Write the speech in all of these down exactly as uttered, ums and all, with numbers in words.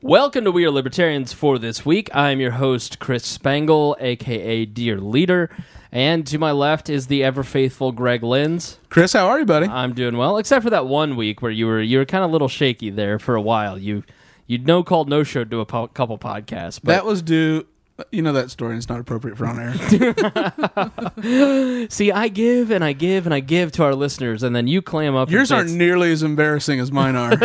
Welcome to We Are Libertarians for this week. I'm your host, Chris Spangle, a k a. Dear Leader. And to my left is the ever-faithful Greg Linz. Chris, how are you, buddy? I'm doing well, except for that one week where you were you were kind of a little shaky there for a while. You you no called no showed to a po- couple podcasts. But that was due. You know that story, and it's not appropriate for on air. See, I give and I give and I give to our listeners, and then you clam up. Yours aren't nearly as embarrassing as mine are.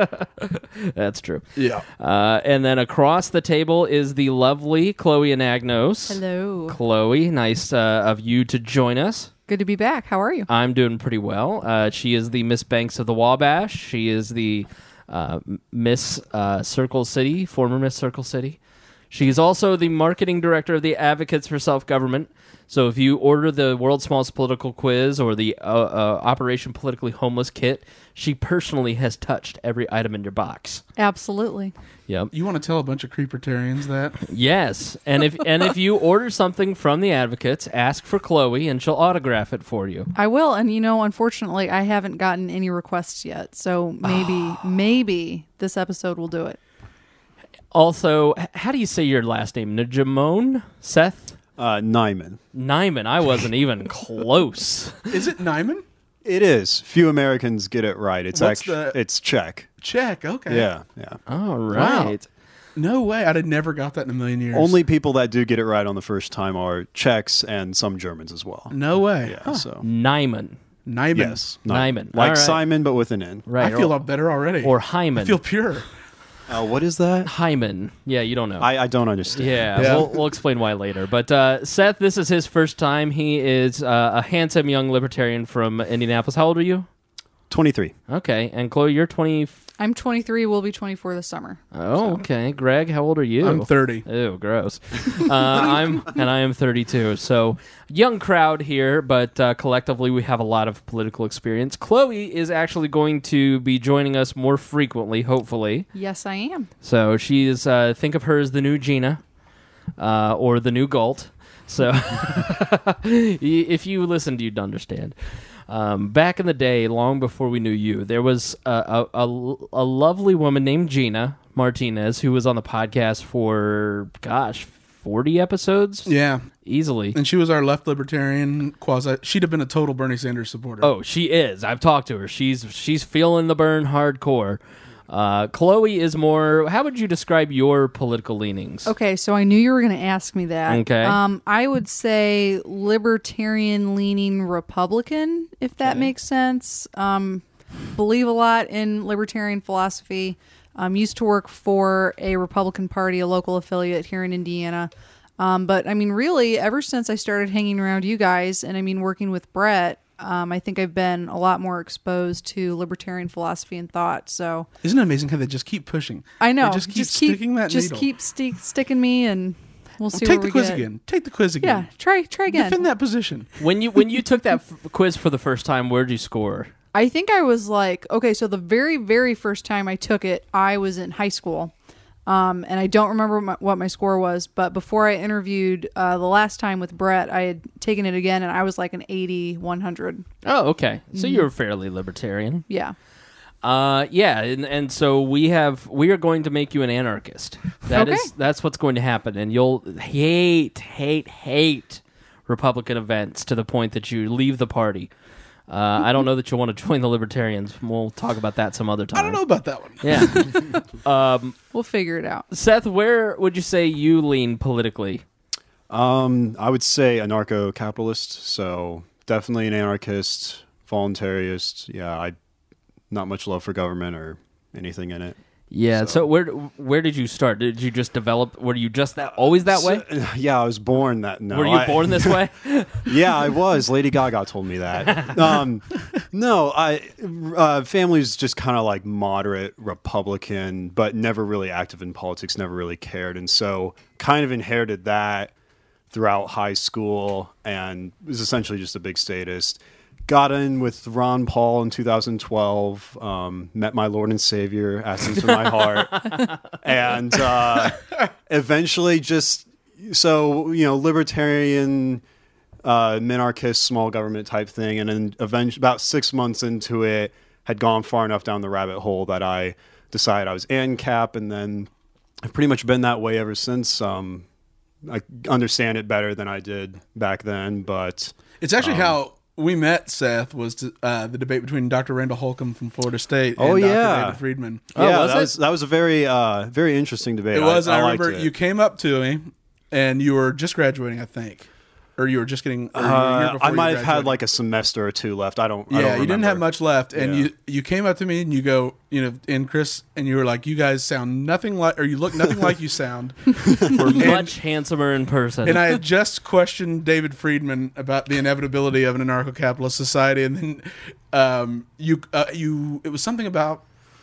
That's true. Yeah. Uh, and then across the table is the lovely Chloe Anagnos. Hello. Chloe, nice uh, of you to join us. Good to be back. How are you? I'm doing pretty well. Uh, she is the Miss Banks of the Wabash. She is the uh, Miss uh, Circle City, former Miss Circle City. She's also the marketing director of the Advocates for Self-Government. So if you order the World's Smallest Political Quiz or the uh, uh, Operation Politically Homeless kit, she personally has touched every item in your box. Absolutely. Yep. You want to tell a bunch of creepertarians that? Yes. And if and if you order something from the Advocates, ask for Chloe and she'll autograph it for you. I will. And, you know, unfortunately, I haven't gotten any requests yet. So maybe, maybe this episode will do it. Also, h- how do you say your last name? Najamone? Seth? Uh, Nyman. Nyman. I wasn't even close. Is it Nyman? It is. Few Americans get it right. It's What's actually the- it's Czech. Czech, okay. Yeah, yeah. All right. No way. I'd have never got that in a million years. Only people that do get it right on the first time are Czechs and some Germans as well. No way. Yeah. Huh. So Nyman. Nyman. yes, Nyman. like All right. Simon but with an N. Right. I feel a or, lot better already. or Hyman. I feel pure. Uh, what is that? Hyman. Yeah, you don't know. I, I don't understand. yeah, Yeah. We'll, we'll explain why later. But uh, Seth, this is his first time. He is uh, a handsome young libertarian from Indianapolis. How old are you? twenty-three. Okay. And Chloe, you're twenty. I'm twenty-three. Will be twenty-four this summer. Oh, okay. Greg, how old are you? I'm thirty. Ew, gross. uh, I'm and I am thirty-two. So young crowd here, but uh, collectively we have a lot of political experience. Chloe is actually going to be joining us more frequently, hopefully. Yes, I am. So she is. Uh, think of her as the new Gina, uh, or the new Galt. So if you listened, you'd understand. Um, back in the day, long before we knew you, there was a, a, a, a lovely woman named Gina Martinez who was on the podcast for, gosh, forty episodes? Yeah. Easily. And she was our left libertarian quasi. She'd have been a total Bernie Sanders supporter. Oh, she is. I've talked to her. She's she's feeling the burn hardcore. Uh, Chloe is more, how would you describe your political leanings? Okay, so I knew you were going to ask me that. Okay. Um, I would say libertarian-leaning Republican, if that Okay. makes sense. Um, believe a lot in libertarian philosophy. Um, used to work for a Republican Party, a local affiliate here in Indiana. Um, but, I mean, really, ever since I started hanging around you guys, and, I mean, working with Brett, um, I think I've been a lot more exposed to libertarian philosophy and thought, so... Isn't it amazing how they just keep pushing? I know. They just keep sticking that Just needle. keep stick, sticking me, and we'll see Well, take where the we quiz get. again. Take the quiz Yeah, again. try try again. Defend that position. When you when you took that f- quiz for the first time, where'd you score? I think I was like, okay, so the very, very first time I took it, I was in high school. Um, and I don't remember my, what my score was, but before I interviewed uh, the last time with Brett, I had taken it again, and I was like an eighty, one hundred. Oh, okay. So you're fairly libertarian. Yeah. Uh, yeah, and, and so we have we are going to make you an anarchist. That is Okay. that's what's going to happen, and you'll hate, hate, hate Republican events to the point that you leave the party. Uh, I don't know that you'll want to join the Libertarians. We'll talk about that some other time. I don't know about that one. Yeah. um, We'll figure it out. Seth, where would you say you lean politically? Um, I would say anarcho-capitalist. So definitely an anarchist, voluntarist. Yeah, I not much love for government or anything in it. Yeah. So, So- where where did you start? Did you just develop? Were you just that always that way? So- yeah, I was born that. No, Were you I- born this way? Yeah, I was. Lady Gaga told me that. Um, no, I uh, family's just kind of like moderate Republican, but never really active in politics. Never really cared, and so kind of inherited that throughout high school, and was essentially just a big statist. Got in with Ron Paul in two thousand twelve, um, met my Lord and Savior, asked him to my heart, and uh, eventually just, so, you know, libertarian, uh, minarchist, small government type thing, and then eventually, about six months into it, had gone far enough down the rabbit hole that I decided I was ANCAP, and then I've pretty much been that way ever since. Um, I understand it better than I did back then, but It's actually Um, how we met, Seth, was to, uh, the debate between Doctor Randall Holcomb from Florida State Oh, and Doctor yeah. David Friedman. Oh, yeah, was that it? was that was a very uh, very interesting debate. It was, I, and I, liked remember it. you came up to me, and you were just graduating, I think. Or you were just getting... Or you were a year Uh, before I you might were have had graduating. like a semester or two left. I don't. I Yeah, don't you didn't remember. have much left, and Yeah. you you came up to me and you go, you know, and Chris, and you were like, "You guys sound nothing like, or you look nothing like you sound." We're much handsomer in person. And I had just questioned David Friedman about the inevitability of an anarcho-capitalist society, and then um, you uh, you it was something about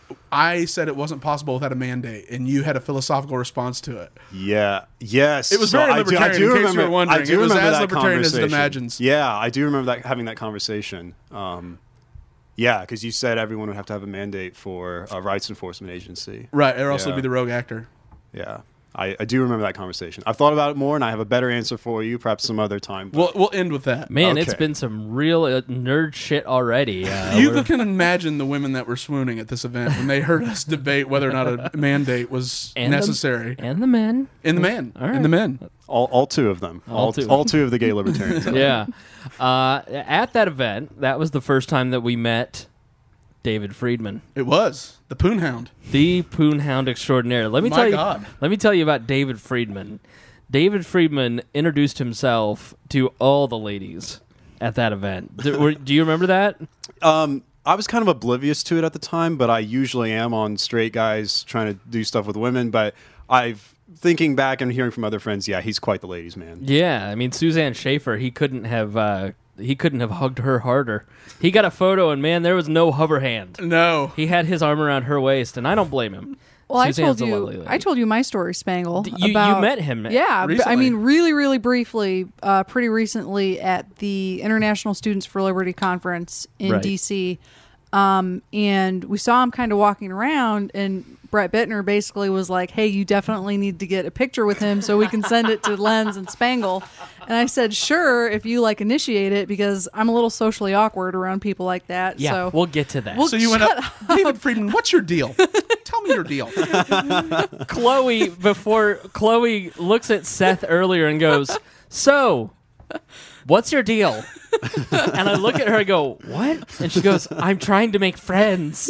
I said it wasn't possible without a mandate, and you had a philosophical response to it. Yeah. Yes. It was So very I do- libertarian, I do in case you remember, were wondering. I do It was remember as that libertarian as it conversation. imagines. Yeah, I do remember that having that conversation. Um, yeah, because you said everyone would have to have a mandate for a rights enforcement agency. Right, or also Yeah. be the rogue actor. Yeah. I, I do remember that conversation. I've thought about it more, and I have a better answer for you, perhaps some other time. but- We'll we'll end with that. Man, it's Okay. been some real uh, nerd shit already. Uh, You we're- can imagine the women that were swooning at this event when they heard us debate whether or not a mandate was and the- necessary. and the men. in the men, All right. in the men. all, all two of them. All All, two. all two of the gay libertarians. Yeah. Uh, at that event, that was the first time that we met David Friedman, It was the Poonhound. the Poonhound extraordinaire. Let me My tell you. God. Let me tell you about David Friedman. David Friedman introduced himself to all the ladies at that event. Do, were, do you remember that? Um, I was kind of oblivious to it at the time, but I usually am on straight guys trying to do stuff with women. But I've thinking back and hearing from other friends, yeah, he's quite the ladies' man. Yeah, I mean Suzanne Schaefer. He couldn't have. Uh, he couldn't have hugged her harder. He got a photo, and man, there was no hover hand. No, He had his arm around her waist, and I don't blame him. Well, Suzanne's I a told lovely you, lady. I told you my story, Spangle. D- you- you about, met him, Yeah, but, I recently. mean, really, really briefly, uh, pretty recently at the International Students for Liberty conference in Right. D C. Um, and we saw him kind of walking around, and Brett Bittner basically was like, "Hey, you definitely need to get a picture with him so we can send it to Lenz and Spangle." And I said, "Sure, if you like initiate it, because I'm a little socially awkward around people like that." Yeah, so we'll get to that. Well, so you went Shut up, David Friedman. What's your deal? Tell me your deal. Chloe, before Chloe looks at Seth earlier and goes, "So, what's your deal?" And I look at her and go, "What?" And she goes, "I'm trying to make friends."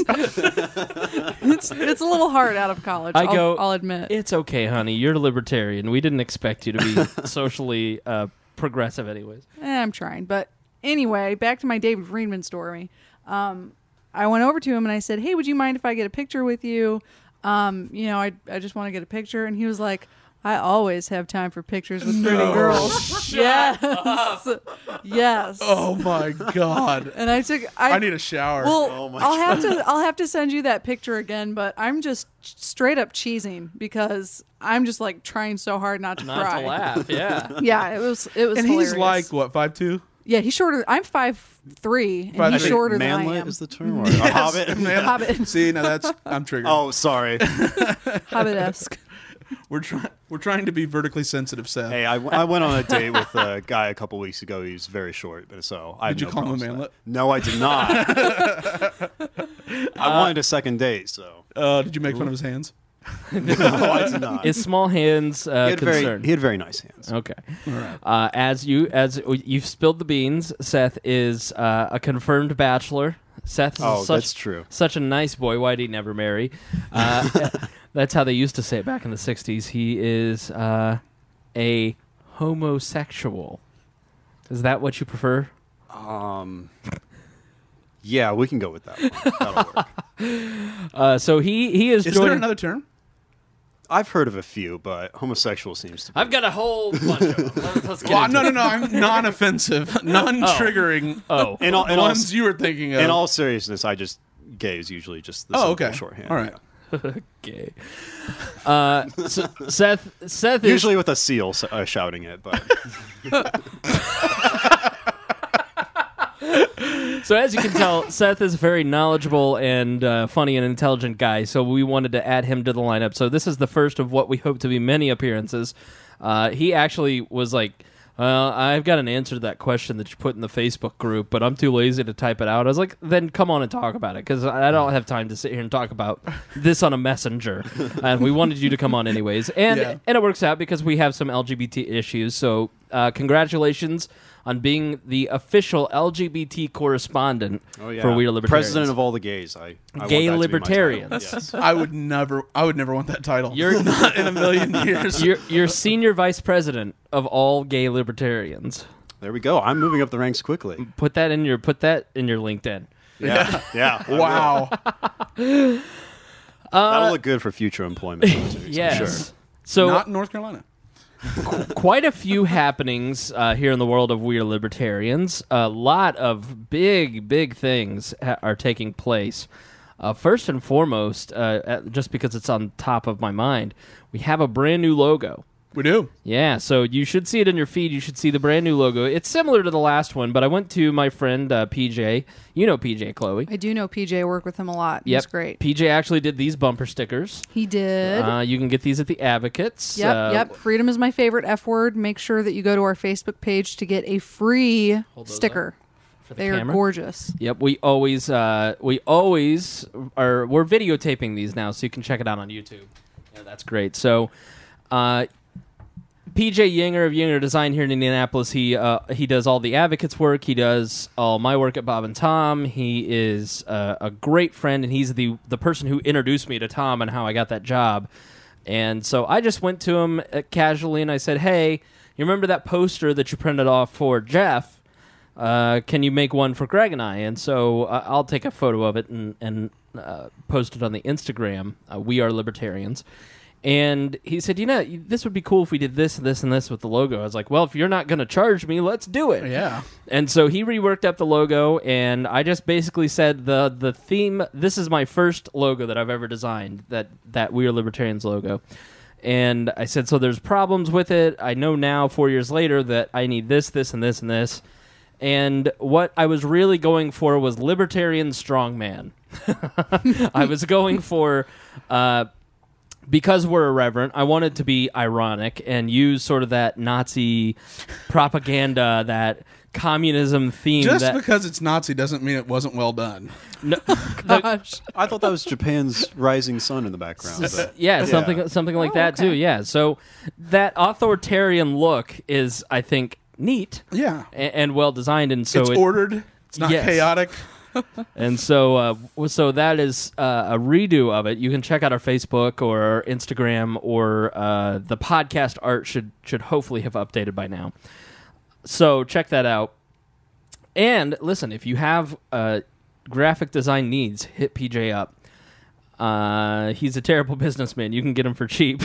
it's it's a little hard out of college. I I'll, go, I'll admit. It's okay, honey. You're a libertarian. We didn't expect you to be socially uh, progressive, anyways. Eh, I'm trying. But anyway, back to my David Friedman story. Um, I went over to him and I said, "Hey, would you mind if I get a picture with you? Um, you know, I I just want to get a picture." And he was like, "I always have time for pictures with pretty girls." Yes. Yes. Oh my God! And I took I, I need a shower. well, Oh my I'll have to I'll have to send you that picture again, but I'm just straight up cheesing because I'm just like trying so hard not to Not cry. to laugh, yeah. Yeah, it was it was and hilarious. he's like what, five two? Yeah, he's shorter. I'm five three, and Five he's three. shorter than I Manlet am. is the term, or a hobbit? Man, Hobbit. See, now that's I'm triggered. Oh, sorry. Hobbit-esque. We're trying we're trying to be vertically sensitive, Seth. Hey, I, I went on a date with a guy a couple weeks ago. He was very short, but so I have Did you no call him a problems with manlet? that. No, I did not. I wanted a second date, so Uh, did you make fun of his hands? no, I did not. Is small hands he uh, had very concern? he had very nice hands. Okay. Uh, as you as you've spilled the beans, Seth is uh, a confirmed bachelor. Seth is Oh, such, that's true. such a nice boy. Why'd he never marry? Uh, that's how they used to say it back in the sixties. He is uh, a homosexual. Is that what you prefer? Um, yeah, we can go with that one. That'll work. Uh, so he he is, Is joining. there another term? I've heard of a few, but homosexual seems to be. I've got a whole bunch of them. Let's, let's get Well, into no, no, it. no. I'm non-offensive, non-triggering. Oh, in all, the in all, ones you were thinking of. in all seriousness, I just gay is usually just the Oh, simple okay. shorthand. All right. yeah. gay. Uh, so Seth Seth is Usually with a seal uh, shouting it, but So as you can tell, Seth is a very knowledgeable and uh, funny and intelligent guy, so we wanted to add him to the lineup. So this is the first of what we hope to be many appearances. Uh, he actually was like Well, I've got an answer to that question that you put in the Facebook group, but I'm too lazy to type it out. I was like, then come on and talk about it, because I don't have time to sit here and talk about this on a messenger. And we wanted you to come on anyways. And Yeah. and it works out because we have some L G B T issues. So uh, congratulations on being the official L G B T correspondent Oh, yeah. for We Are Libertarians. President of all the gays. I, I Gay want that to be my title. libertarians. Yes. I would never. I would never want that title. You're- not in a million years. You're, you're senior vice president of all gay libertarians. There we go. I'm moving up the ranks quickly. Put that in your put that in your LinkedIn. Yeah. Yeah. I Wow. will. That'll look good for future employment. opportunities, I'm Yes. sure. So Not in North Carolina. quite a few happenings uh, here in the world of We Are Libertarians. A lot of big, big things ha- are taking place. Uh, first and foremost, uh, at- just because it's on top of my mind, we have a brand new logo. We do. Yeah, so you should see it in your feed. You should see the brand new logo. It's similar to the last one, but I went to my friend uh, P J. You know P J, Chloe. I do know P J. Work with him a lot. Yep. He's great. P J actually did these bumper stickers. He did. Uh, you can get these at the Advocates. Yep, Uh, yep. Freedom is my favorite F word. Make sure that you go to our Facebook page to get a free Hold those sticker. for the They are camera. gorgeous. Yep, we always uh, we always are we're videotaping these now, so you can check it out on YouTube. Yeah, that's great. So, uh, P J Yinger of Yinger Design here in Indianapolis. He uh, he does all the Advocates work. He does all my work at Bob and Tom. He is uh, a great friend, and he's the the person who introduced me to Tom and how I got that job. And so I just went to him uh, casually, and I said, "Hey, you remember that poster that you printed off for Jeff? Uh, can you make one for Greg and I?" And so uh, I'll take a photo of it and, and uh, post it on the Instagram. Uh, we Are Libertarians. And he said, you know, this would be cool if we did this, this, and this with the logo. I was like, well, if you're not going to charge me, let's do it. Yeah. And so he reworked up the logo, and I just basically said the the theme, this is my first logo that I've ever designed, that, that We Are Libertarians logo. And I said, so there's problems with it. I know now, four years later, that I need this, this, and this, and this. And what I was really going for was Libertarian Strongman. I was going for... Uh, Because we're irreverent, I wanted to be ironic and use sort of that Nazi propaganda, that communism theme. Just that, because it's Nazi doesn't mean it wasn't well done. no, the- Gosh. I thought that was Japan's rising sun in the background. but- yeah, something something like Oh, that okay. too. Yeah, so that authoritarian look is, I think, neat Yeah. and, and well designed, and so it's it, ordered. It's not Yes. chaotic. And so, uh, w- so that is uh, a redo of it. You can check out our Facebook or our Instagram, or uh, the podcast art should should hopefully have updated by now. So check that out. And listen, if you have uh, graphic design needs, hit P J up. Uh, he's a terrible businessman. You can get him for cheap.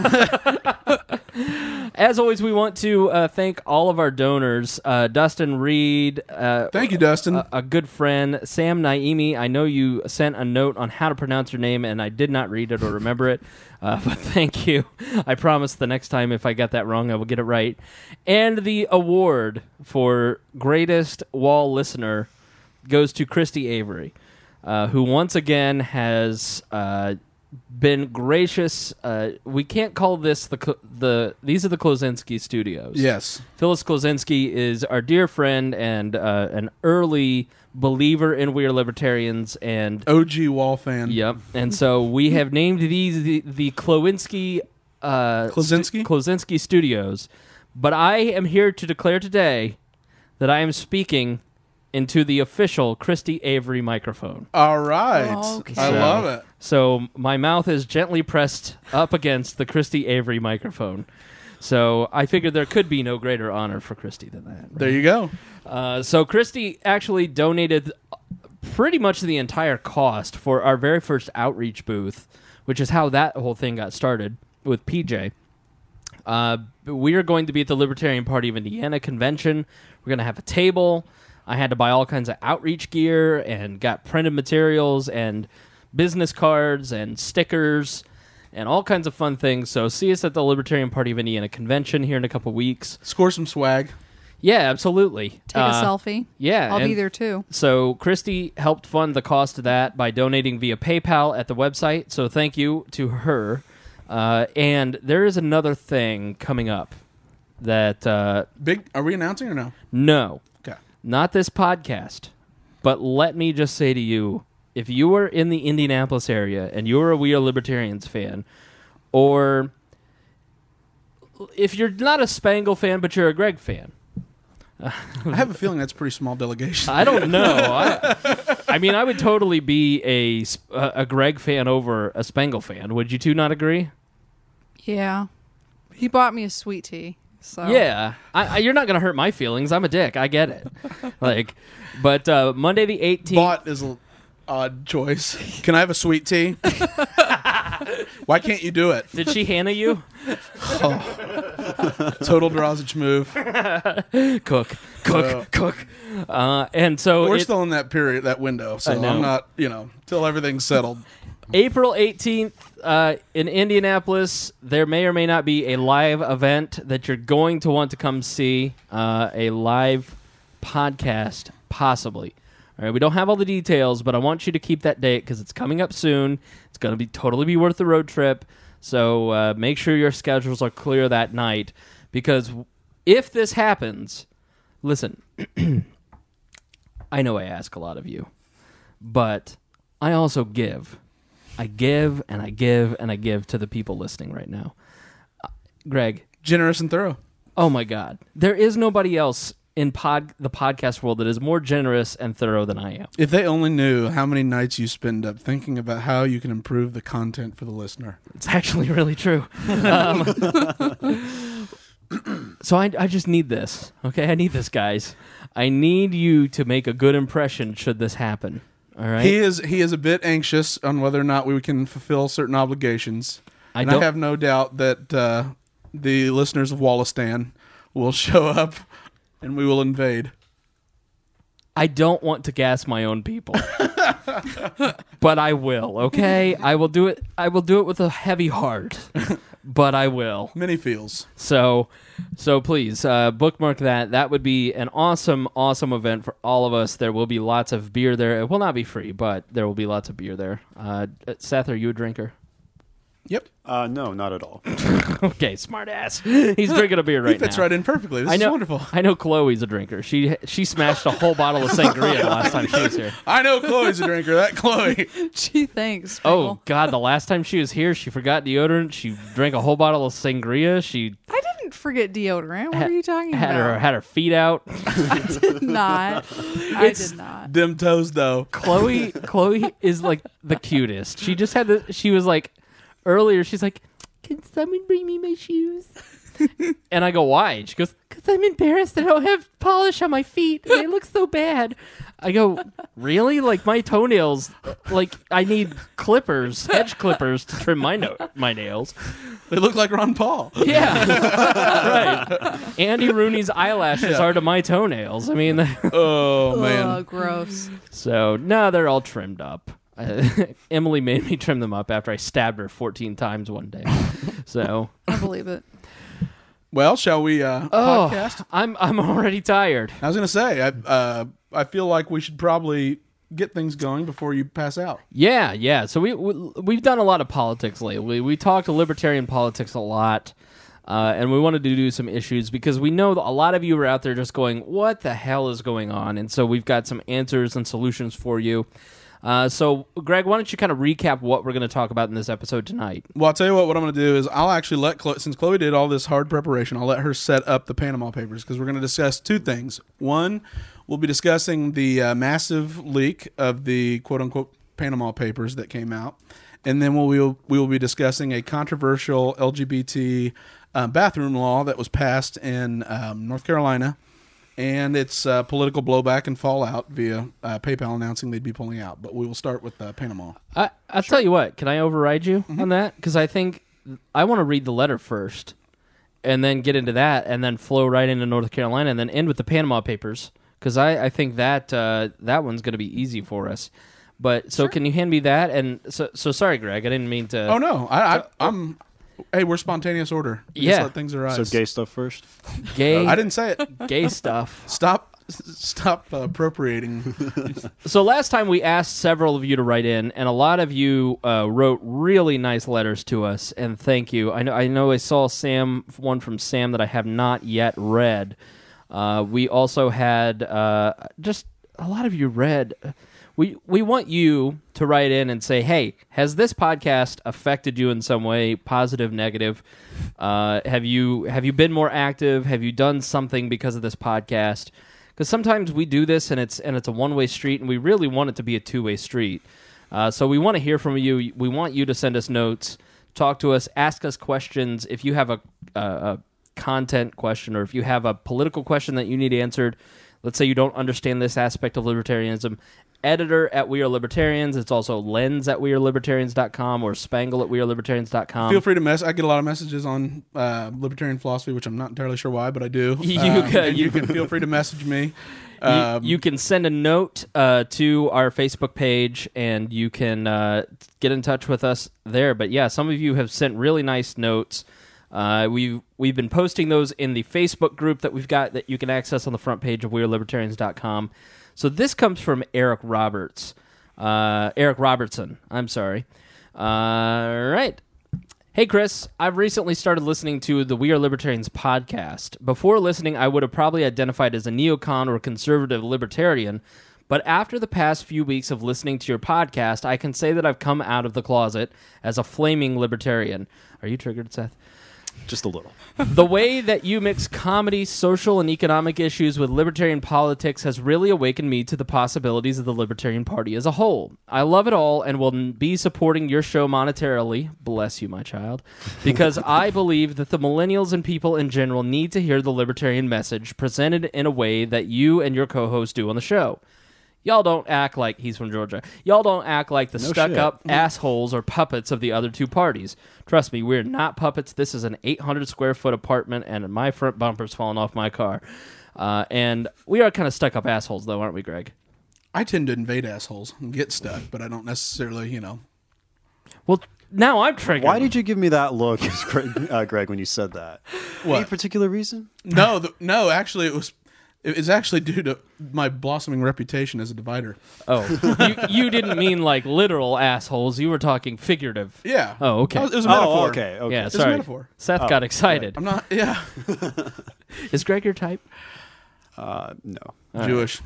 As always, we want to uh, thank all of our donors. Uh, Dustin Reed. Uh, Thank you, Dustin. a, a good friend, Sam Naimi. I know you sent a note on how to pronounce your name, and I did not read it or remember it, uh, but thank you. I promise the next time, if I got that wrong, I will get it right. And the award for greatest wall listener goes to Christy Avery, uh, who once again has uh, been gracious. Uh, we can't call this the Kl- the. These are the Klozinski Studios. Yes. Phyllis Klozinski is our dear friend and uh, an early believer in We Are Libertarians, and O G wall fan. yep. And so we have named these the, the Klowinski uh, Klozinski? Stu- Klozinski Studios. But I am here to declare today that I am speaking into the official Christy Avery microphone. All right. Okay. I So- love it. So my mouth is gently pressed up against the Christy Avery microphone. So I figured there could be no greater honor for Christy than that. There you go. Uh, so Christy actually donated pretty much the entire cost for our very first outreach booth, which is how that whole thing got started with P J. Uh, we are going to be at the Libertarian Party of Indiana convention. We're going to have a table. I had to buy all kinds of outreach gear and got printed materials and business cards and stickers and all kinds of fun things. So see us at the Libertarian Party of Indiana convention here in a couple weeks. Score some swag. Yeah, absolutely. Take Uh, a selfie. Yeah. I'll be and- there too. So Christy helped fund the cost of that by donating via PayPal at the website. So thank you to her. Uh, and there is another thing coming up that uh, Big. Are we announcing or no? no, Okay. not this podcast, but let me just say to you, if you are in the Indianapolis area and you're a We Are Libertarians fan, or if you're not a Spangle fan but you're a Greg fan, I have a feeling that's a pretty small delegation. I don't know. I, I mean, I would totally be a Sp- a Greg fan over a Spangle fan. Would you two not agree? Yeah. He bought me a sweet tea. So Yeah, I, I, you're not gonna hurt my feelings. I'm a dick. I get it. Like, but uh, Monday the eighteenth. Bought is an odd choice. Can I have a sweet tea? Why can't you do it? Did she Hannah you? Total Drozdich move. Cook, cook, Uh, cook. Uh, and so We're it- still in that period, that window. So I know. I'm not, you know, till everything's settled. April eighteenth uh, in Indianapolis, there may or may not be a live event that you're going to want to come see. Uh, a live podcast, possibly. All right, we don't have all the details, but I want you to keep that date because it's coming up soon. It's going to be totally be worth the road trip. So uh, make sure your schedules are clear that night because if this happens, listen, I know I ask a lot of you, but I also give. I give and I give and I give to the people listening right now. Uh, Greg, Generous and thorough. oh my God. There is nobody else in pod the podcast world that is more generous and thorough than I am. If they only knew how many nights you spend up thinking about how you can improve the content for the listener. It's actually really true. Um, so I, I just need this. Okay, I need this, guys. I need you to make a good impression should this happen. All right? He is he is a bit anxious on whether or not we can fulfill certain obligations. I and don't- I have no doubt that uh, the listeners of Wallistan will show up and we will invade. I don't want to gas my own people. But I will, okay? I will do it I will do it with a heavy heart. But I will. Many feels. So so please uh, bookmark that. That would be an awesome, awesome event for all of us. There will be lots of beer there. It will not be free, but there will be lots of beer there. Uh, Seth, are you a drinker? Yep. Uh, no, not at all. Okay, smart ass. He's drinking a beer right He fits now. right in perfectly. This I know, is wonderful. I know Chloe's a drinker. She she smashed a whole bottle of sangria the last time she was here. I know Chloe's a drinker. That Chloe. Gee, thanks. Oh Sprinkle. God! The last time she was here, she forgot deodorant. She drank a whole bottle of sangria. She I didn't forget deodorant. What ha- are you talking had about? her had her feet out. I did not. I It's- did not. Dim toes though. Chloe Chloe is like the cutest. She just had the. She was like earlier. She's like, "Can someone bring me my shoes?" And I go, "Why?" And she goes, "Because I'm embarrassed. I don't have polish on my feet. And they look so bad." I go, "Really? Like my toenails? Like I need clippers, hedge clippers to trim my no- my nails." They look like Ron Paul. Yeah, right. Andy Rooney's eyelashes are to my toenails. I mean, Oh man. Ugh, gross. so no, they're all trimmed up. Uh, Emily made me trim them up after I stabbed her fourteen times one day. So, I believe it. Well, shall we uh, oh, podcast? I'm I'm already tired. I was gonna say, I uh, I feel like we should probably get things going before you pass out. Yeah, yeah. So we, we we've done a lot of politics lately. We talked libertarian politics a lot, uh, and we wanted to do some issues because we know that a lot of you are out there just going, "What the hell is going on?" And so we've got some answers and solutions for you. Uh, so, Greg, why don't you kind of recap what we're going to talk about in this episode tonight? Well, I'll tell you what. What I'm going to do is I'll actually let Chloe, since Chloe did all this hard preparation, I'll let her set up the Panama Papers because we're going to discuss two things. One, we'll be discussing the uh, massive leak of the quote unquote Panama Papers that came out, and then we'll, we'll we will be discussing a controversial L G B T uh, bathroom law that was passed in um, North Carolina. And it's uh, political blowback and fallout via uh, PayPal announcing they'd be pulling out. But we will start with uh, Panama. I, I'll tell you what. Can I override you on that? Because I think I want to read the letter first, and then get into that, and then flow right into North Carolina, and then end with the Panama Papers. Because I, I think that uh, that one's going to be easy for us. But so can you hand me that? And so so sorry, Greg. I didn't mean to. Oh no, I, I, I'm. Hey, we're spontaneous order. We Yeah. just let things arise. So gay stuff first. Gay. I didn't say it. Gay stuff. Stop. stop uh, appropriating. So last time we asked several of you to write in, and a lot of you uh, wrote really nice letters to us, and thank you. I know I know I saw Sam one from Sam that I have not yet read. Uh, we also had uh, just a lot of you read. We we want you to write in and say, hey, has this podcast affected you in some way, positive, negative? Uh, have you have you been more active? Have you done something because of this podcast? Because sometimes we do this and it's and it's a one-way street, and we really want it to be a two-way street. Uh, so we want to hear from you. We want you to send us notes, talk to us, ask us questions. If you have a, a, a content question, or if you have a political question that you need answered, let's say you don't understand this aspect of libertarianism, editor at We Are Libertarians. It's also lens at we are libertarians dot com or spangle at we are libertarians dot com. Feel free to mess. I get a lot of messages on uh, libertarian philosophy, which I'm not entirely sure why, but I do. You um, can- and you- you can feel free to message me. You, Um, you can send a note uh, to our Facebook page, and you can uh, get in touch with us there. But yeah, some of you have sent really nice notes. Uh, we've we've been posting those in the Facebook group that we've got that you can access on the front page of we are libertarians dot com. So this comes from Eric Roberts, uh, Eric Robertson. I'm sorry. Uh, right. Hey, Chris, I've recently started listening to the We Are Libertarians podcast. Before listening, I would have probably identified as a neocon or conservative libertarian, but after the past few weeks of listening to your podcast, I can say that I've come out of the closet as a flaming libertarian. Are you triggered, Seth? Just a little. The way that you mix comedy, social, and economic issues with libertarian politics has really awakened me to the possibilities of the Libertarian Party as a whole. I love it all and will n- be supporting your show monetarily, bless you, my child, because I believe that the millennials and people in general need to hear the libertarian message presented in a way that you and your co-host do on the show. Y'all don't act like, he's from Georgia, y'all don't act like the No stuck-up assholes or puppets of the other two parties. Trust me, we're not puppets. This is an eight hundred square foot apartment, and my front bumper's falling off my car. Uh, and we are kind of stuck-up assholes, though, aren't we, Greg? I tend to invade assholes and get stuck, but I don't necessarily, you know. Well, now I'm triggered. Why did you give me that look, Greg, uh, Greg, when you said that? What? Any particular reason? No, the, no. Actually, it was. It's actually due to my blossoming reputation as a divider. Oh, you, you didn't mean like literal assholes. You were talking figurative. Yeah. Oh, okay. It was a Oh, metaphor. okay. Okay. Yeah, It's a sorry. metaphor. Seth Oh, got excited. I'm not. Yeah. Is Greg your type? Uh, no. Jewish.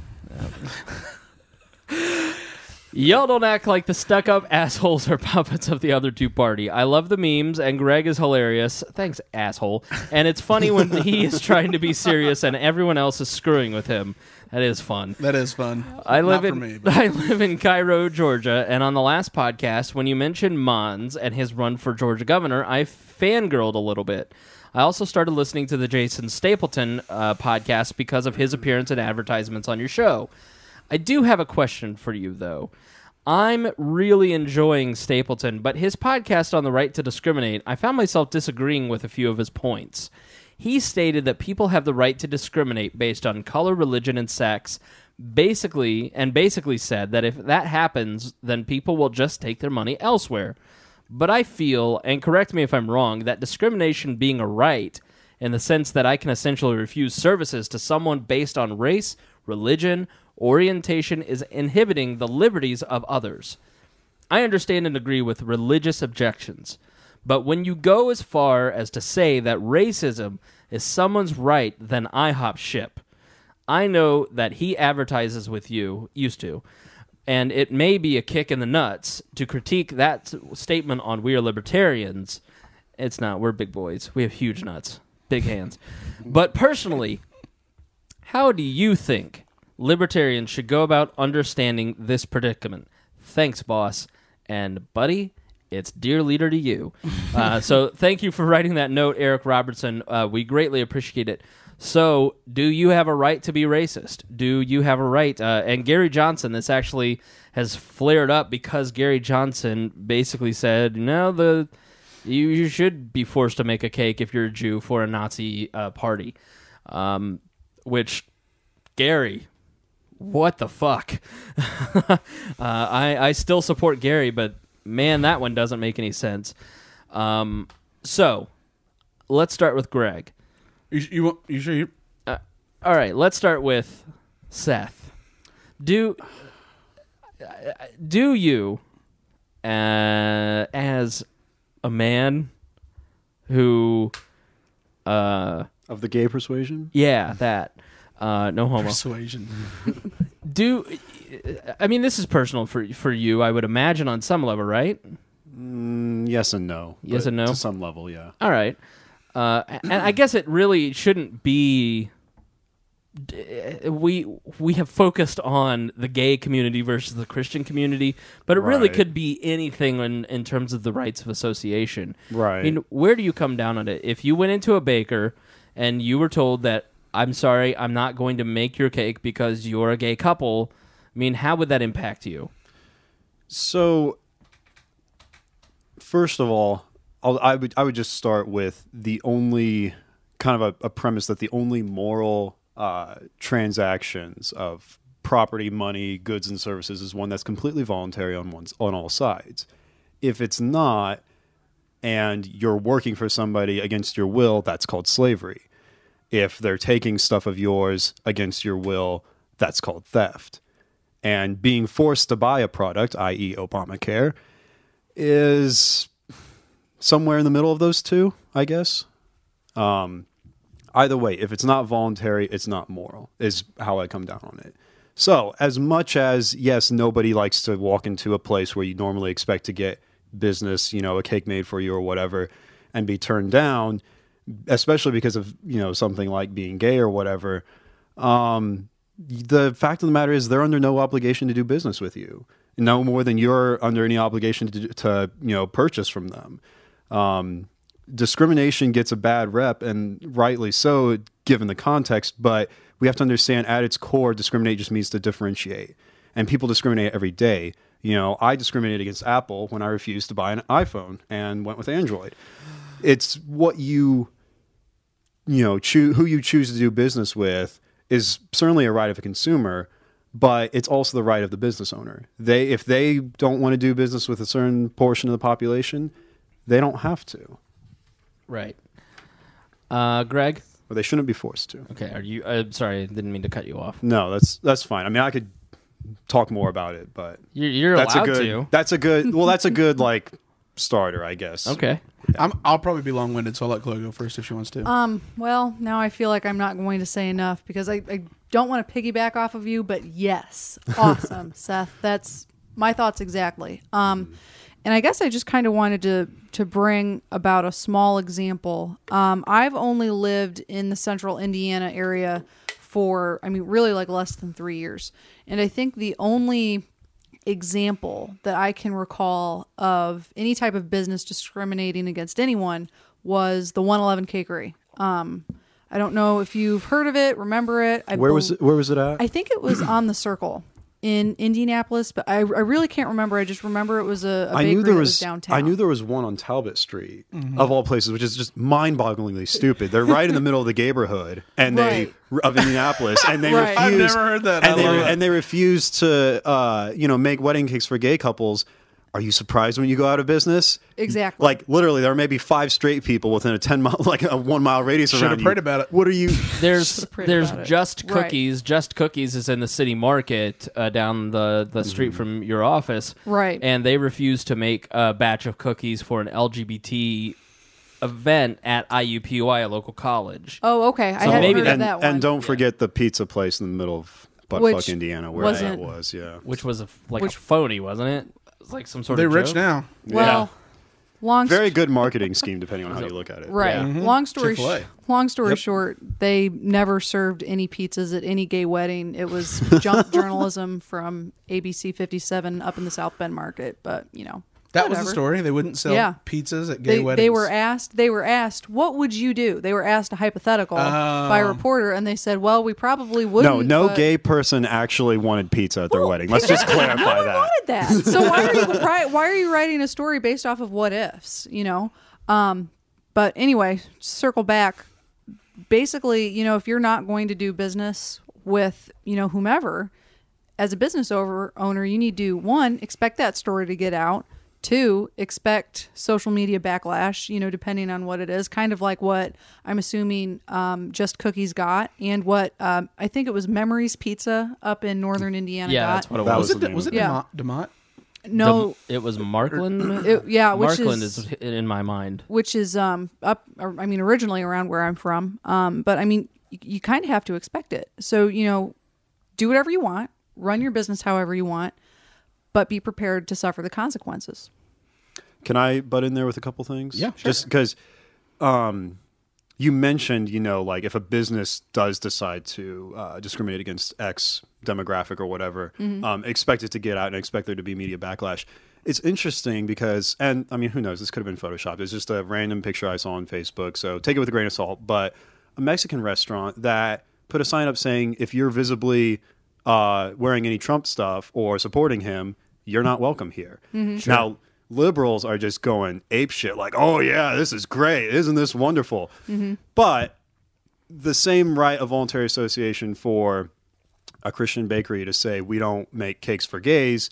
Y'all don't act like the stuck-up assholes or puppets of the other two party. I love the memes, and Greg is hilarious. Thanks, asshole. And it's funny when he is trying to be serious and everyone else is screwing with him. That is fun. That is fun. I live Not in for me, but- I live in Cairo, Georgia, and on the last podcast, when you mentioned Mons and his run for Georgia governor, I fangirled a little bit. I also started listening to the Jason Stapleton uh, podcast because of his appearance and advertisements on your show. I do have a question for you, though. I'm really enjoying Stapleton, but his podcast on the right to discriminate, I found myself disagreeing with a few of his points. He stated that people have the right to discriminate based on color, religion, and sex, basically, and basically said that if that happens, then people will just take their money elsewhere. But I feel, and correct me if I'm wrong, that discrimination being a right, in the sense that I can essentially refuse services to someone based on race, religion, orientation, is inhibiting the liberties of others. I understand and agree with religious objections, but when you go as far as to say that racism is someone's right, then I hop ship. I know that he advertises with you, used to, and it may be a kick in the nuts to critique that statement on We Are Libertarians. It's not. We're big boys. We have huge nuts, big hands. But personally, how do you think libertarians should go about understanding this predicament? Thanks, boss. And, buddy, it's dear leader to you. Uh, so thank you for writing that note, Eric Robertson. Uh, we greatly appreciate it. So do you have a right to be racist? Do you have a right? Uh, and Gary Johnson, this actually has flared up because Gary Johnson basically said, no, the you, you should be forced to make a cake if you're a Jew for a Nazi uh, party. Um, which, Gary... What the fuck? uh, I, I still support Gary, but man, that one doesn't make any sense. Um, so, let's start with Greg. You, you, want- you sure you? Uh, all right, let's start with Seth, do do you, uh, as a man who, uh, Of the gay persuasion? yeah, that, uh, no homo. Persuasion. Do I mean this is personal for for you? I would imagine on some level, right? Mm, yes and no. Yes but and no? To some level, yeah. All right, uh, and I guess it really shouldn't be. We we have focused on the gay community versus the Christian community, but it really Right. could be anything in in terms of the rights of association. Right. I mean, where do you come down on it? If you went into a baker and you were told that, I'm sorry, I'm not going to make your cake because you're a gay couple, I mean, how would that impact you? So, first of all, I'll, I would I would just start with the only kind of a, a premise that the only moral uh, transactions of property, money, goods, and services is one that's completely voluntary on one's on all sides. If it's not, and you're working for somebody against your will, that's called slavery. If they're taking stuff of yours against your will, that's called theft. And being forced to buy a product, that is. Obamacare, is somewhere in the middle of those two, I guess. Um, either way, if it's not voluntary, it's not moral, is how I come down on it. So, as much as, yes, nobody likes to walk into a place where you normally expect to get business, you know, a cake made for you or whatever, and be turned down, especially because of, you know, something like being gay or whatever, um, the fact of the matter is they're under no obligation to do business with you, no more than you're under any obligation to, to you know, purchase from them. Um, discrimination gets a bad rep, and rightly so, given the context, but we have to understand at its core, discriminate just means to differentiate. And people discriminate every day. You know, I discriminated against Apple when I refused to buy an iPhone and went with Android. It's what you, you know, choo- who you choose to do business with is certainly a right of a consumer, but it's also the right of the business owner. They, if they don't want to do business with a certain portion of the population, they don't have to, Right. Uh, Greg? or they shouldn't be forced to. Okay, are you... Uh, sorry, I didn't mean to cut you off. No, that's that's fine. I mean, I could talk more about it, but You're, you're that's allowed a good. to. That's a good. Well, that's a good like starter, I guess. Okay. I'm, I'll probably be long-winded, so I'll let Chloe go first if she wants to. Um, well, now I feel like I'm not going to say enough because I, I don't want to piggyback off of you, but yes, awesome, Seth. That's my thoughts exactly. Um, and I guess I just kind of wanted to to bring about a small example. Um, I've only lived in the central Indiana area for, I mean, really like less than three years. And I think the only example that I can recall of any type of business discriminating against anyone was the one eleven Cakery. Um, I don't know if you've heard of it, remember it. I Where bel- was it? Where was it at? I think it was on the Circle in Indianapolis, but I, I really can't remember. I just remember it was a, a I bakery knew there that was, was downtown. I knew there was one on Talbot Street, of all places, which is just mind-bogglingly stupid. They're right in the middle of the neighborhood, and Right. they of Indianapolis, and they Right. I've refuse. never heard that. I And they, love re- that. and they refuse to, uh, you know, make wedding cakes for gay couples. Are you surprised when you go out of business? Exactly. Like literally, there are maybe five straight people within a ten mile, like a one mile radius Should around have you. prayed about it. What are you? There's Should've prayed there's about it. Just Right. Cookies. Just Cookies is in the city market uh, down the, the street from your office. Right. And they refuse to make a batch of cookies for an L G B T event at I U P U I, a local college. Oh, okay. I So hadn't maybe heard that- of and, that one. and don't forget the pizza place in the middle of buttfuck, Which Indiana, where that wasn't- was. Yeah. Which was a, like Which- a phony, wasn't it? It was like some sort They're of rich joke. now. well, long Very good marketing scheme, depending on how you look at it. Right. Yeah. Long story Chick-fil-A. sh- long story Yep. short, they never served any pizzas at any gay wedding. It was junk journalism from A B C fifty-seven up in the South Bend market, but you know. That was whatever. the story. They wouldn't sell Yeah. pizzas at gay They, weddings. they were asked they were asked what would you do? They were asked a hypothetical by a reporter and they said, "Well, we probably wouldn't." No, no but- gay person actually wanted pizza at their Well, wedding. Let's just clarify no one that. wanted that. So why are you why, why are you writing a story based off of what ifs? You know. Um, but anyway, circle back. Basically, you know, if you're not going to do business with you know whomever, as a business over, owner, you need to one expect that story to get out. Two, expect social media backlash, you know, depending on what it is, kind of like what I'm assuming um, Just Cookies got, and what um, I think it was Memories Pizza up in northern Indiana Yeah, got. that's what it That was. Was was the it name was of it it. Demont? Demont? No, Dem- it was Markland. it, yeah, which Markland is, is in my mind. which is um up. or, I mean, originally around where I'm from. Um, but I mean, you, you kind of have to expect it. So you know, do whatever you want, run your business however you want, but be prepared to suffer the consequences. Can I butt in there with a couple things? Yeah, sure. Just because um, you mentioned, you know, like if a business does decide to uh, discriminate against X demographic or whatever, um, expect it to get out and expect there to be media backlash. It's interesting because, and I mean, who knows? This could have been photoshopped. It's just a random picture I saw on Facebook, so take it with a grain of salt. But a Mexican restaurant that put a sign up saying, if you're visibly uh, wearing any Trump stuff or supporting him, you're not welcome here. Now, liberals are just going ape shit, like, oh yeah, this is great, isn't this wonderful? But the same right of voluntary association for a Christian bakery to say we don't make cakes for gays,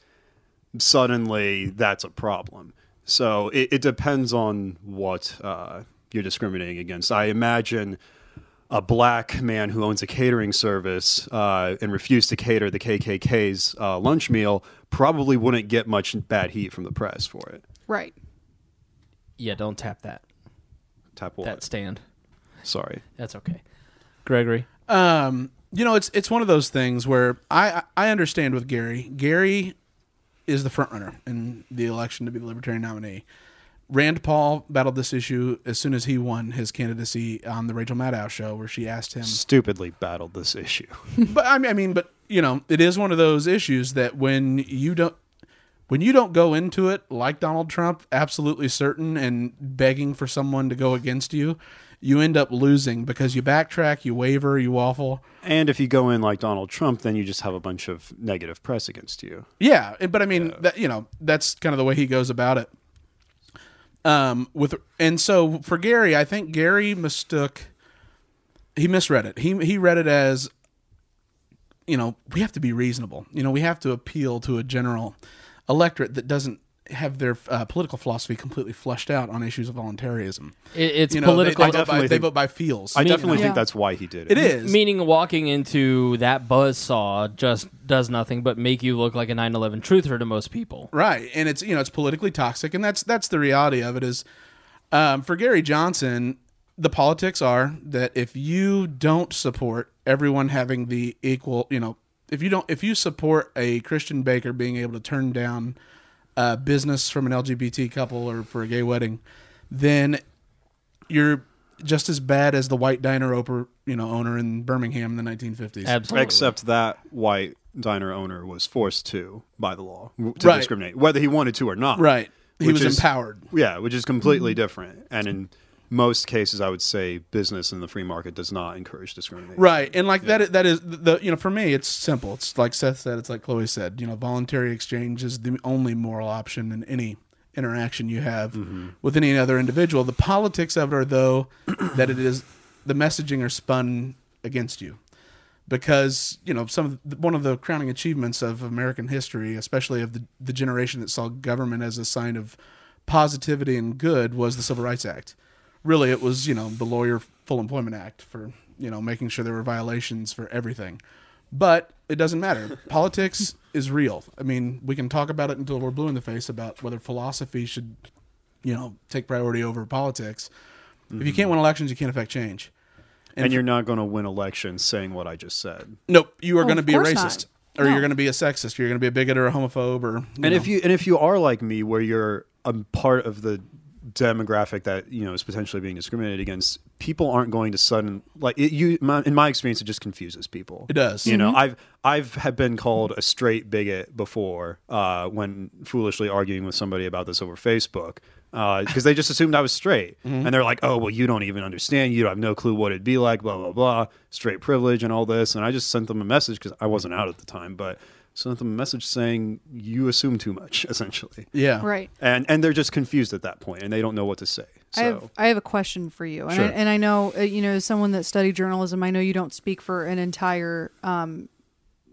suddenly that's a problem. So it, it depends on what uh, you're discriminating against. I imagine a black man who owns a catering service uh, and refused to cater the K K K's uh, lunch meal probably wouldn't get much bad heat from the press for it. Right. Yeah, don't tap that Tap what? that stand. Sorry. That's okay. Gregory. Um, you know, it's it's one of those things where I I understand with Gary. Gary is the front runner in the election to be the Libertarian nominee. Rand Paul battled this issue as soon as he won his candidacy on the Rachel Maddow show, where she asked him. Stupidly battled this issue. But I mean, I mean, but you know, it is one of those issues that when you don't, when you don't go into it like Donald Trump, absolutely certain and begging for someone to go against you, you end up losing because you backtrack, you waver, you waffle. And if you go in like Donald Trump, then you just have a bunch of negative press against you. Yeah, but I mean, that you know, that's kind of the way he goes about it. Um, with and so for Gary, I think Gary mistook. He misread it. He he read it as, you know, we have to be reasonable. You know, we have to appeal to a general electorate that doesn't have their uh, political philosophy completely flushed out on issues of voluntarism. It, it's You know, political. They, they, vote, by, definitely they think- vote by feels. I you definitely know? think Yeah. that's why he did it. It is. Meaning walking into that buzzsaw just does nothing but make you look like a nine eleven truther to most people. Right, and it's you know it's politically toxic, and that's that's the reality of it. Is um, for Gary Johnson, the politics are that if you don't support everyone having the equal, you know, if you don't, if you support a Christian baker being able to turn down uh, business from an L G B T couple or for a gay wedding, then you're just as bad as the white diner oper, you know, owner in Birmingham in the nineteen fifties. Absolutely. Except that white diner owner was forced to by the law to Right. discriminate, whether he wanted to or not. Right, he Which was is- empowered. Yeah, which is completely different. And in most cases, I would say business in the free market does not encourage discrimination. Right, and like that, that is the you know for me, it's simple. It's like Seth said. It's like Chloe said. You know, voluntary exchange is the only moral option in any interaction you have with any other individual. The politics of it are though that it is the messaging are spun against you because you know some of the, one of the crowning achievements of American history, especially of the the generation that saw government as a sign of positivity and good, was the Civil Rights Act. Really, it was, you know, the Lawyer Full Employment Act for, you know, making sure there were violations for everything. But it doesn't matter. Politics is real. I mean, we can talk about it until we're blue in the face about whether philosophy should, you know, take priority over politics. Mm-hmm. If you can't win elections, you can't affect change. And, And you're not going to win elections saying what I just said. Nope, you are Oh, going to of be a course racist. not. Or No. you're going to be a sexist. You're going to be a bigot or a homophobe or... You And know. if you and if you are like me, where you're a part of the demographic that you know is potentially being discriminated against, people aren't going to sudden like it, you. My, in my experience, it just confuses people. It does. You know, I've I've have been called a straight bigot before uh, when foolishly arguing with somebody about this over Facebook because they just assumed I was straight, and they're like, "Oh, well, you don't even understand. You have no clue what it'd be like." Blah blah blah. Straight privilege and all this, and I just sent them a message because I wasn't out at the time, but sent them a message saying you assume too much, essentially. Yeah. Right. And and they're just confused at that point, and they don't know what to say. So I have I have a question for you, and Sure. I, and I know uh, you know as someone that studied journalism, I know you don't speak for an entire um,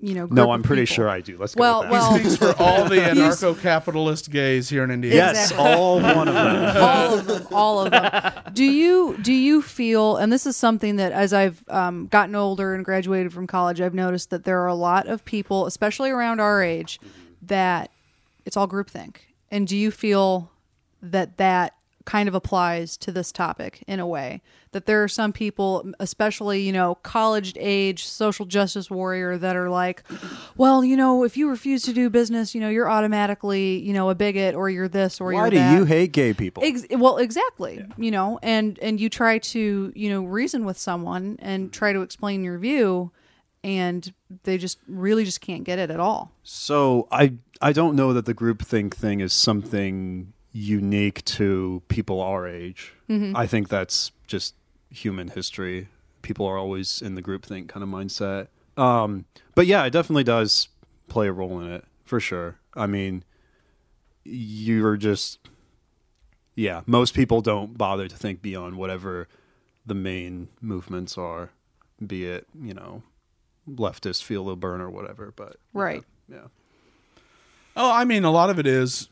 you know, group No, I'm of pretty people. sure I do. Let's go Well, with that. well, Speaks for all the anarcho-capitalist gays here in Indiana. yes, Exactly. all one of them. all of them, all of them. Do you do you feel? And this is something that, as I've um, gotten older and graduated from college, I've noticed that there are a lot of people, especially around our age, that it's all groupthink. And do you feel that that kind of applies to this topic in a way? That there are some people, especially, you know, college age social justice warrior, that are like, well, you know, if you refuse to do business, you know, you're automatically, you know, a bigot, or you're this, or Why you're do that. you hate gay people? Ex- well, exactly. You know, and and you try to, you know, reason with someone and try to explain your view, and they just really just can't get it at all. So I I don't know that the groupthink thing is something unique to people our age. Mm-hmm. I think that's just human history. People are always in the groupthink kind of mindset. Um, but yeah, it definitely does play a role in it for sure. I mean, you're just yeah. Most people don't bother to think beyond whatever the main movements are, be it you know leftist, feel the burn or whatever. But Right. yeah. yeah. Oh, I mean, a lot of it is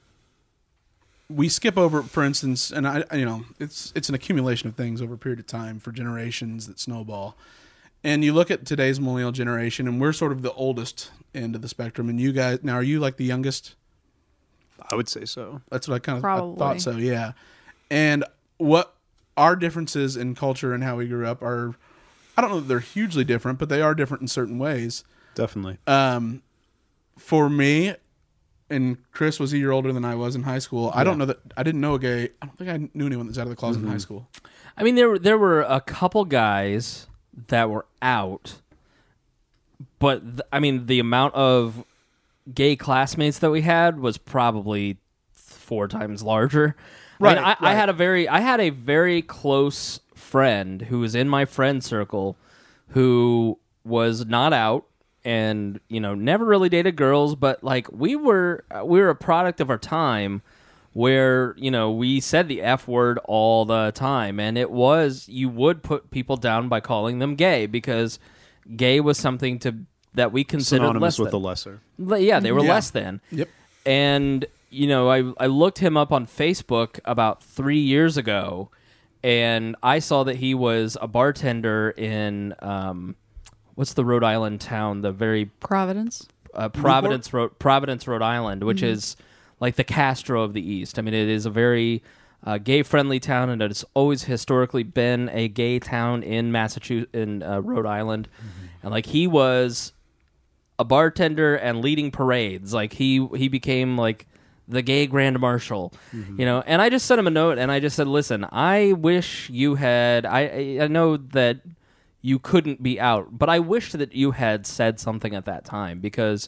we skip over, for instance, and I, you know, it's it's an accumulation of things over a period of time for generations that snowball. And you look at today's millennial generation, and we're sort of the oldest end of the spectrum. And you guys, now, are you like the youngest? I would say so. That's what I kind of I Probably. thought so, yeah. And what our differences in culture and how we grew up are, I don't know that they're hugely different, but they are different in certain ways. Definitely. Um, for me, and Chris was a year older than I was in high school. I don't know that I didn't know a gay. I don't think I knew anyone that's out of the closet Mm-hmm. in high school. I mean, there were- there were a couple guys that were out, but th- I mean, the amount of gay classmates that we had was probably four times larger. I mean, Right, I, I right. had a very I had a very close friend who was in my friend circle who was not out and you know never really dated girls, but like we were we were a product of our time where you know we said the F word all the time, and it was you would put people down by calling them gay because gay was something to that we considered Synonymous less with than. the lesser. Le- yeah, they were Yeah. less than. Yep. And you know, I I looked him up on Facebook about three years ago, and I saw that he was a bartender in um, what's the Rhode Island town? The very Providence. uh, Providence, Rhode, Providence, Rhode Island, which is like the Castro of the East. I mean, it is a very uh, gay-friendly town, and it's always historically been a gay town in Massachusetts, in uh, Rhode Island. And like he was a bartender and leading parades. Like he he became like the gay grand marshal, you know. And I just sent him a note, and I just said, "Listen, I wish you had. I I I know that you couldn't be out, but I wish that you had said something at that time because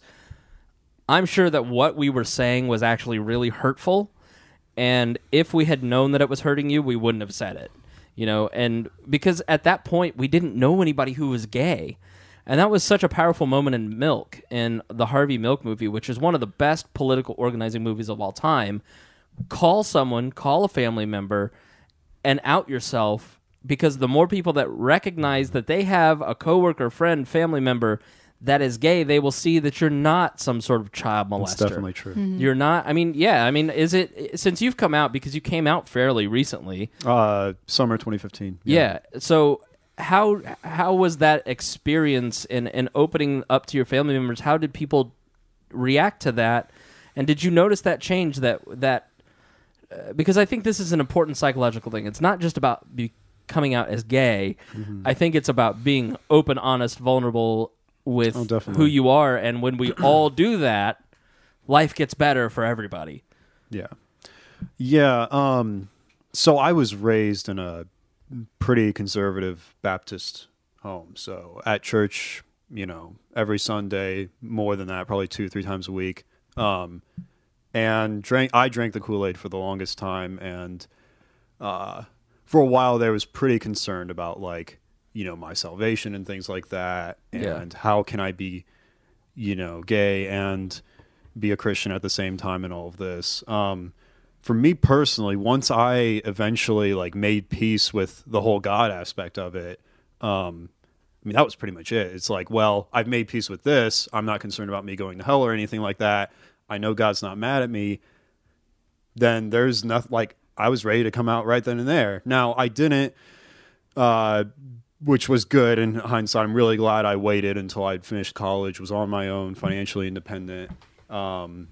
I'm sure that what we were saying was actually really hurtful, and if we had known that it was hurting you, we wouldn't have said it, you know. And because at that point we didn't know anybody who was gay." And that was such a powerful moment in Milk, in the Harvey Milk movie, which is one of the best political organizing movies of all time. Call someone, call a family member, and out yourself, because the more people that recognize that they have a coworker, friend, family member that is gay, they will see that you're not some sort of child molester. That's definitely true. You're not. I mean, yeah. I mean, is it since you've come out, because you came out fairly recently? Uh, summer twenty fifteen. Yeah. So how how was that experience in, in opening up to your family members? How did people react to that? And did you notice that change that that uh, because I think this is an important psychological thing. It's not just about be coming out as gay. Mm-hmm. I think it's about being open, honest, vulnerable with Oh, definitely. who you are, and when we all do that, life gets better for everybody. Yeah. Yeah. Um, so I was raised in a pretty conservative Baptist home. So at church, you know, every Sunday, more than that, probably two, three times a week. Um, and drank, I drank the Kool-Aid for the longest time. And uh, for a while there, was pretty concerned about like, you know, my salvation and things like that. Yeah. And how can I be, you know, gay and be a Christian at the same time in all of this. Um, for me personally, once I eventually like made peace with the whole God aspect of it, um, I mean, that was pretty much it. It's like, well, I've made peace with this. I'm not concerned about me going to hell or anything like that. I know God's not mad at me. Then there's nothing, like, I was ready to come out right then and there. Now, I didn't, uh, which was good in hindsight. I'm really glad I waited until I'd finished college, was on my own, financially independent. Um,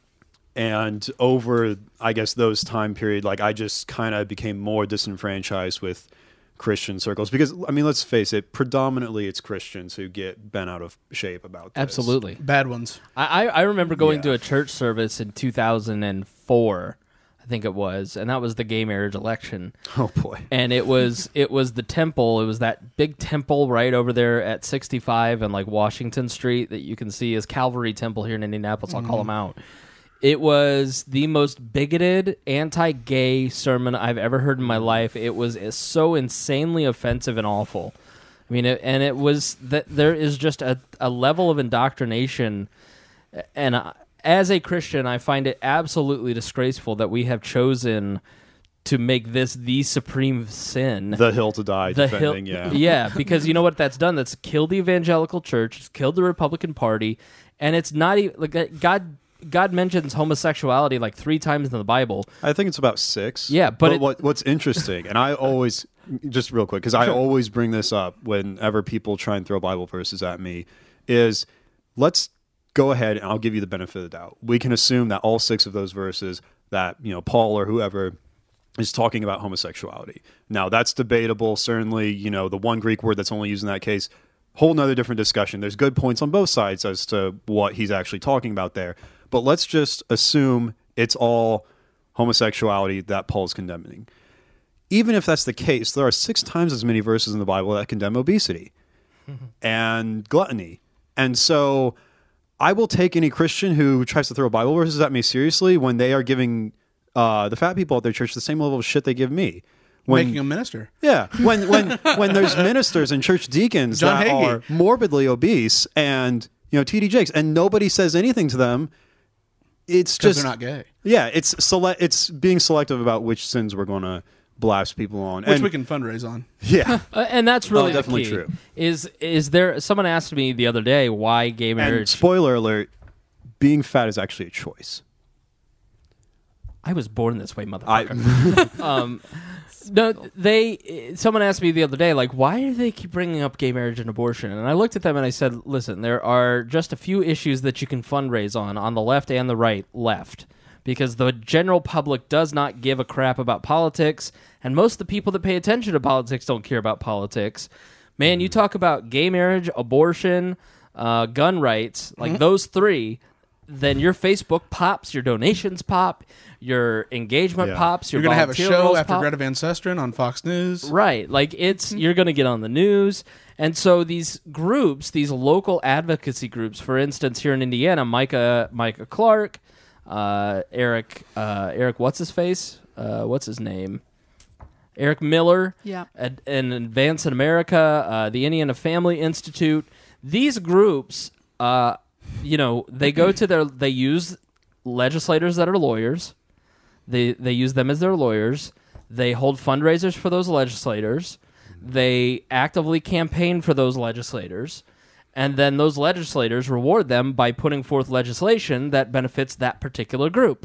and over, I guess, those time period, like, I just kind of became more disenfranchised with Christian circles because, I mean, let's face it, predominantly it's Christians who get bent out of shape about this. Absolutely. Bad ones. I, I remember going Yeah. to a church service in two thousand four, I think it was, and that was the gay marriage election. Oh boy. And it was it was the temple. It was that big temple right over there at sixty-five and like Washington Street that you can see as Calvary Temple here in Indianapolis. I'll call them out. It was the most bigoted, anti-gay sermon I've ever heard in my life. It was so insanely offensive and awful. I mean, it, and it was that there is just a, a level of indoctrination. And I, as a Christian, I find it absolutely disgraceful that we have chosen to make this the supreme sin. The hill to die The defending, hill- yeah. yeah, because you know what that's done? That's killed the evangelical church. It's killed the Republican Party, and it's not even like God. God mentions homosexuality like three times in the Bible. I think it's about six. Yeah, but but it- what what's interesting, and I always, just real quick, because I always bring this up whenever people try and throw Bible verses at me, is let's go ahead and I'll give you the benefit of the doubt. We can assume that all six of those verses that, you know, Paul or whoever is talking about homosexuality. Now, that's debatable. Certainly, you know, the one Greek word that's only used in that case, whole nother different discussion. There's good points on both sides as to what he's actually talking about there. But let's just assume it's all homosexuality that Paul's condemning. Even if that's the case, there are six times as many verses in the Bible that condemn obesity and gluttony. And so I will take any Christian who tries to throw Bible verses at me seriously when they are giving uh, the fat people at their church the same level of shit they give me. When, Making a minister. yeah, when when when there's ministers and church deacons John that Hagee. are morbidly obese and, you know, T D Jakes, and nobody says anything to them, it's Because just they're not gay. yeah, it's sele- it's being selective about which sins we're going to blast people on, Which and, we can fundraise on. yeah, Uh, and that's really Oh, definitely the key. true. Is is there? Someone asked me the other day why gay and marriage. spoiler alert, being fat is actually a choice. I was born this way, I motherfucker. um, no, they. Someone asked me the other day, like, why do they keep bringing up gay marriage and abortion? And I looked at them and I said, listen, there are just a few issues that you can fundraise on, on the left and the right, left, because the general public does not give a crap about politics, and most of the people that pay attention to politics don't care about politics. Man, you talk about gay marriage, abortion, uh, gun rights, like those three. Then your Facebook pops, your donations pop, your engagement Yeah. pops, your You're going to have a volunteer show roles after pop. Greta Van Susteren on Fox News. Right. Like it's you're going to get on the news. And so these groups, these local advocacy groups, for instance, here in Indiana, Micah Micah Clark, uh, Eric uh, Eric what's his face? Uh, what's his name? Eric Miller. Yeah. And, and Advance in America, uh, the Indiana Family Institute. These groups uh, you know, they go to their they use legislators that are lawyers. They they use them as their lawyers. They hold fundraisers for those legislators. They actively campaign for those legislators. And then those legislators reward them by putting forth legislation that benefits that particular group.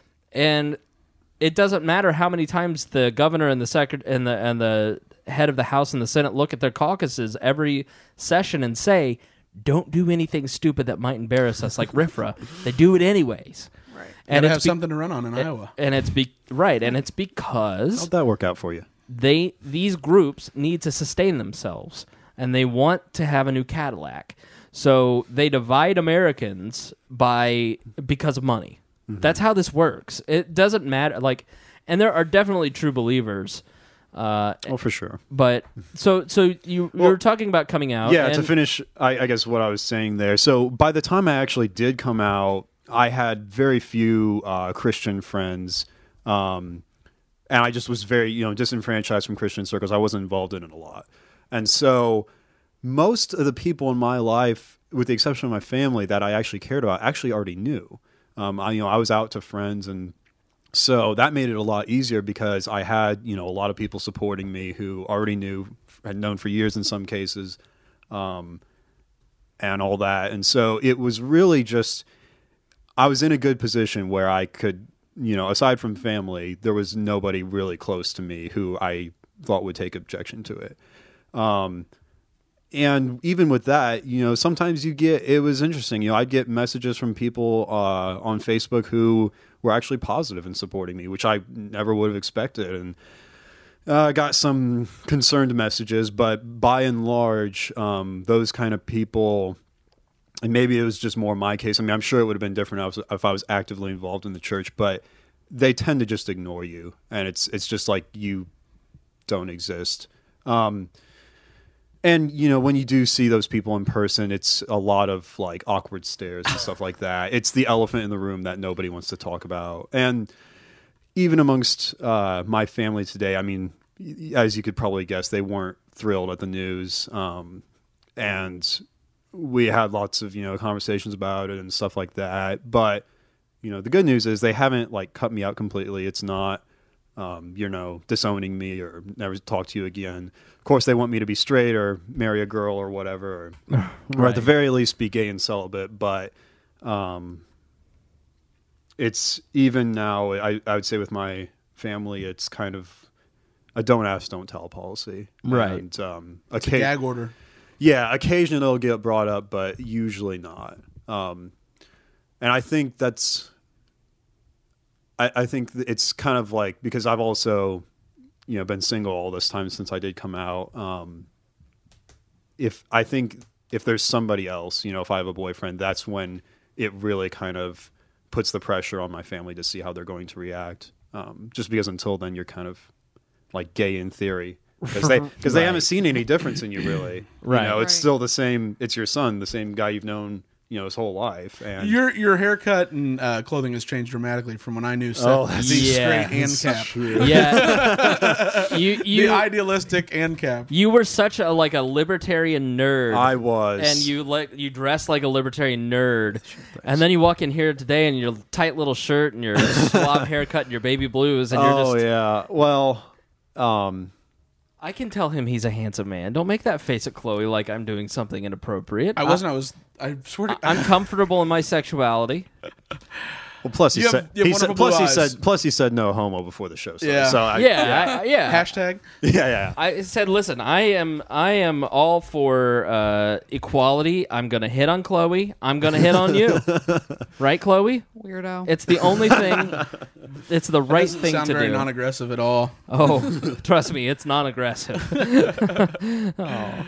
And it doesn't matter how many times the governor and the secret and the and the head of the House and the Senate look at their caucuses every session and say, don't do anything stupid that might embarrass us like R F R A. They do it anyways. Right. And And it's have be- something to run on in Iowa. and it's be right, and it's because how'd that work out for you? they these groups need to sustain themselves, and they want to have a new Cadillac. So they divide Americans by because of money. Mm-hmm. That's how this works. It doesn't matter. Like, and there are definitely true believers. Uh, Oh, for sure. but so so you you Well, were talking about coming out. Yeah, and, to finish, I, I guess what I was saying there. So by the time I actually did come out, I had very few uh, Christian friends, um, and I just was very, you know, disenfranchised from Christian circles. I wasn't involved in it a lot, and so most of the people in my life, with the exception of my family, that I actually cared about, actually already knew. Um, I, you know, I was out to friends and. So that made it a lot easier because I had, you know, a lot of people supporting me who already knew, had known for years in some cases. um, and all that. And so it was really just, I was in a good position where I could, you know, aside from family, there was nobody really close to me who I thought would take objection to it. Um, and even with that, you know, sometimes you get, it was interesting, you know, I'd get messages from people uh, on Facebook who were actually positive in supporting me, which I never would have expected. And I uh, got some concerned messages, but by and large, um, those kind of people, and maybe it was just more my case. I mean, I'm sure it would have been different if I was, if I was actively involved in the church, but they tend to just ignore you. And it's, it's just like you don't exist. Um, and, you know, when you do see those people in person, it's a lot of like awkward stares and stuff like that. It's the elephant in the room that nobody wants to talk about. And even amongst uh, my family today, I mean, as you could probably guess, they weren't thrilled at the news. Um, and we had lots of, you know, conversations about it and stuff like that. But, you know, the good news is they haven't like cut me out completely. It's not, um, you know, disowning me or never talk to you again. Of course, they want me to be straight or marry a girl or whatever, or, right. or at the very least be gay and celibate. But um, it's even now, I, I would say with my family, it's kind of a don't ask, don't tell policy. Right. And, um, It's occa- a gag order. Yeah, occasionally it'll get brought up, but usually not. Um, and I think that's, I, I think it's kind of like, because I've also, you know, been single all this time since I did come out. Um, if I think if there's somebody else, you know, if I have a boyfriend, that's when it really kind of puts the pressure on my family to see how they're going to react. Um, just because until then you're kind of like gay in theory. Because they, because Right. they haven't seen any difference in you, really. Right. You know, it's Right. still the same. It's your son, the same guy you've known, you know, his whole life. And Your your haircut and uh, clothing has changed dramatically from when I knew Seth Oh, to that's- be Yeah. straight and cap. Yeah. you The you idealistic and cap. you were such a like a libertarian nerd. I was, and you like you dress like a libertarian nerd, and then you walk in here today in your tight little shirt and your suave haircut and your baby blues, and you're oh just. yeah. Well, um, I can tell him he's a handsome man. Don't make that face at Chloe like I'm doing something inappropriate. I wasn't. I was. I swear. To, I'm comfortable in my sexuality. well, plus he You have- said, you have he said, wonderful plus he blue eyes. said, plus he said no homo before the show. So, Yeah. So I, Yeah, I, yeah. hashtag. yeah, yeah. I said, listen, I am, I am all for uh, equality. I'm gonna hit on Chloe. I'm gonna hit on you, right, Chloe? Weirdo. It's the only thing. It's the right Doesn't thing sound to very do. non-aggressive at all. Oh, trust me, it's non-aggressive. oh.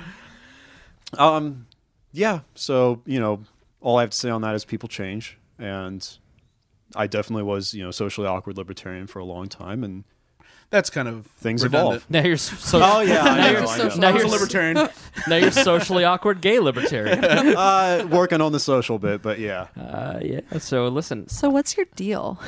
Um, yeah. So you know, all I have to say on that is people change, and I definitely was, you know, socially awkward libertarian for a long time, and That's kind of things redundant. Now you're so. oh yeah, I Now know, you're I know. social- Now I was a you're libertarian. Now you're socially awkward gay libertarian. uh, working on the social bit, but yeah. Uh, yeah. So listen, So what's your deal?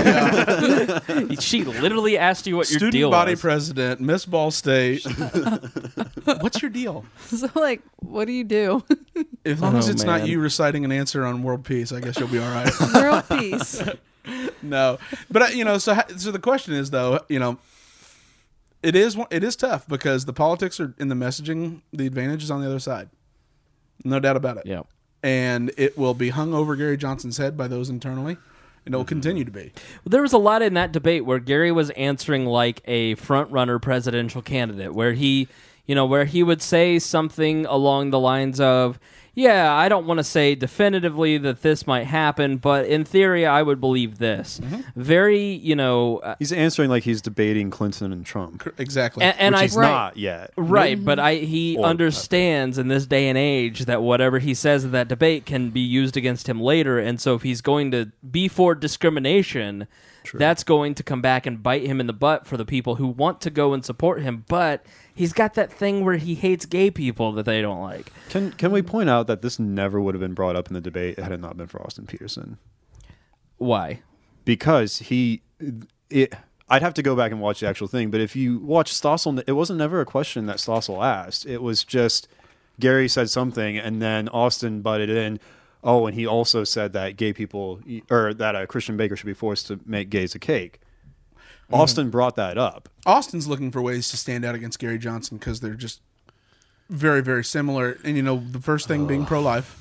she literally asked you what your Student deal body was. president, Miss Ball State. What's your deal? So like, what do you do? As long as Oh, it's man. not you reciting an answer on world peace, I guess you'll be all right. World peace. No, but uh, you know, so ha- so the question is though, you know, it is one- it is tough because the politics are in the messaging. The advantage is on the other side, no doubt about it. Yeah. And it will be hung over Gary Johnson's head by those internally, and it will continue to be. There was a lot in that debate where Gary was answering like a front runner presidential candidate, where he, you know, where he would say something along the lines of, "Yeah, I don't want to say definitively that this might happen, but in theory, I would believe this." Very, you know, uh, He's answering like he's debating Clinton and Trump, Cor- Exactly. and, and which I he's not yet. Right, but I he Or- understands in this day and age that whatever he says in that debate can be used against him later, and so if he's going to be for discrimination, that's going to come back and bite him in the butt for the people who want to go and support him, but he's got that thing where he hates gay people that they don't like. Can can we point out that this never would have been brought up in the debate had it not been for Austin Peterson? Why? Because he, it, I'd have to go back and watch the actual thing. But if you watch Stossel, it wasn't never a question that Stossel asked. It was just Gary said something, and then Austin butted in. Oh, and he also said that gay people, or that a Christian baker should be forced to make gays a cake. Austin brought that up. Austin's looking for ways to stand out against Gary Johnson because they're just very, very similar. And, you know, the first thing being pro-life.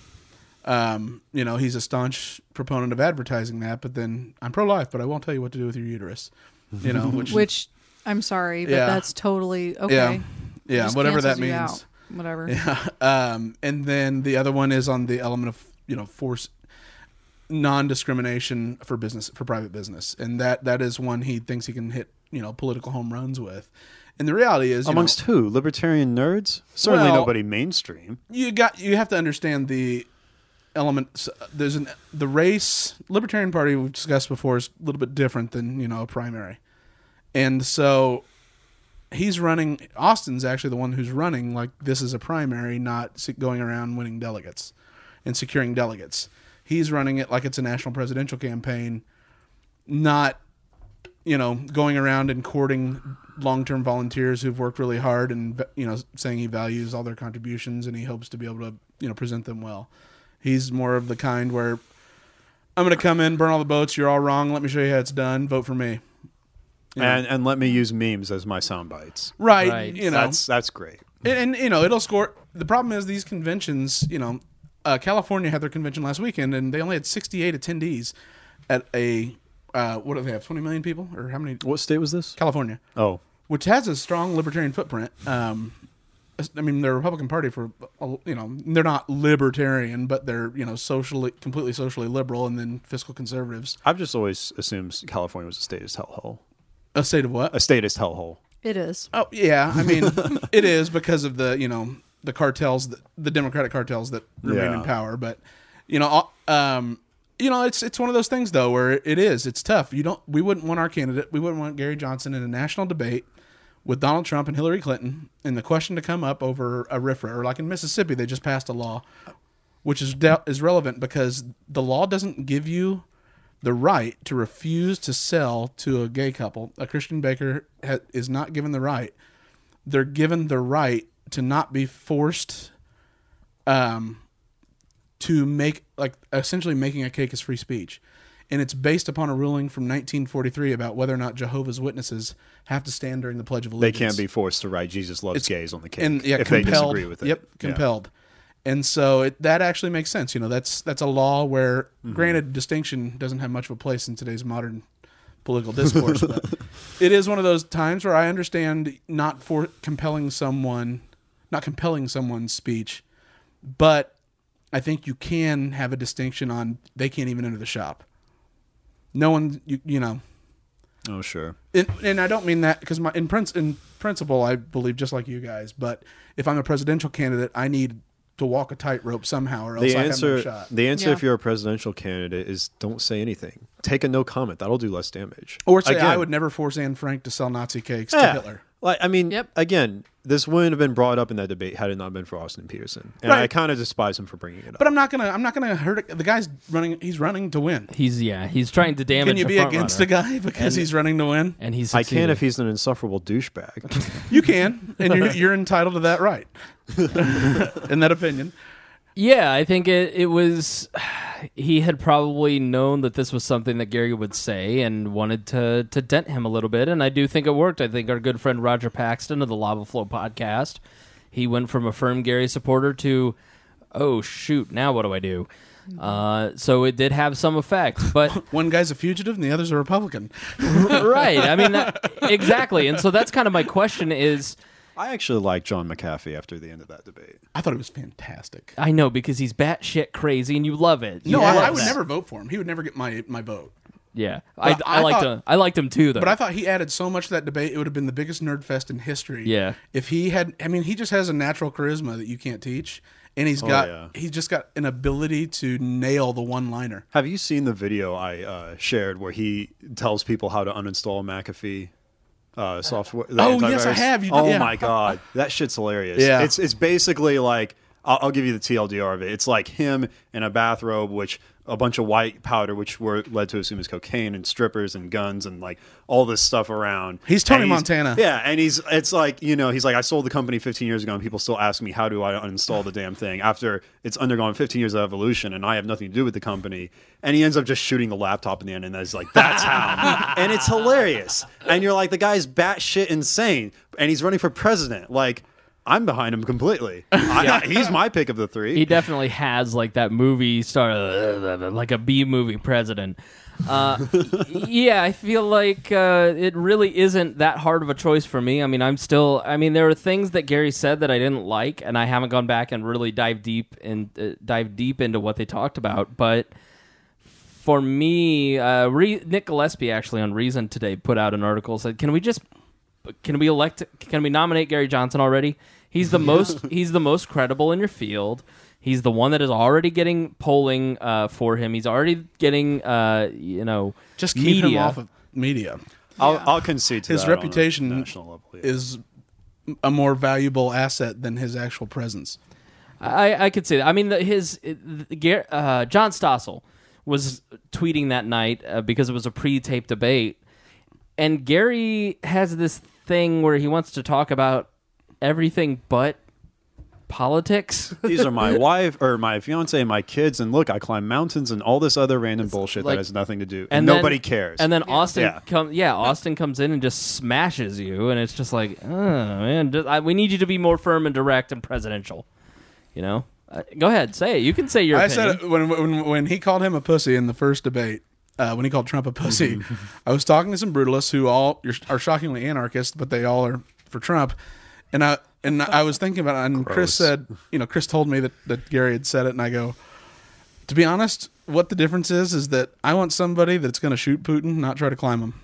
Um, you know, he's a staunch proponent of advertising that, but then I'm pro-life, but I won't tell you what to do with your uterus. You know, which, Which I'm sorry, but Yeah. that's totally okay. yeah, yeah, Just whatever that cancels you means. out. Whatever. Yeah. Um, and then the other one is on the element of, you know, force non-discrimination for business, for private business. And that, that is one he thinks he can hit, you know, political home runs with. And the reality is, you Amongst know, who? Libertarian nerds? Certainly Well- nobody mainstream. you got, you have to understand the elements. There's an, the race, Libertarian Party we've discussed before is a little bit different than, you know, a primary. And so he's running, Austin's actually the one who's running like this is a primary, not se- going around winning delegates and securing delegates. He's running it like it's a national presidential campaign, not, you know, going around and courting long-term volunteers who've worked really hard and, you know, saying he values all their contributions and he hopes to be able to, you know, present them well. He's more of the kind where I'm going to come in, burn all the boats. You're all wrong. Let me show you how it's done. Vote for me. You know? And and let me use memes as my sound bites. Right. Right. You know, That's that's great. and, and, you know, it'll score. The problem is these conventions, you know, uh, California had their convention last weekend and they only had sixty-eight attendees at a, uh, what do they have, twenty million people? Or how many? What state was this? California, Oh, which has a strong libertarian footprint. Um, I mean, they're a Republican Party for, you know, they're not libertarian, but they're, you know, socially, completely socially liberal and then fiscal conservatives. I've just always assumed California was a statist hellhole. A state of what? A statist hellhole. It is. Oh, yeah. I mean, it is because of the, you know, the cartels, that, the Democratic cartels that remain Yeah. in power. But, you know, um, you know, it's it's one of those things, though, where it is. It's tough. You don't. We wouldn't want our candidate. We wouldn't want Gary Johnson in a national debate with Donald Trump and Hillary Clinton, and the question to come up over a R F R A, or like in Mississippi, they just passed a law, which is de- is relevant because the law doesn't give you the right to refuse to sell to a gay couple. A Christian baker ha- is not given the right. They're given the right to not be forced um, to make, like, essentially making a cake is free speech. And it's based upon a ruling from nineteen forty-three about whether or not Jehovah's Witnesses have to stand during the Pledge of They Allegiance. can't be forced to write Jesus loves It's- gays on the cake and yeah, if compelled, they disagree with it. Yep, Yeah. compelled. And so it, that actually makes sense. You know, that's that's a law where, Mm-hmm. granted, distinction doesn't have much of a place in today's modern political discourse, but it is one of those times where I understand not for compelling someone, not compelling someone's speech, but I think you can have a distinction on they can't even enter the shop. No one, you, you know. Oh, sure. And, and I don't mean that because my in, princ- in principle I believe just like you guys. But if I'm a presidential candidate, I need to walk a tightrope somehow, or else The I have no answer, shot. the answer, Yeah. if you're a presidential candidate, is don't say anything. Take a no comment. That'll do less damage. Or say Again, I would never force Anne Frank to sell Nazi cakes yeah. to Hitler. Like, I mean, Yep. again, this wouldn't have been brought up in that debate had it not been for Austin Peterson, and Right. I kind of despise him for bringing it up. But I'm not gonna. I'm not gonna hurt it. The guy's running. He's running to win. He's yeah, he's trying to damage. Can you the be front against runner. a guy because And- he's running to win? And he's I can succeeded. if he's an insufferable douchebag. You can, and you're, you're entitled to that right. In that opinion, Yeah, I think it, it was. He had probably known that this was something that Gary would say and wanted to to dent him a little bit, and I do think it worked. I think our good friend Roger Paxton of the Lava Flow podcast, he went from a firm Gary supporter to, oh shoot, now what do I do? Uh, so it did have some effect, but one guy's a fugitive and the other's a Republican. right, I mean that, exactly, and so that's kind of my question is. I actually like John McAfee after the end of that debate. I thought it was fantastic. I know because he's batshit crazy and you love it. You No, love I, I would that. never vote for him. He would never get my my vote. Yeah, I, But I, I liked thought- him. I liked him too, though. But I thought he added so much to that debate, it would have been the biggest nerd fest in history. Yeah. If he had, I mean, he just has a natural charisma that you can't teach, and he's Oh, got, yeah. he's just got an ability to nail the one-liner. Have you seen the video I uh, shared where he tells people how to uninstall McAfee uh, software? the Oh, yes, I antivirus? have. You did- oh yeah. my god, that shit's hilarious. Yeah. it's it's basically like I'll, I'll give you the T L D R of it. It's like him in a bathrobe, which a bunch of white powder, which were led to assume is cocaine, and strippers and guns and like all this stuff around. He's Tony And Montana. Yeah, and he's it's like you know he's like I sold the company fifteen years ago, and people still ask me how do I uninstall the damn thing after it's undergone fifteen years of evolution, and I have nothing to do with the company. And he ends up just shooting the laptop in the end, and it's like that's how, and it's hilarious. And you're like the guy's batshit insane, and he's running for president. Like I'm behind him completely. I, he's my pick of the three. He definitely has like that movie star, uh, like a B movie president. Uh, yeah, I feel like uh, it really isn't that hard of a choice for me. I mean, I'm still. I mean, there are things that Gary said that I didn't like, and I haven't gone back and really dive deep and uh, dive deep into what they talked about. But for me, uh, Re- Nick Gillespie actually on Reason today put out an article said, "Can we just can we elect? Can we nominate Gary Johnson already? He's the most. He's the most credible in your field." He's the one that is already getting polling uh, for him. He's already getting, uh, you know, Just keep media. him off of media. I'll, I'll concede to His that on a reputation national level, yeah. is a more valuable asset than his actual presence. I, I could say that. I mean, the, his the, Gar- uh, John Stossel was tweeting that night uh, because it was a pre-taped debate, and Gary has this thing where he wants to talk about everything but politics. These are my wife or my fiance and my kids, and look, I climb mountains and all this other random bullshit like- that has nothing to do. And, And nobody then, cares. And then Austin, Yeah. come, yeah, Austin comes in and just smashes you, and it's just like, oh man, just, I, we need you to be more firm and direct and presidential. You know, uh, go ahead, say it. You can say your I opinion. said it when, when when he called him a pussy in the first debate. Uh, when he called Trump a pussy, I was talking to some brutalists who all are shockingly anarchists, but they all are for Trump. And I and I was thinking about it, and Chris Gross. said, you know, Chris told me that, that Gary had said it, and I go, to be honest, what the difference is is that I want somebody that's going to shoot Putin, not try to climb him.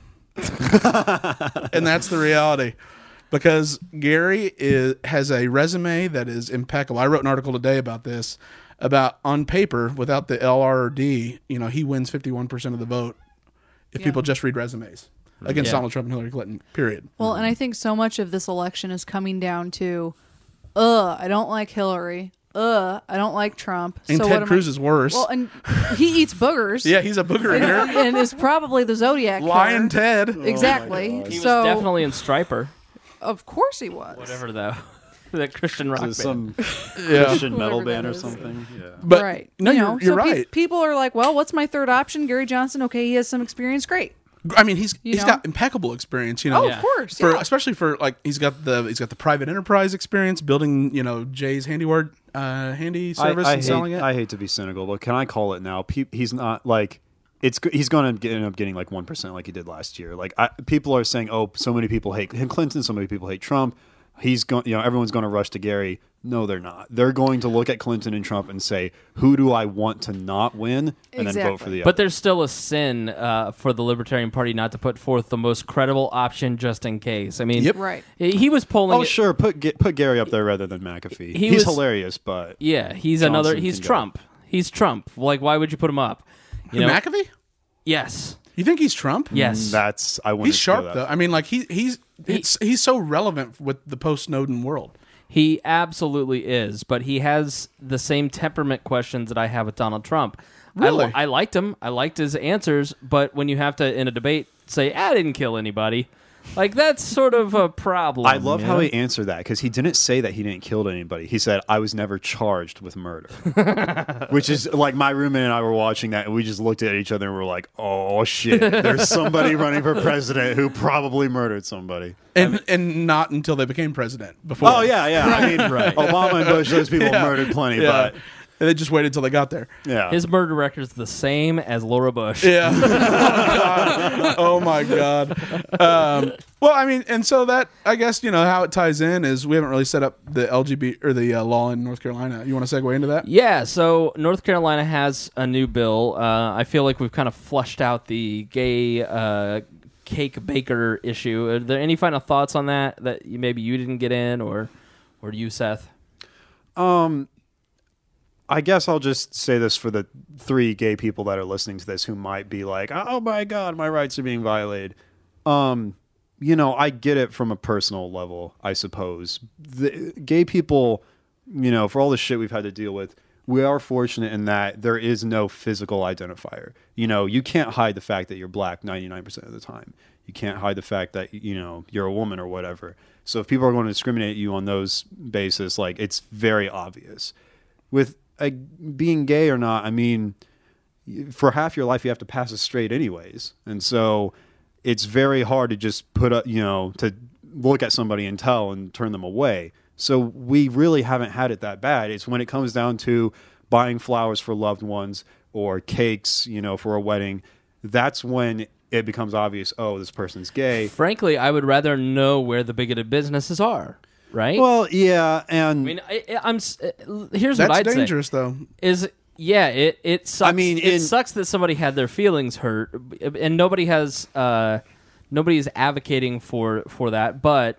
And that's the reality. Because Gary is, has a resume that is impeccable. I wrote an article today about this, about on paper, without the L R or D, you know, he wins fifty-one percent of the vote if Yeah. people just read resumes against Yeah. Donald Trump and Hillary Clinton, period. Well, and I think so much of this election is coming down to, ugh, I don't like Hillary. Ugh, I don't like Trump. And so what Ted am Cruz I- is worse. Well, and he eats boogers. Yeah, he's a booger and, eater. and is probably the Zodiac Lion killer. Ted. Exactly. he was so definitely in Striper, of course he was. whatever that that Christian rock Is it band. some Yeah. Christian metal Whatever band that or is. something. Yeah. But right. no, you you're, know, you're so pe- right. people are like, well, what's my third option? Gary Johnson. Okay, he has some experience. Great. I mean, he's You he's know? got impeccable experience. You know, Oh, Yeah. of course. for yeah. especially for like he's got the he's got the private enterprise experience, building you know Jay's handiwork uh, handy service I, I and hate, selling it. I hate to be cynical, but can I call it now? Pe- he's not like it's. g- He's going to end up getting like one percent, like he did last year. Like I, people are saying, oh, so many people hate Clinton, so many people hate Trump. He's going, you know, everyone's going to rush to Gary. No, they're not. They're going to look at Clinton and Trump and say, who do I want to not win, and then vote for Exactly. the other. But there's still a sin uh, for the Libertarian Party not to put forth the most credible option just in case. I mean, Yep. Right. he he was polling. Oh, it- sure. Put Ga- put Gary up there rather than McAfee. He He's was- hilarious, but Yeah, he's Johnson another. He's can go. Trump. He's Trump. Like, why would you put him up? You Who, know? McAfee? Yes. You think he's Trump? Yes. that's I wouldn't He's go sharp that though. far. I mean, like he he's it's, he's so relevant with the post Snowden world. He absolutely is, but he has the same temperament questions that I have with Donald Trump. I, Really? li- I liked him. I liked his answers, but when you have to in a debate say, "I didn't kill anybody," like that's sort of a problem. I love you how know? he answered that because he didn't say that he didn't kill anybody. He said, I was never charged with murder. Which is like my roommate and I were watching that and we just looked at each other and were like, oh shit, there's somebody running for president who probably murdered somebody. And and not until they became president. Before. Oh, yeah, yeah. I mean, Right. Obama and Bush, those people Yeah. murdered plenty, Yeah. but And they just waited until they got there. yeah. His murder record's the same as Laura Bush. Yeah. Oh my god. Um, well, I mean, and so that I guess you know how it ties in is we haven't really set up the L G B T or the uh, law in North Carolina. You want to segue into that? Yeah, so North Carolina has a new bill. Uh, I feel like we've kind of flushed out the gay uh, cake baker issue. Are there any final thoughts on that that you, maybe you didn't get in, or or you, Seth? Um, I guess I'll just say this for the three gay people that are listening to this who might be like, oh my God, my rights are being violated. Um, you know, I get it from a personal level, I suppose. The gay people, you know, for all the shit we've had to deal with, we are fortunate in that there is no physical identifier. You know, you can't hide the fact that you're black ninety-nine percent of the time. You can't hide the fact that, you know, you're a woman or whatever. So if people are going to discriminate you on those basis, like, it's very obvious. With uh, being gay or not, I mean, for half your life you have to pass as straight anyways. And so it's very hard to just put up, you know, to look at somebody and tell and turn them away. So we really haven't had it that bad. It's when it comes down to buying flowers for loved ones or cakes, you know, for a wedding. That's when it becomes obvious, oh, this person's gay. Frankly, I would rather know where the bigoted businesses are, right? Well, yeah, and I mean, I, I- I'm. s- uh, Here's That's what I'd dangerous, say: though. is yeah, it it sucks. I mean, it in- sucks that somebody had their feelings hurt, and nobody has uh, nobody is advocating for for that. But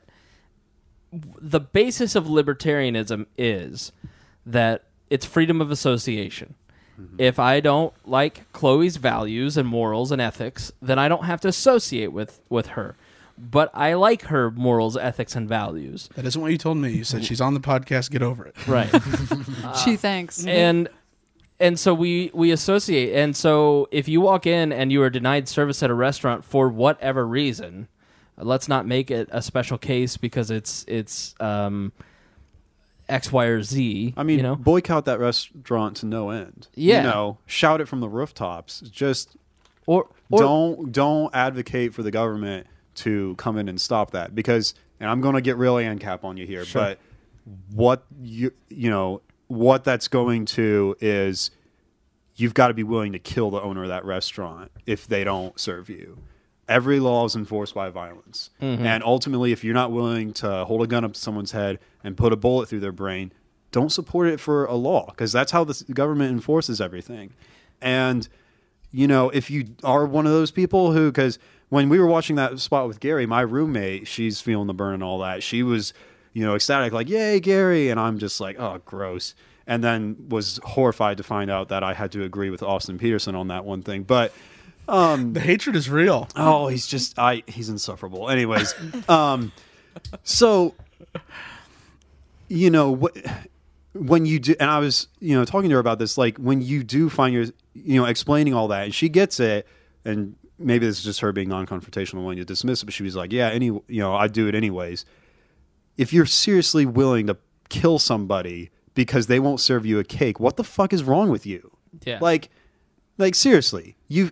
the basis of libertarianism is that it's freedom of association. If I don't like Chloe's values and morals and ethics, then I don't have to associate with, with her. But I like her morals, ethics, and values. That isn't what you told me. You said she's on the podcast. Get over it. Right. She thinks. and and so we, we associate. And so if you walk in and you are denied service at a restaurant for whatever reason, let's not make it a special case because it's it's um, X, Y, or Z. I mean, you know? boycott that restaurant to no end. Yeah. You know, shout it from the rooftops. Just or, or don't don't advocate for the government to come in and stop that because, and I'm going to get real ANCAP on you here, Sure. but what you you know what that's going to is you've got to be willing to kill the owner of that restaurant if they don't serve you. Every law is enforced by violence. Mm-hmm. And ultimately, if you're not willing to hold a gun up to someone's head and put a bullet through their brain, don't support it for a law because that's how the government enforces everything. And, you know, if you are one of those people who, because when we were watching that spot with Gary, my roommate, she's feeling the burn and all that. She was, you know, ecstatic, like, yay, Gary. And I'm just like, oh, gross. And then was horrified to find out that I had to agree with Austin Peterson on that one thing. But, um, The hatred is real. oh, he's just, I, he's insufferable. Anyways, um, so, you know, wh- when you do, and I was, you know, talking to her about this, like when you do find your, you know, explaining all that and she gets it, and maybe this is just her being non-confrontational when you dismiss it, but she was like, yeah, any, you know, I do it anyways. If you're seriously willing to kill somebody because they won't serve you a cake, what the fuck is wrong with you? Yeah. Like, like seriously, you,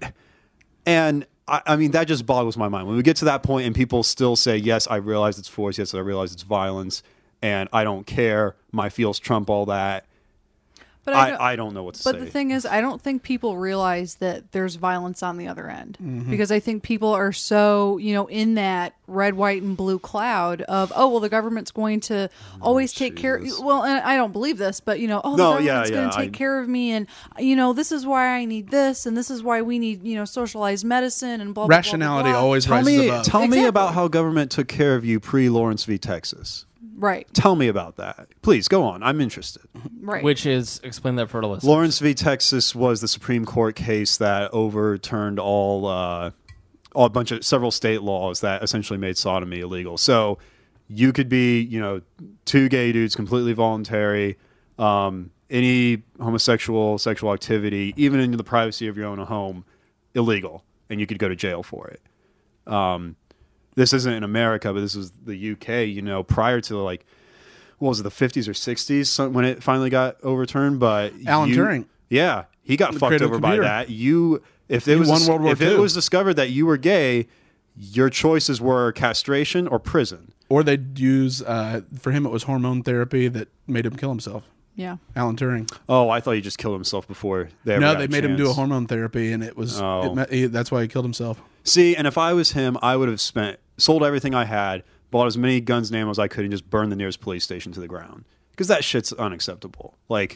and I, I mean, that just boggles my mind when we get to that point and people still say, yes, I realize it's force. Yes, I realize it's violence and I don't care. My feels trump all that. But I, don't- I don't know what to But say. the thing is, I don't think people realize that there's violence on the other end Mm-hmm. because I think people are so, you know, in that red, white, and blue cloud of, oh, well, the government's going to always take care. Jesus. Well, and I don't believe this, but, you know, oh, the No, yeah, government's going yeah, to take I- care of me. And, you know, this is why I need this. And this is why we need, you know, socialized medicine and blah, blah, blah, Rationality blah, blah. always tell rises me, above. tell me Exactly. about how government took care of you pre-Lawrence v. Texas. Right, Tell me about that. Please, go on. I'm interested. right. Which is, explain that for the listeners. Lawrence v. Texas was the Supreme Court case that overturned all, uh, all a bunch of several state laws that essentially made sodomy illegal. So you could be, you know, two gay dudes, completely voluntary, um, any homosexual sexual activity, even in the privacy of your own home, illegal, and you could go to jail for it. Um, this isn't in America, but this was the U K, you know, prior to like, what was it, the fifties or sixties some- when it finally got overturned. But Alan you- Turing. Yeah, he got The fucked creator of over by computer. that. You, if it He was won World War if it Two. was discovered that you were gay, your choices were castration or prison. Or they'd use, uh, for him, it was hormone therapy that made him kill himself. Yeah. Alan Turing. Oh, I thought he just killed himself before they ever No, got they a made him do a chance. hormone therapy, and it was Oh. it, me- he, that's why he killed himself. See, and if I was him, I would have spent sold everything I had, bought as many guns and ammo as I could, and just burned the nearest police station to the ground because that shit's unacceptable. Like,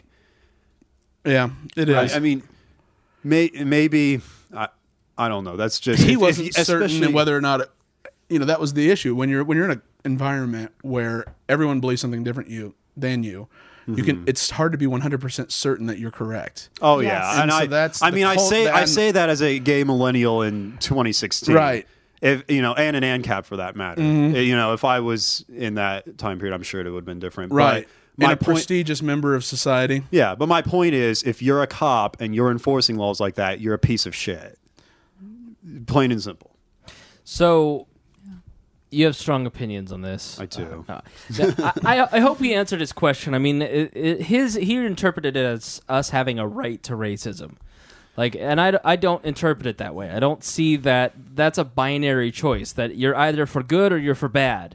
Yeah, it I, is. I mean, may, maybe I, I don't know. That's just he if- if wasn't you- certain especially- whether or not, it, you know, that was the issue when you're when you're in an environment where everyone believes something different you than you. You can. It's hard to be one hundred percent certain that you're correct. Oh Yes. yeah, And and so I, that's I the mean, I cult say I that- say that as a gay millennial in twenty sixteen, Right. If you know, and an ANCAP for that matter. You know, if I was in that time period, I'm sure it would have been different. Right. But my and a point, prestigious member of society. yeah. But my point is, if you're a cop and you're enforcing laws like that, you're a piece of shit. Plain and simple. So, you have strong opinions on this. I do. Uh, I, I, I hope he answered his question. I mean, it, it, his he interpreted it as us having a right to racism. Like, and I, I don't interpret it that way. I don't see that that's a binary choice, that you're either for good or you're for bad.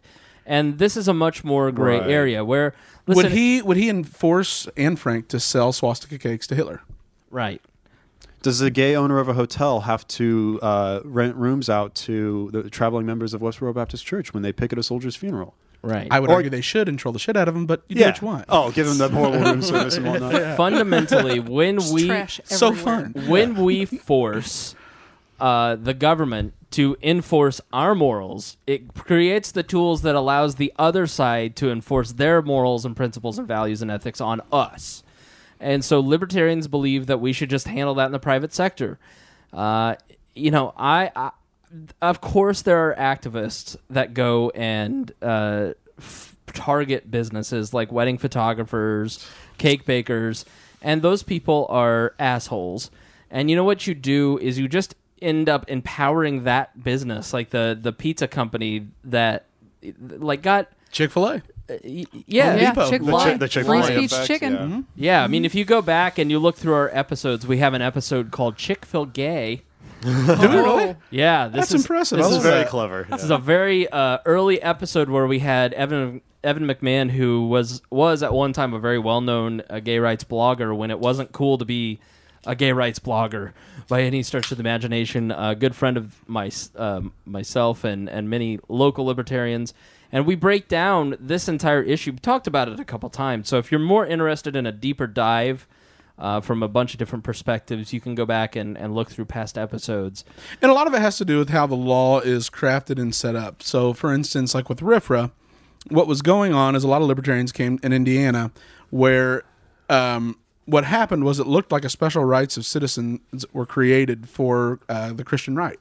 And this is a much more gray Right. area where listen, would he would he enforce Anne Frank to sell swastika cakes to Hitler? right. Does the gay owner of a hotel have to uh, rent rooms out to the traveling members of Westboro Baptist Church when they pick at a soldier's funeral? Right. I would Or- argue they should and troll the shit out of him, but you do what you want. Oh, give them the horrible room service and whatnot. Fundamentally, when we Trash So everywhere. fun. when we force uh, the government to enforce our morals, it creates the tools that allows the other side to enforce their morals and principles and values and ethics on us. And so libertarians believe that we should just handle that in the private sector. Uh, you know, I, I, of course, there are activists that go and uh, f- target businesses like wedding photographers, cake bakers, and those people are assholes. And you know what you do is you just end up empowering that business, like the the pizza company that like got Chick-fil-A. uh, y- yeah yeah, Depot. Chick-fil-A. The Chick- the Chick-fil-A Free speech effect, chicken. yeah. Mm-hmm. yeah. I mean, if you go back and you look through our episodes, we have an episode called Chick-fil-Gay. Do we really? Yeah, this That's is impressive. This I is love Very that. clever. This is a very uh, early episode where we had Evan Evan McMahon, who was was at one time a very well known uh, gay rights blogger when it wasn't cool to be a gay rights blogger by any stretch of the imagination. A good friend of my uh, myself and and many local libertarians, and we break down this entire issue. We talked about it a couple times. So if you're more interested in a deeper dive. Uh, from a bunch of different perspectives, you can go back and, and look through past episodes. And a lot of it has to do with how the law is crafted and set up. So, for instance, like with R F R A, what was going on is a lot of libertarians came in Indiana where um, what happened was it looked like a special rights of citizens were created for uh, the Christian right.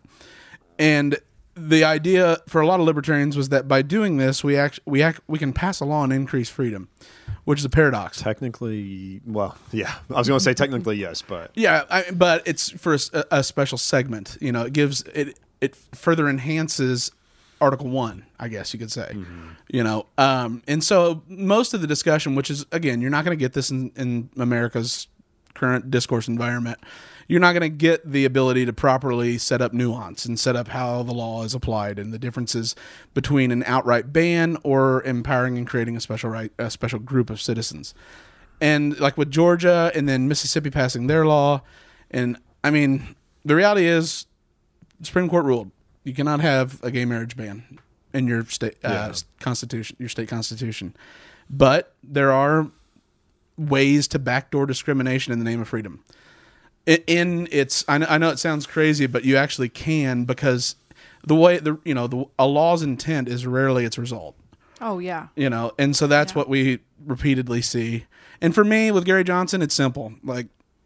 And the idea for a lot of libertarians was that by doing this, we act, we act, we can pass a law and increase freedom, which is a paradox. Technically, well, yeah. I was going to say technically yes, but Yeah, I, but it's for a, a special segment. You know, it gives it it further enhances Article One, I guess you could say. Mm-hmm. You know, um, and so most of the discussion, which is again, you're not going to get this in, in America's current discourse environment. You're not going to get the ability to properly set up nuance and set up how the law is applied and the differences between an outright ban or empowering and creating a special right, a special group of citizens. And like with Georgia and then Mississippi passing their law, and I mean, the reality is, the Supreme Court ruled you cannot have a gay marriage ban in your state uh, Yeah. constitution, your state constitution. But there are ways to backdoor discrimination in the name of freedom. In, in its, I know, I know it sounds crazy, but you actually can, because the way the you know the a law's intent is rarely its result. Oh yeah. You know, and so that's Yeah. what we repeatedly see. And for me, with Gary Johnson, it's simple. Like,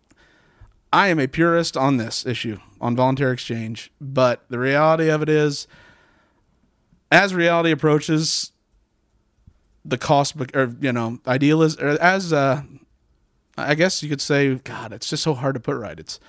I am a purist on this issue, on voluntary exchange. But the reality of it is, as reality approaches, the cost, bec- or, you know, idealism, or as, uh, I guess you could say, God, it's just so hard to put right. It's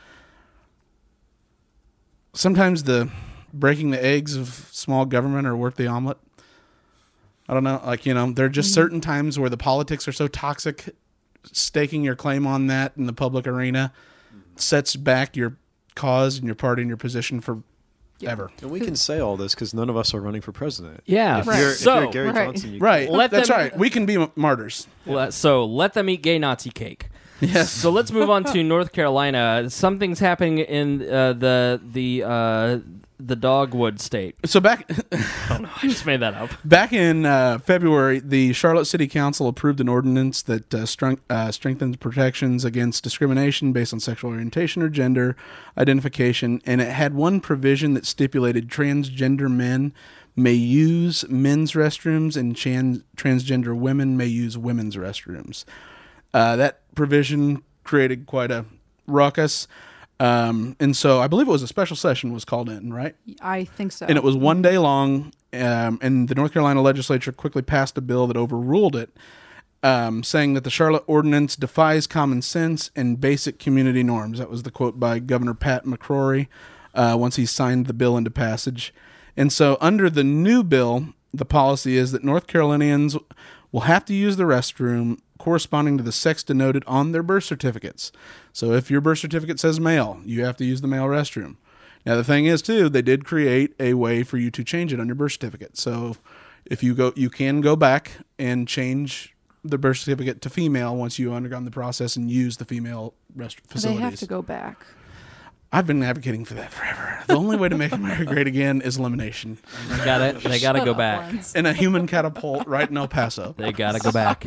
sometimes the breaking the eggs of small government are worth the omelet. I don't know. Like, you know, there are just certain times where the politics are so toxic, staking your claim on that in the public arena sets back your cause and your party and your position for ever. and we can say all this because none of us are running for president. Yeah. If, Right. you're, if So, you're Gary Right. Johnson, you Right. Let That's them- right. We can be m- martyrs. Let- so let them eat gay Nazi cake. Yes. So let's move on to North Carolina. Something's happening in uh, the the uh, the Dogwood state. So back I just made that up. back in uh, February, the Charlotte City Council approved an ordinance that uh, strength, uh, strengthens protections against discrimination based on sexual orientation or gender identification, and it had one provision that stipulated transgender men may use men's restrooms and chan- transgender women may use women's restrooms. Uh, that provision created quite a ruckus. Um, and so I believe it was a special session was called in, right? I think so. And it was one day long. Um, and the North Carolina legislature quickly passed a bill that overruled it, um, saying that the Charlotte ordinance defies common sense and basic community norms. That was the quote by Governor Pat McCrory uh, once he signed the bill into passage. And so under the new bill, the policy is that North Carolinians will have to use the restroom corresponding to the sex denoted on their birth certificates. So if your birth certificate says male, you have to use the male restroom. Now, the thing is, too, they did create a way for you to change it on your birth certificate. So if you go, you can go back and change the birth certificate to female once you undergone the process and use the female rest facilities. They have to go back. I've been advocating for that forever. The only way to make America great again is elimination. They got They got to go Shut up, back. Lance. And a human catapult right in El Paso. They got to go back.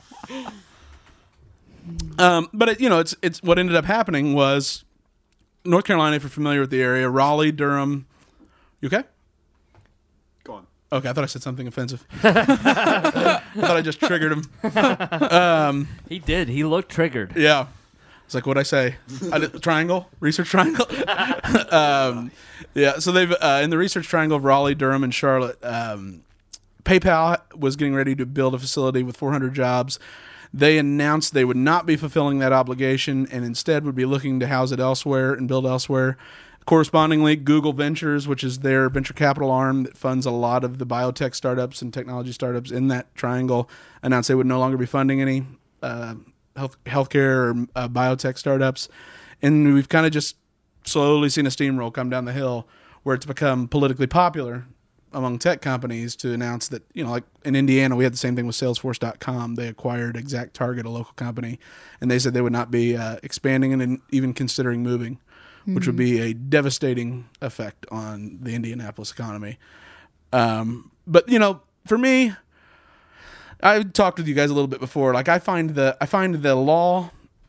Um, but it, you know, it's it's what ended up happening was North Carolina. If you're familiar with the area, Raleigh, Durham. You okay? Go on. Okay, I thought I said something offensive. I thought I just triggered him. He did. He looked triggered. Yeah. It's like, what'd I say? I did, triangle? Research triangle? um, yeah, so they've, uh, in the research triangle of Raleigh, Durham, and Charlotte, um, PayPal was getting ready to build a facility with four hundred jobs. They announced they would not be fulfilling that obligation and instead would be looking to house it elsewhere and build elsewhere. Correspondingly, Google Ventures, which is their venture capital arm that funds a lot of the biotech startups and technology startups in that triangle, announced they would no longer be funding any uh, health healthcare or uh, biotech startups. And we've kind of just slowly seen a steamroll come down the hill where it's become politically popular among tech companies to announce that, you know, like in Indiana, we had the same thing with Salesforce dot com. They acquired Exact Target, a local company, and they said they would not be uh, expanding and even considering moving, mm-hmm. which would be a devastating effect on the Indianapolis economy. Um, but, you know, for me, I talked with you guys a little bit before. Like, I find the I find the law,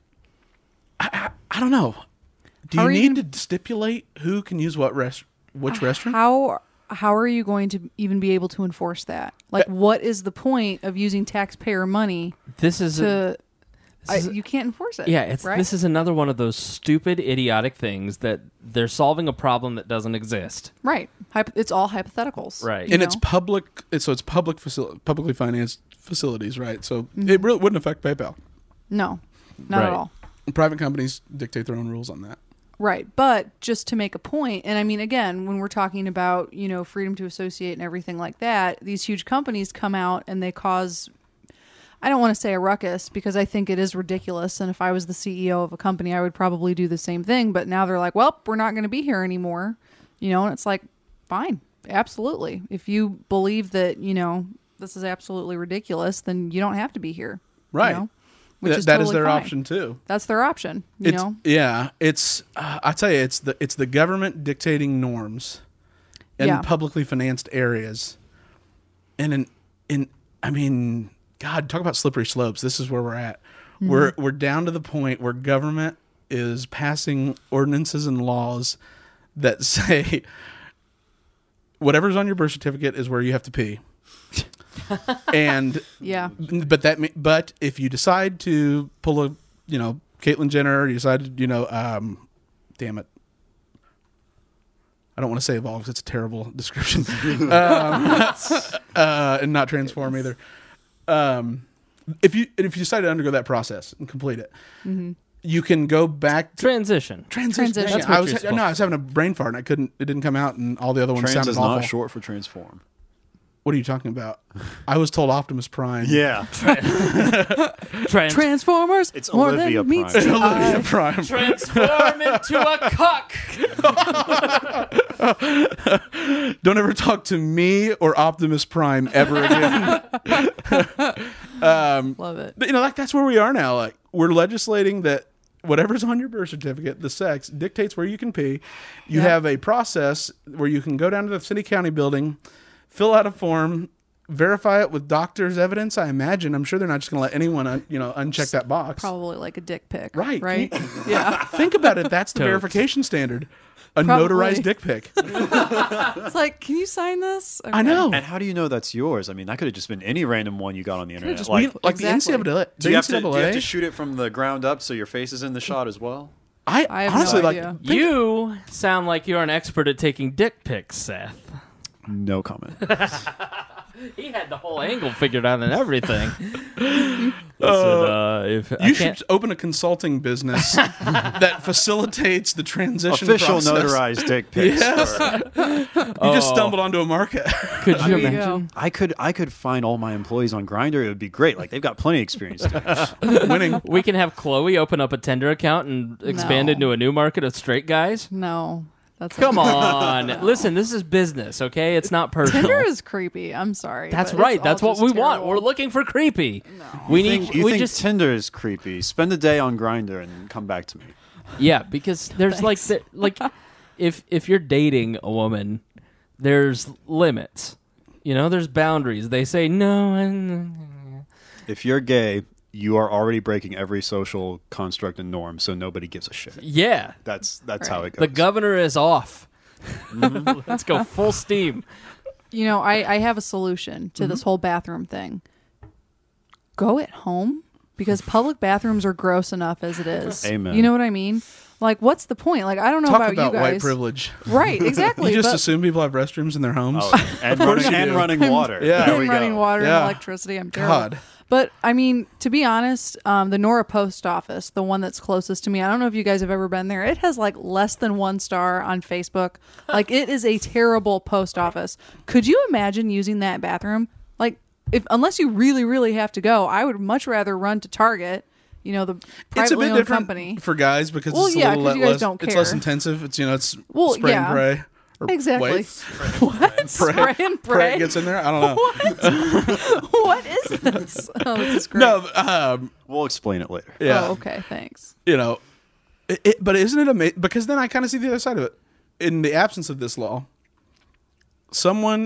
I, I, I don't know. Do How you are you need gonna- to stipulate who can use what rest, which restroom? How how are you going to even be able to enforce that? Like, what is the point of using taxpayer money This is a, to? I, is a- you can't enforce it. yeah. It's right? this is another one of those stupid, idiotic things that they're solving a problem that doesn't exist. right. Hypo- it's all hypotheticals, Right. you And it's know? public, it's, so it's public facility, publicly financed facilities, right? So Mm-hmm. it really wouldn't affect PayPal. no, not Right. at all. Private companies dictate their own rules on that. Right. But just to make a point, and I mean, again, when we're talking about, you know, freedom to associate and everything like that, these huge companies come out and they cause, I don't want to say a ruckus because I think it is ridiculous. And if I was the C E O of a company, I would probably do the same thing. But now they're like, well, we're not going to be here anymore. You know, and it's like, fine. Absolutely. If you believe that, you know, this is absolutely ridiculous, then you don't have to be here. you Right. know? Which Th- is that is totally their fine. option too. That's their option. You It's, know? yeah, it's, uh, I tell you, it's the, it's the government dictating norms in Yeah. publicly financed areas. And in, in, I mean, God, talk about slippery slopes. This is where we're at. Mm-hmm. We're, we're down to the point where government is passing ordinances and laws that say whatever's on your birth certificate is where you have to pee. and Yeah. but that me- but if you decide to pull a, you know, Caitlyn Jenner, or you decide to, you know, um damn it, I don't want to say evolve because it's a terrible description. um, uh, and not transform either. Um, if you if you decide to undergo that process and complete it, you can go back to Transition. transition. Transition. That's what I was you're supposed no, I was having a brain fart and I couldn't. It didn't come out, and all the other ones Trans sounded is awful. not short for transform. What are you talking about? I was told Optimus Prime. Yeah. Trans- Transformers. It's more Olivia than meets Prime. the Olivia eye. Prime. transform into a cuck. Don't ever talk to me or Optimus Prime ever again. Love it. But, you know, like that's where we are now. Like we're legislating that whatever's on your birth certificate, the sex dictates where you can pee. You Yeah. have a process where you can go down to the city county building, fill out a form, verify it with doctor's evidence. I imagine. I'm sure they're not just going to let anyone, un, you know, uncheck that box. Probably like a dick pic. Right. Right. Yeah. Think about it. That's the Totes. verification standard. A Probably. notarized dick pic. It's like, can you sign this? I Okay. know. And how do you know that's yours? I mean, that could have just been any random one you got on the internet. Just like, we- like the N C double A. do you, have to, the do you have to N C double A. shoot it from the ground up so your face is in the shot as well? I, I have honestly no like. idea. think- You sound like you're an expert at taking dick pics, Seth. No comment. He had the whole angle figured out and everything. Listen, uh, if I You can't- should open a consulting business that facilitates the transition Official process. notarized dick pics. Yes. You just stumbled onto a market. could you There you imagine? go. I could I could find all my employees on Grindr. It would be great. Like they've got plenty of experience doing this. Winning. We can have Chloe open up a Tinder account and expand No. into a new market of straight guys. No, That's Come on. Listen, this is business, okay? It's not personal. Tinder is creepy. I'm sorry. That's but right. it's That's all what just we want. terrible. We're looking for creepy. We You need think, you we think just Tinder is creepy? Spend a day on Grindr and come back to me. Yeah, because there's like the, like if if you're dating a woman, there's limits. You know, there's boundaries. They say no and If you're gay, you are already breaking every social construct and norm, so nobody gives a shit. yeah, That's that's Right. how it goes. the governor is off. Let's go full steam. You know, I, I have a solution to Mm-hmm. this whole bathroom thing. Go at home because public bathrooms are gross enough as it is. Amen. You know what I mean? Like, what's the point? Like, I don't know Talk about, about you white guys. privilege. Right, exactly. You just but- assume people have restrooms in their homes. Oh, and course running, you and do. running water. Yeah. There and we running go. water Yeah. and electricity. I'm terrible. God. But I mean, to be honest, um, the Nora Post Office, the one that's closest to me, I don't know if you guys have ever been there. It has like less than one star on Facebook. Like, it is a terrible post office. Could you imagine using that bathroom? Like, if unless you really, really have to go, I would much rather run to Target. You know, the It's a privately bit owned different company. for guys because Well, it's a yeah, little 'cause le- you guys less, don't it's less care. intensive. It's you know it's Well, spray yeah. and pray. Or Exactly. wait, What? Spray and pray. gets in there. I don't know. What is this? Oh, this is great. No, um, We'll explain it later. yeah. Oh, okay. Thanks. You know, it, it, but isn't it amazing? Because then I kind of see the other side of it. In the absence of this law, someone,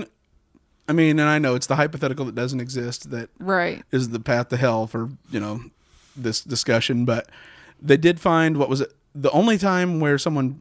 I mean, and I know it's the hypothetical that doesn't exist that Right. is the path to hell for, you know, this discussion, but they did find, what was it? The only time where someone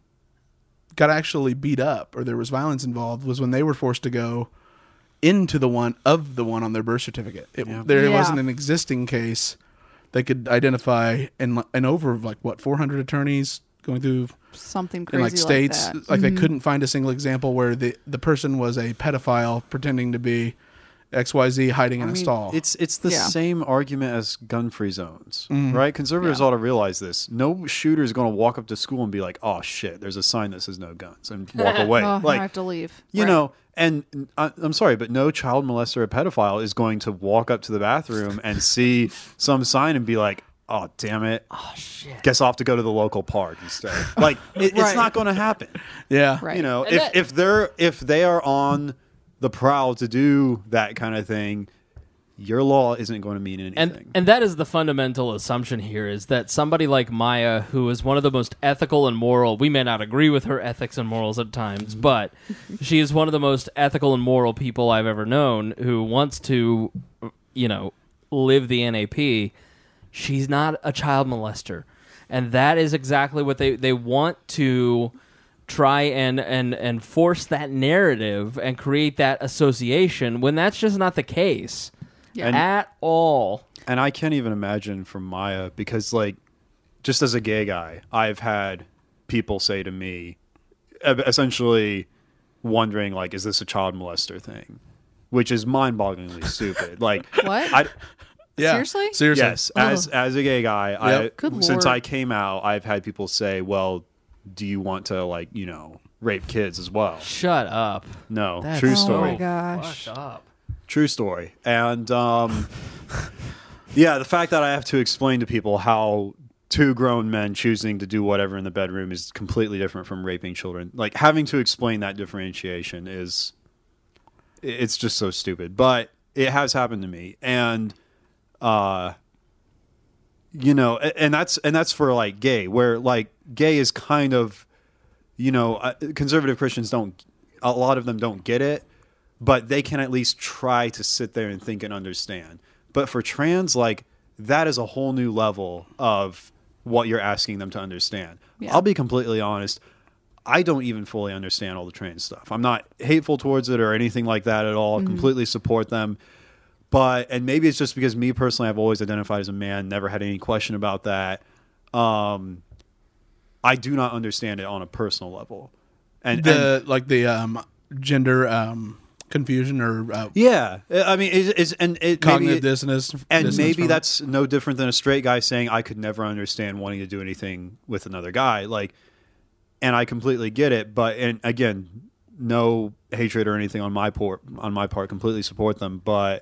got actually beat up or there was violence involved was when they were forced to go into the one of the one on their birth certificate. It, Yeah. There Yeah. wasn't an existing case they could identify, and and over like what four hundred attorneys going through Something in crazy like states, like that. like they Mhm. couldn't find a single example where the the person was a pedophile pretending to be X Y Z hiding in I a mean, stall. It's it's the Yeah. same argument as gun-free zones, Mhm. right? Conservatives Yeah. ought to realize this. No shooter is going to walk up to school and be like, "Oh shit, there's a sign that says no guns," and walk away. Oh, like I have to leave. you Right. know, and I, I'm sorry, but no child molester or pedophile is going to walk up to the bathroom and see some sign and be like, "Oh damn it, Oh shit. guess I'll have to go to the local park instead." Like it, it's Right. not going to happen. yeah. Right. You know, And if that- if they're if they are on the prowl to do that kind of thing, your law isn't going to mean anything. And and that is the fundamental assumption here is that somebody like Maya, who is one of the most ethical and moral, we may not agree with her ethics and morals at times, but she is one of the most ethical and moral people I've ever known who wants to, you know, live the N A P. She's not a child molester. And that is exactly what they, they want to try and, and, and force that narrative and create that association when that's just not the case. Yeah. At all. And I can't even imagine from Maya because, like, just as a gay guy, I've had people say to me, e- essentially wondering, like, is this a child molester thing? Which is mind-bogglingly stupid. Like, What? I, Yeah. Seriously? Seriously. yes, as as a gay guy, Yep. Good I since Lord. I came out, I've had people say, "Well, do you want to, like, you know, rape kids as well?" Shut up. No, That's true Oh story. my gosh. Fucked up. True story. And um, yeah, the fact that I have to explain to people how two grown men choosing to do whatever in the bedroom is completely different from raping children. Like, having to explain that differentiation is, it's just so stupid. But it has happened to me. And, uh, you know, a- and that's, and that's for like gay, where like gay is kind of, you know, uh, conservative Christians don't, a lot of them don't get it. But they can at least try to sit there and think and understand. But for trans, like, that is a whole new level of what you're asking them to understand. Yeah. I'll be completely honest. I don't even fully understand all the trans stuff. I'm not hateful towards it or anything like that at all. Completely support them. But, and maybe it's just because me personally, I've always identified as a man, never had any question about that. Um, I do not understand it on a personal level. And, and The like the um, gender um, confusion or uh, yeah, I mean, it's, it's and it cognitive maybe, dissonance, and dissonance maybe from it. that's no different than a straight guy saying I could never understand wanting to do anything with another guy. Like, and I completely get it, but and again, no hatred or anything on my part. On my part, completely support them, but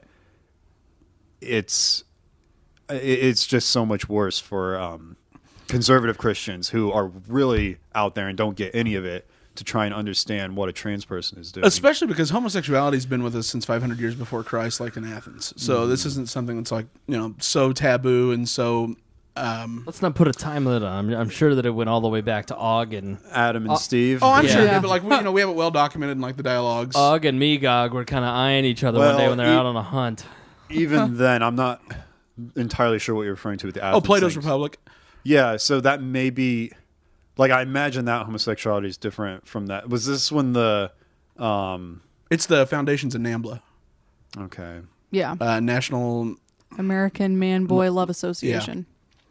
it's it- it's just so much worse for um, conservative Christians who are really out there and don't get any of it to try and understand what a trans person is doing. Especially because homosexuality's been with us since five hundred years before Christ, like in Athens. So mm-hmm. this isn't something that's like, you know, so taboo and so... Um, Let's not put a time limit on. I'm, I'm sure that it went all the way back to Og and Adam and uh, Steve. Oh, I'm yeah. sure, Yeah. yeah, but like we, you know, we have it well documented in like the dialogues. Og and Megog were kind of eyeing each other Well, one day when they're e- out on a hunt. Even then, I'm not entirely sure what you're referring to with the Athens oh, Plato's things. Republic. Yeah, so that may be... Like, I imagine that homosexuality is different from that. Was this when the... Um, It's the foundations in NAMBLA, okay. Yeah. uh, National, American Man Boy Love Association.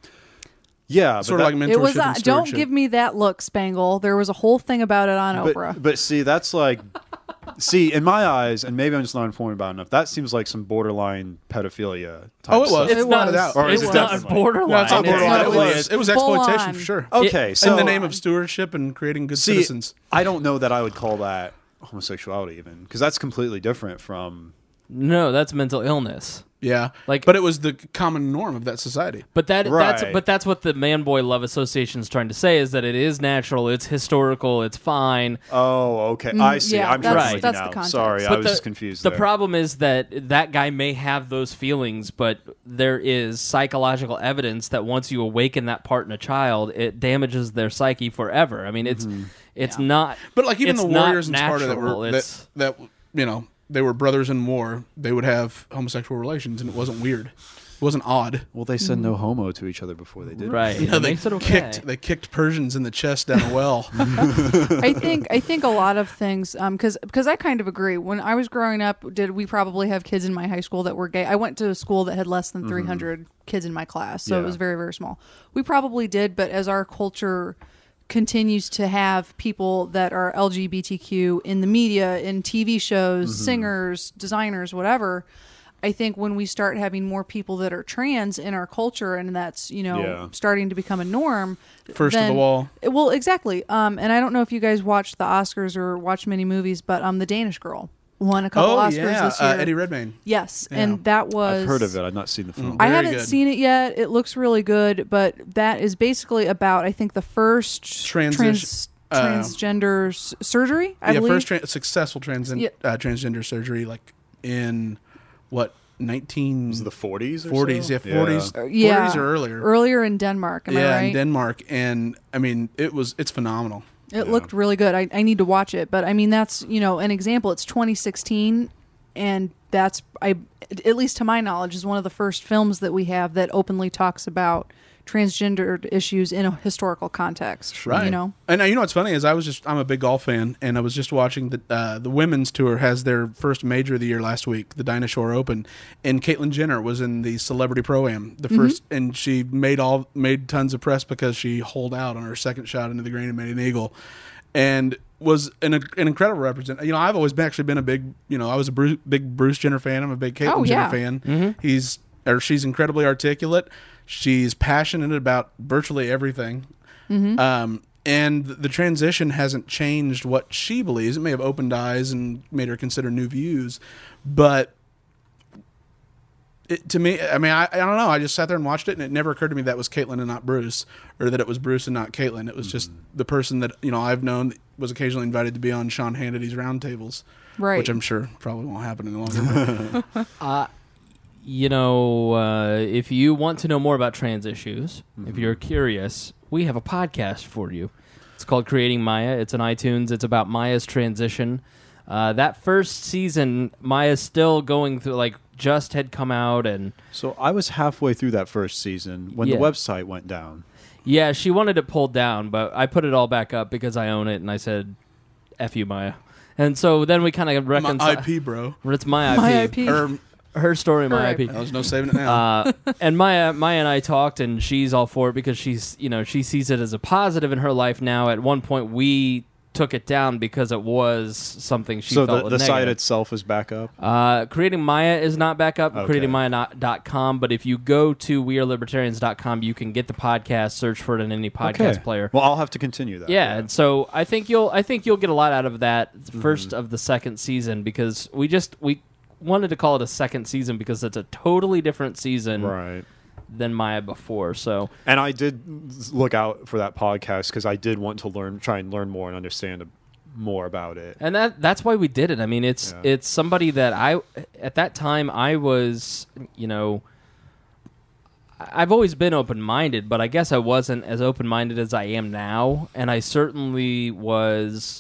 Yeah, but sort that, of like mentorship It was. Uh, and don't stewardship. give me that look, Spangle. There was a whole thing about it on but, Oprah. but see, that's like... See, in my eyes, and maybe I'm just not informed about it enough, that seems like some borderline pedophilia type Oh, it was. stuff. It's It not was. out. Or It's is it not definitely? borderline. No, it's not It's borderline. It definitely- was, it was full exploitation on. for sure. Okay, in so... the name of stewardship and creating good See, citizens. I don't know that I would call that homosexuality even, because that's completely different from... No, that's mental illness. Yeah, Like- but it was the common norm of that society. But that that's Right. but that's what the Man Boy Love Association is trying to say, is that it is natural, it's historical, it's fine. Oh, okay. I see. yeah, I'm that's- trying to that's the now. context. Sorry, I But was the, just confused The there. problem is that that guy may have those feelings, but there is psychological evidence that once you awaken that part in a child, it damages their psyche forever. I mean, it's it's Yeah. not. But like even it's the not warriors in Sparta that natural, were it's- that, that you know they were brothers in war. They would have homosexual relations, and it wasn't weird. It wasn't odd. Well, they said no homo to each other before they did. Right. You know, It they makes it okay. kicked they kicked Persians in the chest down a well. I think I think a lot of things because because I kind of agree. When I was growing up, did we probably have kids in my high school that were gay? I went to a school that had less than three hundred kids in my class, so it Yeah. was very very small. We probably did, but as our culture continues to have people that are L G B T Q in the media, in T V shows, singers, designers, whatever. I think when we start having more people that are trans in our culture, and that's you know Yeah. starting to become a norm, First of the then- wall. Well, exactly. Um, and I don't know if you guys watched the Oscars or watched many movies, but um, the Danish Girl won a couple Oh Oscars yeah, this year. uh, Eddie Redmayne. Yes, Yeah. and that was. I've heard of it. I've not seen the film. I Very haven't good. seen it yet. It looks really good, but that is basically about I think the first Transi- trans uh, transgender s- surgery. I yeah, believe. first tra- successful trans- Yeah. uh, transgender surgery, like in what nineteen Was it the forties or forties? so? Yeah, forties. Uh, yeah, forties or earlier. Earlier in Denmark. Am yeah, I right? in Denmark, and I mean, it was it's phenomenal. It looked really good. I, I need to watch it, but I mean that's you know an example. It's twenty sixteen, and that's I at least to my knowledge is one of the first films that we have that openly talks about transgendered issues in a historical context. Right. You know. And uh, you know what's funny is I was just I'm a big golf fan, and I was just watching the uh, the women's tour has their first major of the year last week, the Dinah Shore Open, and Caitlyn Jenner was in the Celebrity Pro-Am, the first, and she made all made tons of press because she holed out on her second shot into the green and made an eagle, and was an, an incredible represent. You know, I've always been, actually been a big you know I was a Bruce, big Bruce Jenner fan. I'm a big Caitlyn Oh, Jenner yeah. fan. He's or she's incredibly articulate. She's passionate about virtually everything. Um, and the transition hasn't changed what she believes. It may have opened eyes and made her consider new views, but it, to me, I mean, I, I don't know. I just sat there and watched it, and it never occurred to me that was Caitlyn and not Bruce, or that it was Bruce and not Caitlyn. It was just the person that you know I've known that was occasionally invited to be on Sean Hannity's roundtables, Right. which I'm sure probably won't happen any longer. but- You know, uh, if you want to know more about trans issues, Mm-hmm. if you're curious, we have a podcast for you. It's called Creating Maya. It's on iTunes. It's about Maya's transition. Uh, that first season, Maya's still going through, like, just had come out, and So I was halfway through that first season when Yeah. the website went down. yeah, she wanted it pulled down, but I put it all back up because I own it, and I said, F you, Maya. And so then we kind of My reconciled. I P, bro. It's my I P. My I P. Or Her story, my I P. there's no saving it now. Uh, and Maya, Maya and I talked, and she's all for it because she's, you know, she sees it as a positive in her life now. At one point, we took it down because it was something she so felt the, was the site negative. itself is back up. Uh, Creating Maya is not back up, Okay. creating maya dot com, but if you go to we are libertarians dot com, you can get the podcast, search for it in any podcast Okay. player. Well, I'll have to continue that. Yeah, and so I think you'll I think you'll get a lot out of that Mm-hmm. first of the second season because we just we wanted to call it a second season because it's a totally different season Right. than Maya before. So And I did look out for that podcast because I did want to learn, try and learn more and understand more about it. And that that's why we did it. I mean, it's Yeah. it's somebody that I at that time I was, you know, I've always been open-minded, but I guess I wasn't as open-minded as I am now, and I certainly was.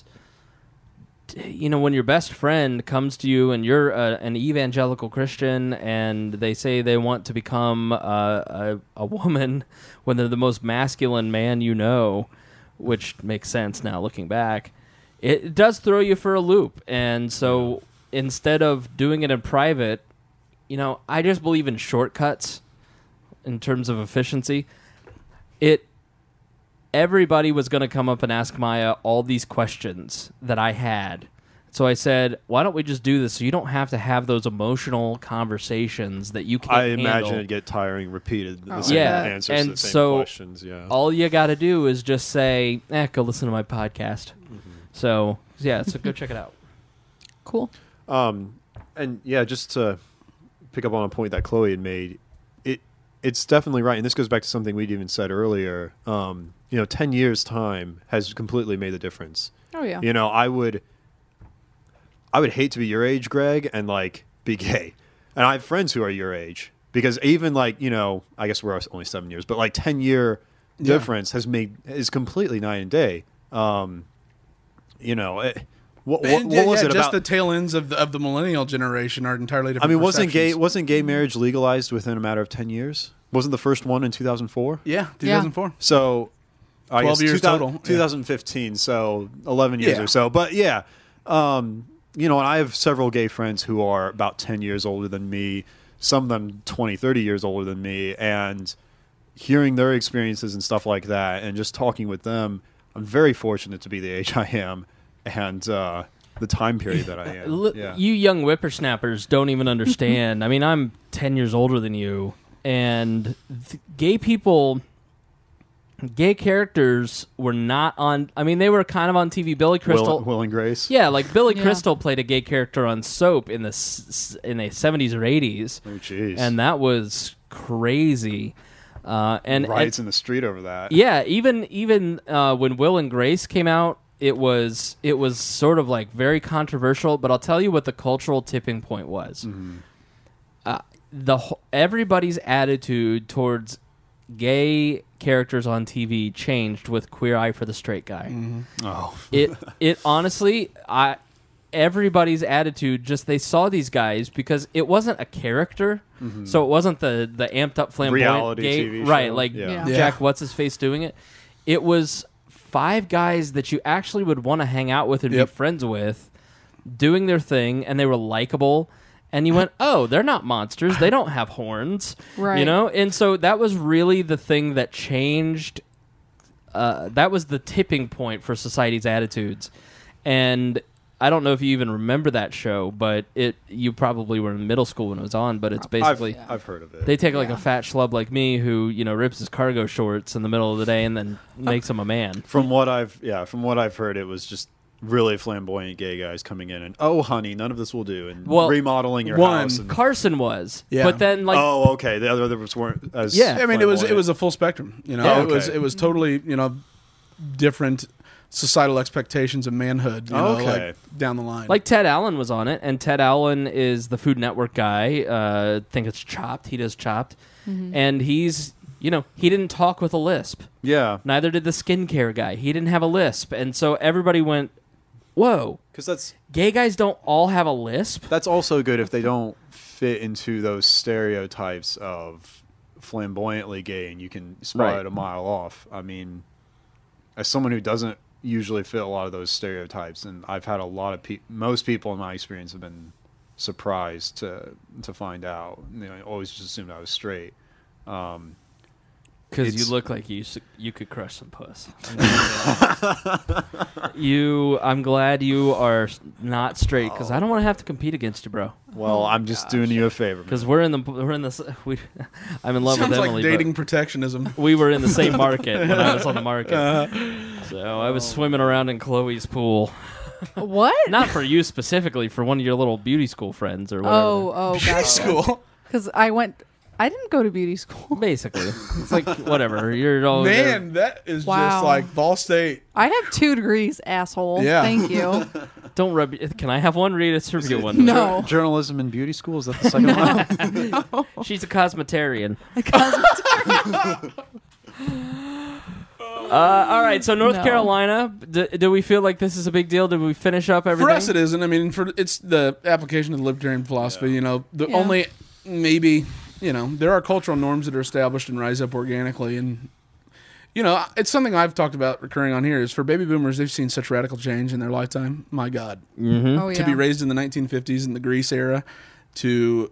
You know, when your best friend comes to you and you're a, an evangelical Christian and they say they want to become a, a, a woman when they're the most masculine man you know, which makes sense now looking back, it does throw you for a loop. And so instead of doing it in private, you know, I just believe in shortcuts in terms of efficiency. It everybody was going to come up and ask Maya all these questions that I had. So I said, why don't we just do this so you don't have to have those emotional conversations that you can't I handle. imagine it'd get tiring, repeated the Oh, same yeah. answers And to the same so questions. Yeah. All you got to do is just say, eh, go listen to my podcast. Mm-hmm. So, yeah, so go check it out. Cool. Um, and yeah, just to pick up on a point that Chloe had made, it it's definitely right, and this goes back to something we'd even said earlier. Um, you know, ten years time has completely made the difference. Oh yeah. You know, I would, I would hate to be your age, Greg, and like be gay. And I have friends who are your age because even like you know, I guess we're only seven years, but like ten year Yeah. difference has made is completely night and day. Um, you know, it, what, what, And, what yeah, was yeah, it just about? the tail ends of the, of the millennial generation are entirely I different. mean, wasn't gay perceptions. wasn't gay marriage legalized within a matter of ten years? Wasn't the first one in two thousand four? Yeah, two thousand four. So, I twelve guess years two thousand, total, yeah. twenty fifteen, so eleven years Yeah. or so. But yeah, um, you know, and I have several gay friends who are about ten years older than me, some of them twenty, thirty years older than me, and hearing their experiences and stuff like that, and just talking with them, I'm very fortunate to be the age I am, and uh, the time period that I am. L- Yeah. You young whippersnappers don't even understand. I mean, I'm ten years older than you, and th- gay people, gay characters were not on. I mean, they were kind of on T V. Billy Crystal, Will, Will and Grace. yeah, like Billy Yeah. Crystal played a gay character on Soap in the s- s- in the seventies or eighties, Oh, jeez. and that was crazy. Uh, and, and riots in the street over that. yeah, even even uh, when Will and Grace came out, it was it was sort of like very controversial. But I'll tell you what the cultural tipping point was. Mm-hmm. Uh, the wh- everybody's attitude towards gay characters on T V changed with Queer Eye for the Straight Guy. Oh. It it honestly, I everybody's attitude just they saw these guys because it wasn't a character, so it wasn't the the amped up flamboyant Reality gay, T V right? show. Like Yeah. Yeah. Jack Yeah. what's his face doing it. It was five guys that you actually would want to hang out with and Yep. be friends with, doing their thing, and they were likable. And you went, oh, they're not monsters. They don't have horns, You Right. know. And so that was really the thing that changed. Uh, that was the tipping point for society's attitudes, and I don't know if you even remember that show, but it you probably were in middle school when it was on. But it's basically I've, I've heard of it. they take like Yeah. a fat schlub like me who you know rips his cargo shorts in the middle of the day and then makes him a man. From what I've yeah, from what I've heard, it was just really flamboyant gay guys coming in and oh honey, none of this will do, and Well, remodeling your one, house. And, Carson was, Yeah. but then like oh, okay, the other others weren't as. Yeah. I mean, it was it flamboyant. was a full spectrum. You know, Yeah. it was Okay. it was totally you know different societal expectations of manhood. You know, Okay. like down the line. Like Ted Allen was on it, and Ted Allen is the Food Network guy. Uh, I think it's Chopped. He does Chopped, and he's you know he didn't talk with a lisp. yeah, Neither did the skincare guy. He didn't have a lisp, and so everybody went, "Whoa, because that's gay guys don't all have a lisp." that's also good if they don't fit into those stereotypes of flamboyantly gay, and you can spot Right. it a mile off. I mean, as someone who doesn't usually fit a lot of those stereotypes, and I've had a lot of people, most people in my experience have been surprised to to find out. You know, I always just assumed I was straight. Um, Because It's- you look like you s- you could crush some puss. you, I'm glad you are s- not straight because I don't want to have to compete against you, bro. well, Oh, I'm just doing you a favor. man. Because we're in the we're in the s- we. I'm in love sounds with like Emily. but dating protectionism. we were in the same market when I was on the market, Uh, so I was swimming around in Chloe's pool. What? Not for you specifically, for one of your little beauty school friends or whatever. Oh, oh, beauty gotcha. school. Because I went I didn't go to beauty school. Basically, it's like whatever. You're all Man, that is Wow. just like Ball State. I have two degrees, asshole. Yeah. Thank you. Don't rub. Can I have one? Read a review one. No. Journalism and beauty school, is that the second one? She's a cosmetarian. Because Uh, all right, so North No. Carolina. D- do we feel like this is a big deal? Did we finish up everything? For us, it isn't. I mean, for it's the application of the libertarian philosophy. You know, the Yeah. only maybe you know there are cultural norms that are established and rise up organically, and you know it's something I've talked about recurring on here. Is for baby boomers, they've seen such radical change in their lifetime. My God, Mm-hmm. oh, yeah. to be raised in the nineteen fifties in the Grease era, to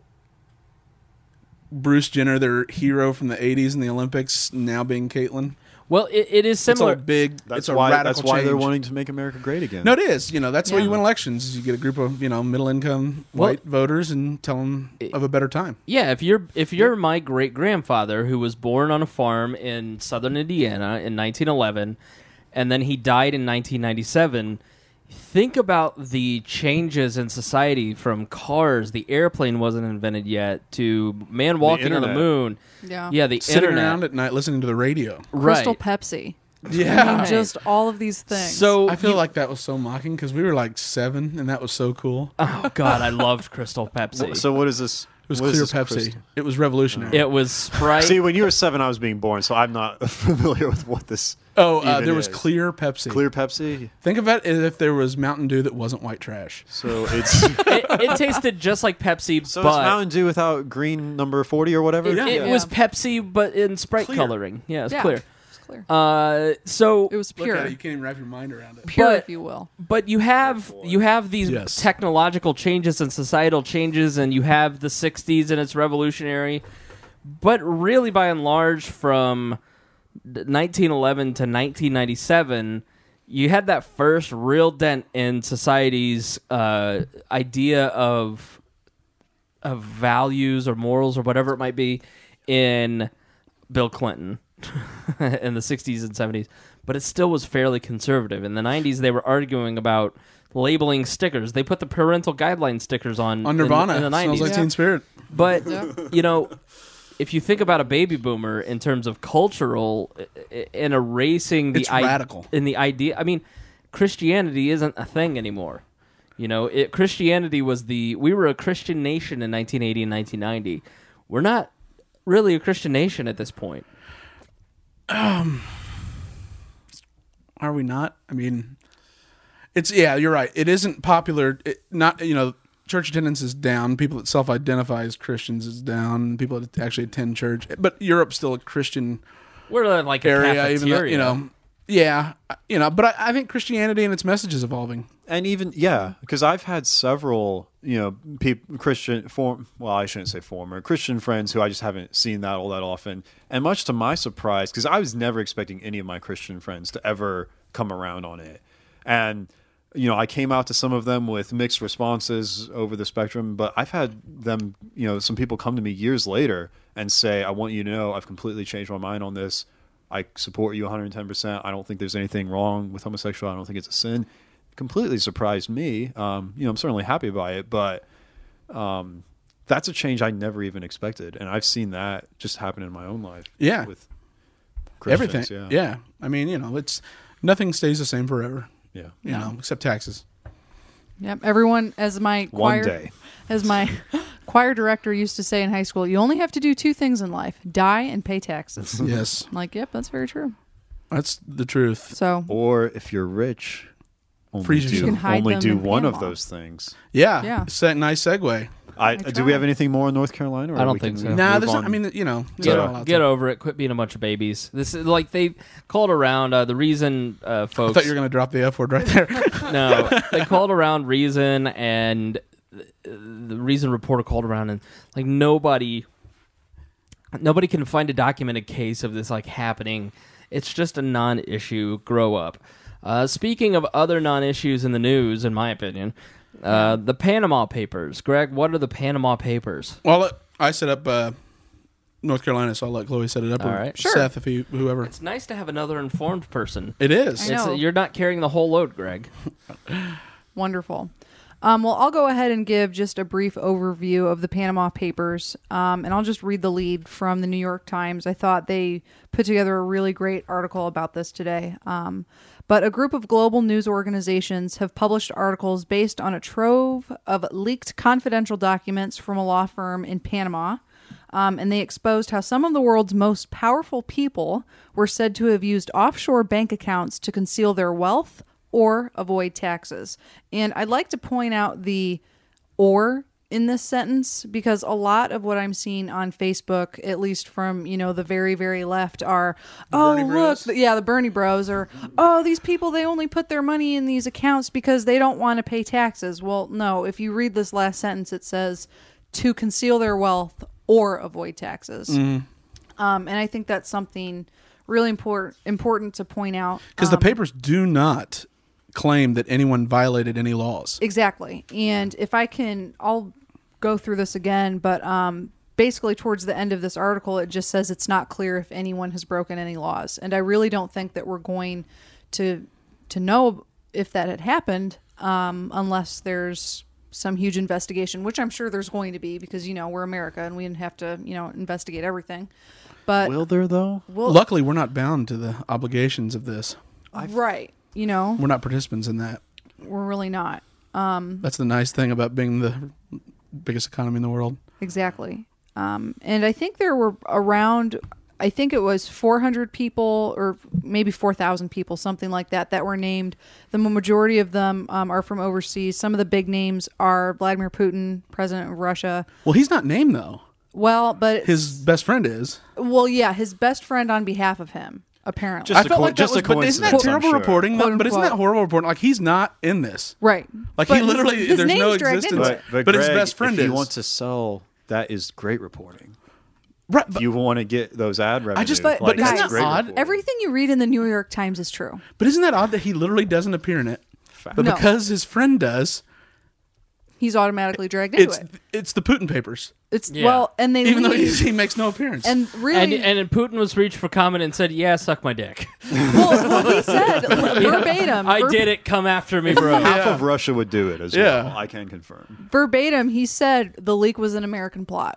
Bruce Jenner, their hero from the eighties in the Olympics, now being Caitlyn. Well, it, it is It's similar. a big. That's it's a why. radical That's why they're change. wanting to make America great again. No, it is. You know, that's why Yeah. you win elections. Is you get a group of you know middle income Well- white voters and tell them of a better time. Yeah, if you're if you're my great grandfather who was born on a farm in southern Indiana in nineteen eleven, and then he died in nineteen ninety-seven. Think about the changes in society from cars, the airplane wasn't invented yet, to man walking on the internet. moon. Yeah. Yeah, the Sitting internet. around at night listening to the radio. Crystal Right. Pepsi. I Yeah. mean, just all of these things. So I feel you- like that was so mocking because we were like seven and that was so cool. oh god, I loved Crystal Pepsi. So what is this? It was what is clear this Pepsi. crystal? It was revolutionary. it was Sprite. See, when you were seven, I was being born, so I'm not familiar with what this oh, uh, even there was is. clear Pepsi. clear Pepsi. Think of it as if there was Mountain Dew that wasn't white trash. So it's it, it tasted just like Pepsi, so it's but Mountain Dew without green number forty or whatever. it, Yeah. it Yeah. was Pepsi, but in Sprite Clear. coloring. Yeah, it's Yeah. clear. It's clear. Uh, so It was Look pure. at it, you can't even wrap your mind around it. Pure, But- if you will. But you have you have these Yes. technological changes and societal changes, and you have the sixties and it's revolutionary. But really, by and large, from nineteen eleven to nineteen ninety-seven, you had that first real dent in society's uh, idea of of values or morals or whatever it might be in Bill Clinton in the sixties and seventies. But it still was fairly conservative. In the nineties, they were arguing about labeling stickers. They put the parental guideline stickers on, On in- Nirvana. in, the Smells nineties. like Yeah. Teen Spirit. But, Yeah. you know, if you think about a baby boomer in terms of cultural i- i- and erasing the It's i- radical. in the idea, I mean, Christianity isn't a thing anymore. You know, it, Christianity was the we were a Christian nation in nineteen eighty and nineteen ninety. We're not really a Christian nation at this point. Are we not? I mean, it's yeah. You're right. It isn't popular. It, not you know, church attendance is down. People that self-identify as Christians is down. People that actually attend church. But Europe's still a Christian We're like a area, cafeteria. even though you know. Yeah, you know. But I, I think Christianity and its message is evolving. And even yeah, because I've had several, you know, peop Christian form. Well, I shouldn't say former Christian friends who I just haven't seen that all that often. And much to my surprise, because I was never expecting any of my Christian friends to ever come around on it. And you know, I came out to some of them with mixed responses over the spectrum. But I've had them, you know, some people come to me years later and say, "I want you to know, I've completely changed my mind on this. I support you one hundred ten percent. I don't think there's anything wrong with homosexuality. I don't think it's a sin." Completely surprised me. Um, you know, I'm certainly happy by it, but um, that's a change I never even expected, and I've seen that just happen in my own life. Yeah. with Christians, Everything. Yeah, Yeah. I mean, you know, it's nothing stays the same forever. yeah. You know, except taxes. Yep. Everyone, as my One choir, day. as my choir director used to say in high school, you only have to do two things in life: die and pay taxes. Yes, I'm like, yep, that's very true. that's the truth. So Or if you're rich, only Freeze do, yourself. You can hide only them do in one of Panama. those things. Yeah. Yeah. Set nice segue. I, I do we have tried. anything more in North Carolina? Or I don't we think can so. move Nah, there's. Not, on? I mean, you know, Get, they're o- all out get there. over it. Quit being a bunch of babies. This is like they called around uh, the reason uh, I folks. thought you were going to drop the F word right there. No, they called around Reason, and the, the Reason reporter called around, and like nobody, nobody can find a documented case of this like happening. It's just a non-issue. Grow up. Uh, speaking of other non-issues in the news, in my opinion, uh, the Panama Papers. Greg, what are the Panama Papers? well, look, I set up uh, North Carolina, so I'll let Chloe set it up. All or right. Sure. Seth, if he, whoever. It's nice to have another informed person. It is. I It's, know. you're not carrying the whole load, Greg. wonderful. Um, well, I'll go ahead and give just a brief overview of the Panama Papers, um, and I'll just read the lead from the New York Times. I thought they put together a really great article about this today. Um, but a group of global news organizations have published articles based on a trove of leaked confidential documents from a law firm in Panama. Um, and they exposed how some of the world's most powerful people were said to have used offshore bank accounts to conceal their wealth or avoid taxes. And I'd like to point out the or in this sentence, because a lot of what I'm seeing on Facebook, at least from, you know, the very, very left, are, oh, Bernie look, Bros? th- yeah, the Bernie Bros, or, oh, these people, they only put their money in these accounts because they don't want to pay taxes. Well, no, if you read this last sentence, it says to conceal their wealth or avoid taxes. Um, and I think that's something really important important to point out. Because Um, the papers do not claim that anyone violated any laws. Exactly. And if I can, I'll go through this again, but um, basically towards the end of this article, it just says it's not clear if anyone has broken any laws. And I really don't think that we're going to to know if that had happened um, unless there's some huge investigation, which I'm sure there's going to be because, you know, we're America and we didn't have to, you know, investigate everything. But Will there though? we'll, Luckily, we're not bound to the obligations of this. right, you know, We're not participants in that. we're really not. That's the nice thing about being the biggest economy in the world. Exactly. Um, and I think there were around, I think it was four hundred people or maybe four thousand people, something like that, that were named. The majority of them um, are from overseas. Some of the big names are Vladimir Putin, president of Russia. Well, he's not named, though. Well, but His best friend is. well, yeah, his best friend on behalf of him, apparently. Just I a felt co- like that just was, a but isn't that coincidence, I'm terrible sure. reporting? Quote, but isn't that unquote. horrible reporting? Like, he's not in this. Right. Like, But he his- literally, his there's no name's dragged into existence. it. But, But his Greg, best friend if is. you want to sell, that is great reporting. Right, If but, you want to get those ad revenue, just- but- like, but isn't that's that great odd? reporting. Everything you read in the New York Times is true. but isn't that odd that he literally doesn't appear in it? Fact. But No. because his friend does, He's automatically dragged into it's it. it's the Putin papers. It's Yeah. well, and they Even though leave- he's, he makes no appearance. and And, really, and Putin was reached for comment and said, "Yeah, suck my dick. well, well, he said verbatim. I ver- did it. Come after me, bro." Half Yeah. of Russia would do it as Yeah. well. I can confirm. Verbatim, he said the leak was an American plot.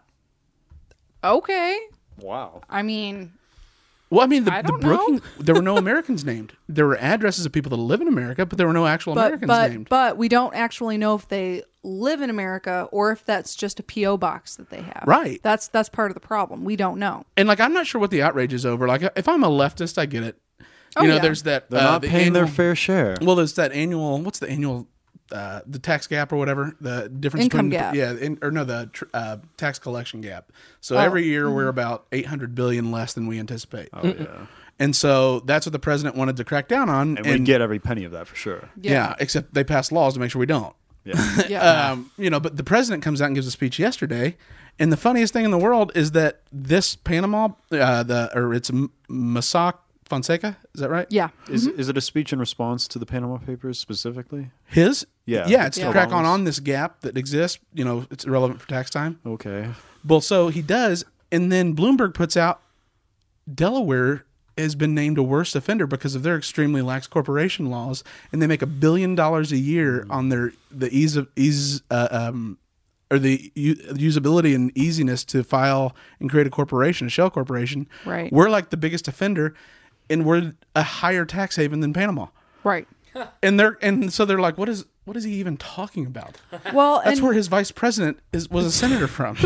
Okay, Wow. I mean, well, I mean, the, I the don't Brooking, know. there were no Americans named. There were addresses of people that live in America, but there were no actual but Americans but named. but we don't actually know if they live in America or if that's just a P O box that they have. Right. That's that's part of the problem. We don't know. And like, I'm not sure what the outrage is over. Like, if I'm a leftist, I get it. Oh, you know, yeah. there's that. They're uh, not the paying their annual- fair share. Well, there's that annual. What's the annual? Uh, the tax gap or whatever. The difference Income between gap. yeah, in, or no, the tr- uh, tax collection gap. So Oh. every year we're about eight hundred billion less than we anticipate. Oh, yeah. And so that's what the president wanted to crack down on. And we get every penny of that for sure. yeah. except they passed laws to make sure we don't. Yeah. Yeah. Um, you know, but the president comes out and gives a speech yesterday, and the funniest thing in the world is that this Panama, uh, the or it's M- Mossack Fonseca, is that right? yeah. Is is it a speech in response to the Panama Papers specifically? His, Yeah. yeah, it's Yeah. to crack on Obama's. on this gap that exists. You know, it's irrelevant for tax time. Okay. Well, so he does, and then Bloomberg puts out Delaware has been named a worst offender because of their extremely lax corporation laws, and they make a billion dollars a year on their the ease of ease uh, um, or the u- usability and easiness to file and create a corporation, a shell corporation. Right. We're like the biggest offender, and we're a higher tax haven than Panama. Right. And they're and so they're like, what is what is he even talking about? Well, That's and, where his vice president is was a senator from.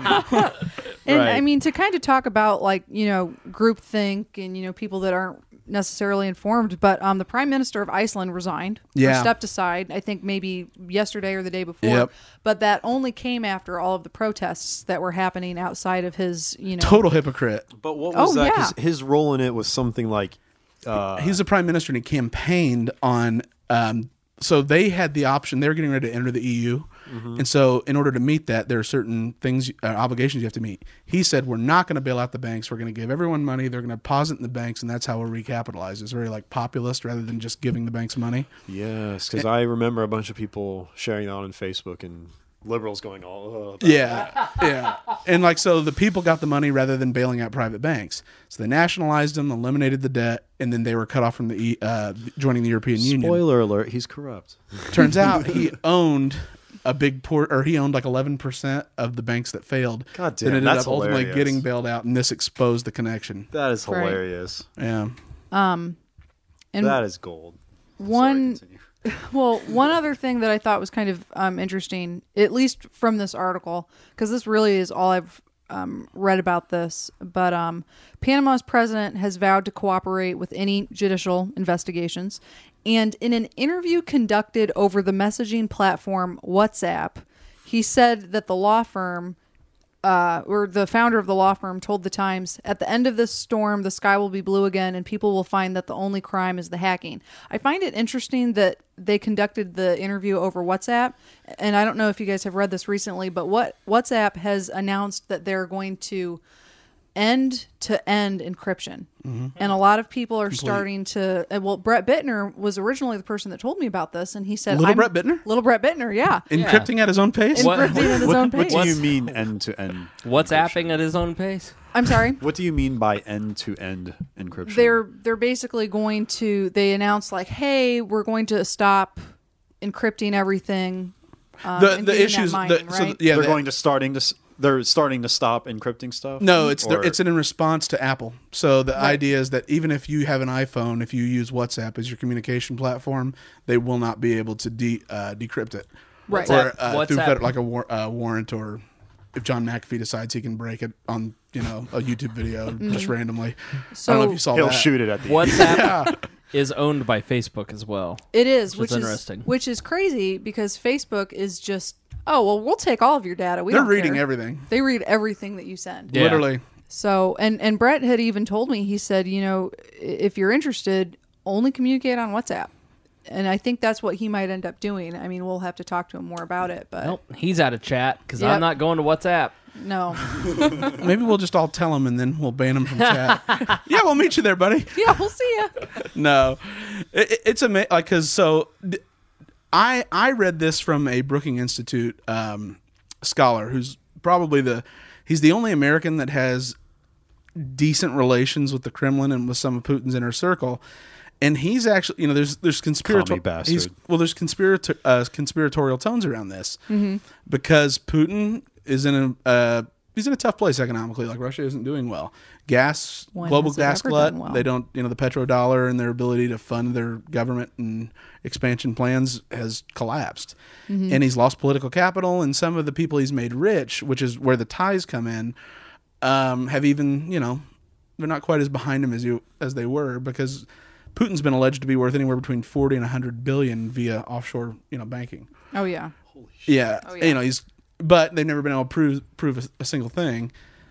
and Right. I mean to kind of talk about like you know groupthink and you know people that aren't necessarily informed, but um, the prime minister of Iceland resigned Yeah. or stepped aside. I think maybe yesterday or the day before. Yep. But that only came after all of the protests that were happening outside of his you know. Total hypocrite. But what Oh, was that? yeah. 'Cause his role in it was something like uh, He's the prime minister and he campaigned on. Um, so they had the option. They were getting ready to enter the E U, and so in order to meet that, there are certain things, uh, obligations you have to meet. He said, "We're not going to bail out the banks. We're going to give everyone money. They're going to deposit in the banks, and that's how we'll recapitalize." It's very like populist rather than just giving the banks money. yes, because I remember a bunch of people sharing that on Facebook and liberals going all. Uh, about Yeah, yeah. And like, so the people got the money rather than bailing out private banks. So they nationalized them, eliminated the debt, and then they were cut off from the E- uh, joining the European Union. Spoiler alert: he's corrupt. Turns out he owned a big port, or he owned like eleven percent of the banks that failed. God that damn, ended that's up ultimately hilarious. getting bailed out, and this exposed the connection. That is Right. hilarious. Yeah. And That is gold. one Sorry, continue. Well, one other thing that I thought was kind of um, interesting, at least from this article, because this really is all I've um, read about this, but um, Panama's president has vowed to cooperate with any judicial investigations. And in an interview conducted over the messaging platform WhatsApp, he said that the law firm, uh, or the founder of the law firm, told the Times, "At the end of this storm, the sky will be blue again, and people will find that the only crime is the hacking." I find it interesting that they conducted the interview over WhatsApp, and I don't know if you guys have read this recently, but what WhatsApp has announced that they're going to end-to-end encryption. Mm-hmm. And a lot of people are starting to. uh, Well, Brett Bittner was originally the person that told me about this, and he said, Little I'm, Brett Bittner? Little Brett Bittner, yeah, Encrypting at his own pace? What- encrypting at his own What pace. do you mean end to end? What's apping at his own pace? I'm sorry. What do you mean by end to end encryption? They're they're basically going to. They announced like, hey, we're going to stop encrypting everything. Um, The, and the doing that issues, mining, the, so right? the- yeah, they're the- going to starting to. s- They're starting to stop encrypting stuff. No, it's Or- it's in response to Apple. So the idea is that even if you have an iPhone, if you use WhatsApp as your communication platform, they will not be able to de, uh, decrypt it, Right. Or uh, WhatsApp- through fed- like a war, uh, warrant, or if John McAfee decides he can break it on you know a YouTube video just randomly. I don't know if you saw He'll that. shoot it at the end. WhatsApp is owned by Facebook as well. It is, Which which, is is interesting. which is crazy because Facebook is just, oh well, we'll take all of your data. We They're don't reading care. everything, They read everything that you send. Yeah. literally. So, and and Brett had even told me, he said, you know, i- if you're interested, only communicate on WhatsApp. And I think that's what he might end up doing. I mean, we'll have to talk to him more about it, but Nope, he's out of chat because Yep. I'm not going to WhatsApp. no. Maybe we'll just all tell him and then we'll ban him from chat. Yeah, we'll meet you there, buddy. Yeah, we'll see ya. No, it, it- it's amazing. Like, cause so th- I I read this from a Brookings Institute um, scholar who's probably the he's the only American that has decent relations with the Kremlin and with some of Putin's inner circle. And he's actually, you know, there's there's Commie conspiratorial bastard. he's well, there's conspirator uh, conspiratorial tones around this because Putin is in a uh, he's in a tough place economically. Like Russia isn't doing well. Gas, When global has it gas ever glut. done well? They don't, you know, the petrodollar and their ability to fund their government and expansion plans has collapsed. And he's lost political capital. And some of the people he's made rich, which is where the ties come in, um, have even, you know, they're not quite as behind him as you as they were because Putin's been alleged to be worth anywhere between forty and a hundred billion via offshore, you know, banking. Oh yeah. Yeah. Oh, yeah. You know, he's, but they've never been able to prove, prove a, a single thing.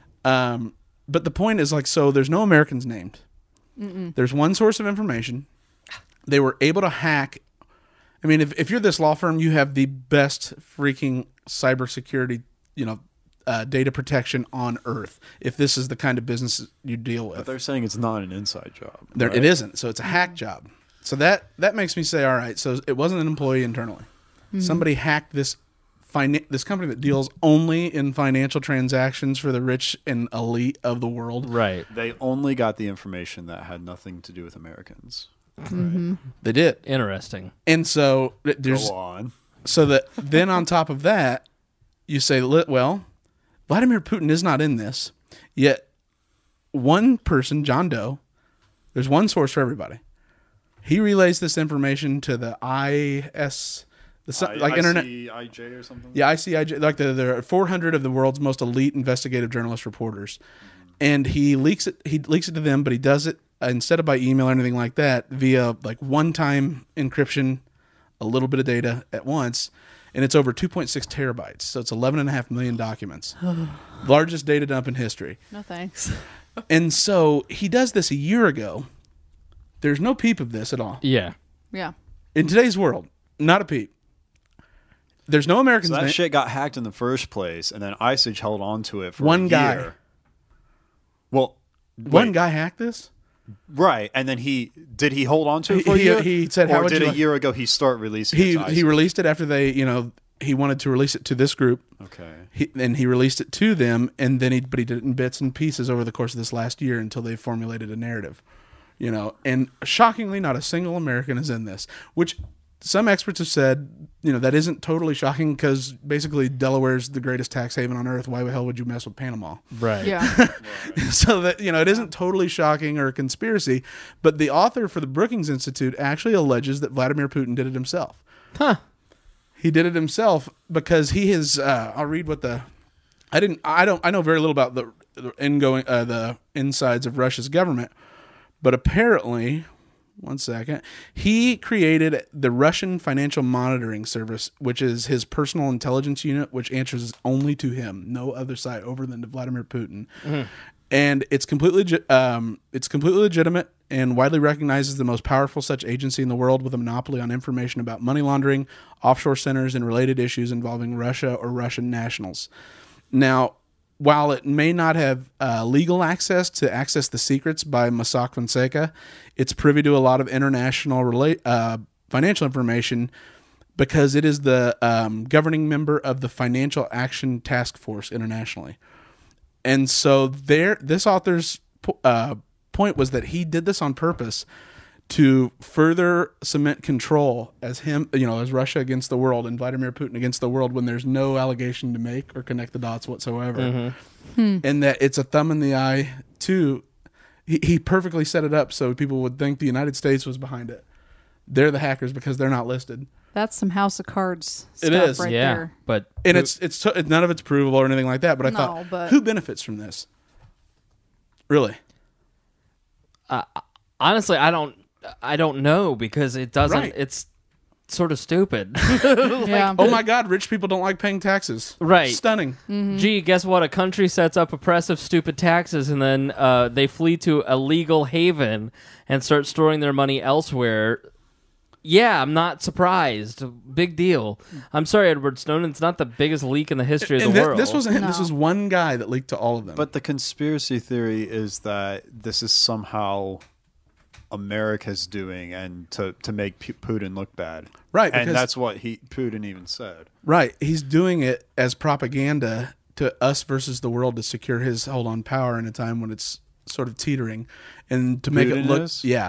Um, but the point is like, so there's no Americans named. Mm-mm. There's one source of information. They were able to hack. I mean, if, if you're this law firm, you have the best freaking cybersecurity, you know, uh, data protection on earth. If this is the kind of business you deal with. But they're saying it's not an inside job. There, right? it isn't. So it's a hack job. So that that makes me say, all right. So it wasn't an employee internally. Somebody hacked this finan- this company that deals only in financial transactions for the rich and elite of the world. Right. They only got the information that had nothing to do with Americans. They did, Interesting. and so th- there's Go on. so that then on top of that, you say, li- well, Vladimir Putin is not in this yet. One person, John Doe, there's one source for everybody. He relays this information to the I S, the so- I- like internet. I J or something? Yeah, I C I J, like the there are four hundred of the world's most elite investigative journalist reporters, and he leaks it. He leaks it to them, but he does it uh, instead of by email or anything like that via like one-time encryption, a little bit of data at once, and it's over two point six terabytes. So it's eleven and a half million documents, largest data dump in history. No thanks. And so he does this a year ago. There's no peep of this at all Yeah. Yeah. in today's world. Not a peep. There's no Americans. So that na- shit got hacked in the first place, and then Ice Age held on to it for One a guy. year. Well, One wait, guy hacked this. right? And then he did he hold on to it He- for a he- year? he said, or "How would did you a like-" year ago he start releasing? he it to Ice he Age? released it after they, you know, he wanted to release it to this group. Okay. He, and he released it to them, and then he but he did it in bits and pieces over the course of this last year until they formulated a narrative. You know, and shockingly, not a single American is in this, which some experts have said, you know, that isn't totally shocking because basically Delaware's the greatest tax haven on earth. Why the hell would you mess with Panama? Right. Yeah. So that, you know, it isn't totally shocking or a conspiracy, but the author for the Brookings Institute actually alleges that Vladimir Putin did it himself. Huh. He did it himself because he has. Uh, I'll read what the. I didn't. I don't. I know very little about the, the ingoing, uh, the insides of Russia's government, but apparently, one second, he created the Russian Financial Monitoring Service, which is his personal intelligence unit, which answers only to him, no other side over than to Vladimir Putin. Mm-hmm. And it's completely, um, it's completely legitimate and widely recognized as the most powerful such agency in the world, with a monopoly on information about money laundering, offshore centers, and related issues involving Russia or Russian nationals. Now, while it may not have uh, legal access to access the secrets by Mossack Fonseca, it's privy to a lot of international rela- uh, financial information because it is the um, governing member of the Financial Action Task Force internationally. And so there, this author's uh, point was that he did this on purpose to further cement control as him, you know, as Russia against the world and Vladimir Putin against the world when there's no allegation to make or connect the dots whatsoever. Mm-hmm. Hmm. And that it's a thumb in the eye too. He, he perfectly set it up so people would think the United States was behind it. They're the hackers because they're not listed. That's some House of Cards stuff it is. right yeah, there. But and it's it's t- none of it's provable or anything like that. But I No, thought, but- who benefits from this? Really? uh, honestly, I don't. I don't know because it doesn't. Right. It's sort of stupid. Yeah. Oh my God, rich people don't like paying taxes. Right. Stunning. Gee, guess what? A country sets up oppressive, stupid taxes, and then uh, they flee to a legal haven and start storing their money elsewhere. Yeah, I'm not surprised. Big deal. I'm sorry, Edward Snowden. It's not the biggest leak in the history of And the thi- world. this wasn't him. This No. was one guy that leaked to all of them. But the conspiracy theory is that this is somehow America's doing, and to to make P- Putin look bad, Right, And because- that's what he Putin even said. right, he's doing it as propaganda to us versus the world to secure his hold on power in a time when it's sort of teetering, and to make Putin it look, is? yeah.